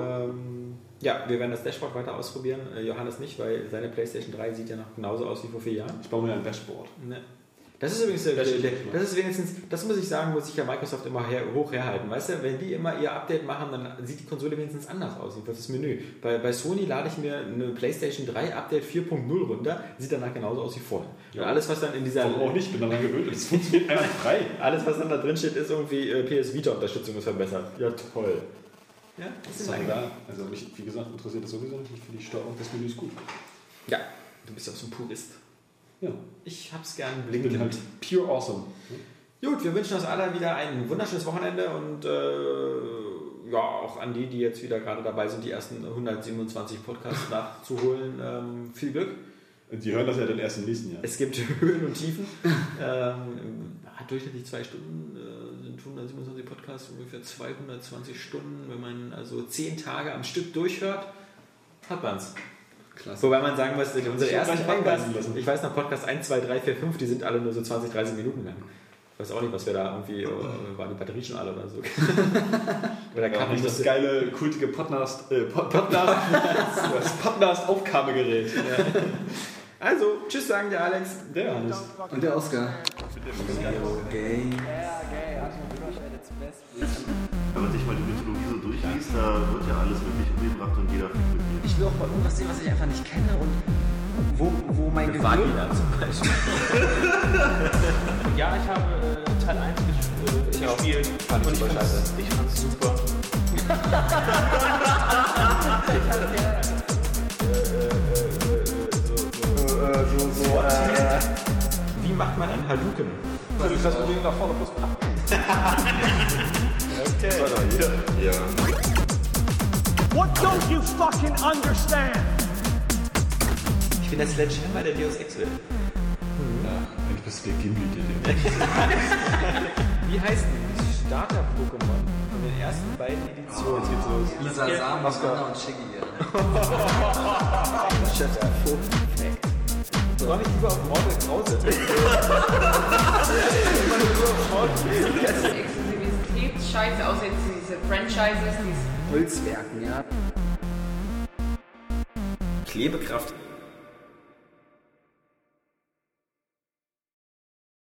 ja, wir werden das Dashboard weiter ausprobieren. Johannes nicht, weil seine PlayStation 3 sieht ja noch genauso aus wie vor 4 Jahren. Ich baue mir ein Dashboard. Ne. Das ist übrigens, das ist wenigstens, das muss ich sagen, muss sich ja Microsoft immer hoch herhalten. Weißt du, wenn die immer ihr Update machen, dann sieht die Konsole wenigstens anders aus, jedenfalls das Menü. Bei Sony lade ich mir eine PlayStation 3 Update 4.0 runter, sieht danach genauso aus wie vorher. Ja. Und alles, was dann in dieser... Warum auch nicht, bin daran gewöhnt, das funktioniert einfach frei. Alles, was dann da drin steht, ist irgendwie PS Vita-Unterstützung ist verbessert. Ja, toll. Ja, Das ist klar. Also mich, wie gesagt, interessiert das sowieso nicht. Ich finde die Steuerung des Menüs gut. Ja, du bist ja auch so ein Purist. Ja. Ich hab's gern Ich blinkend. bin halt pure awesome. Gut, wir wünschen uns alle wieder ein wunderschönes Wochenende und ja, auch an die jetzt wieder gerade dabei sind, die ersten 127 Podcasts nachzuholen. Viel Glück. Die hören das ja dann erst im nächsten Jahr. Es gibt Höhen und Tiefen. Durchschnittlich 2 Stunden sind 127 Podcasts, ungefähr 220 Stunden. Wenn man also 10 Tage am Stück durchhört, hat man's. Klasse. Wobei man sagen muss, unsere ersten gleich Podcasts, einweisen lassen. ich weiß noch, Podcast 1, 2, 3, 4, 5, die sind alle nur so 20, 30 Minuten lang. Ich weiß auch nicht, was wir da irgendwie, waren die Batterien schon alle oder so. Oder Ja, kam nicht nicht das geile, kultige das Podcast-Aufgabegerät. Also, tschüss sagen der Alex. Der Johannes. Und der Oscar. Gay. Ja, geil. die Mythologie so durchliest, da wird ja alles wirklich umgebracht und jeder fickt mit jedem. Ich will auch mal irgendwas sehen, was ich einfach nicht kenne und wo mein Gehirn... Vagina zum Beispiel. Ja, ich habe Teil 1 gespielt. Fand ich super scheiße. Ich fand's super. Wie macht man einen Hadouken? Das ist das Problem nach vorne plus Okay. Ja. What don't you fucking understand? Ich bin der Sledgehammer der Deus Ex Welt. Eigentlich bist du der Gimli, der Wie heißt die Starter-Pokémon von den ersten beiden Editionen? Jetzt geht's los. Lisa Sam, Oscar. Anna und Shiggy. Chef, Fact. So habe ich lieber auf Mortal Krause. Das Exklusivitätsscheiße, außer jetzt diese Franchises, diese Holzwerken, ja. Klebekraft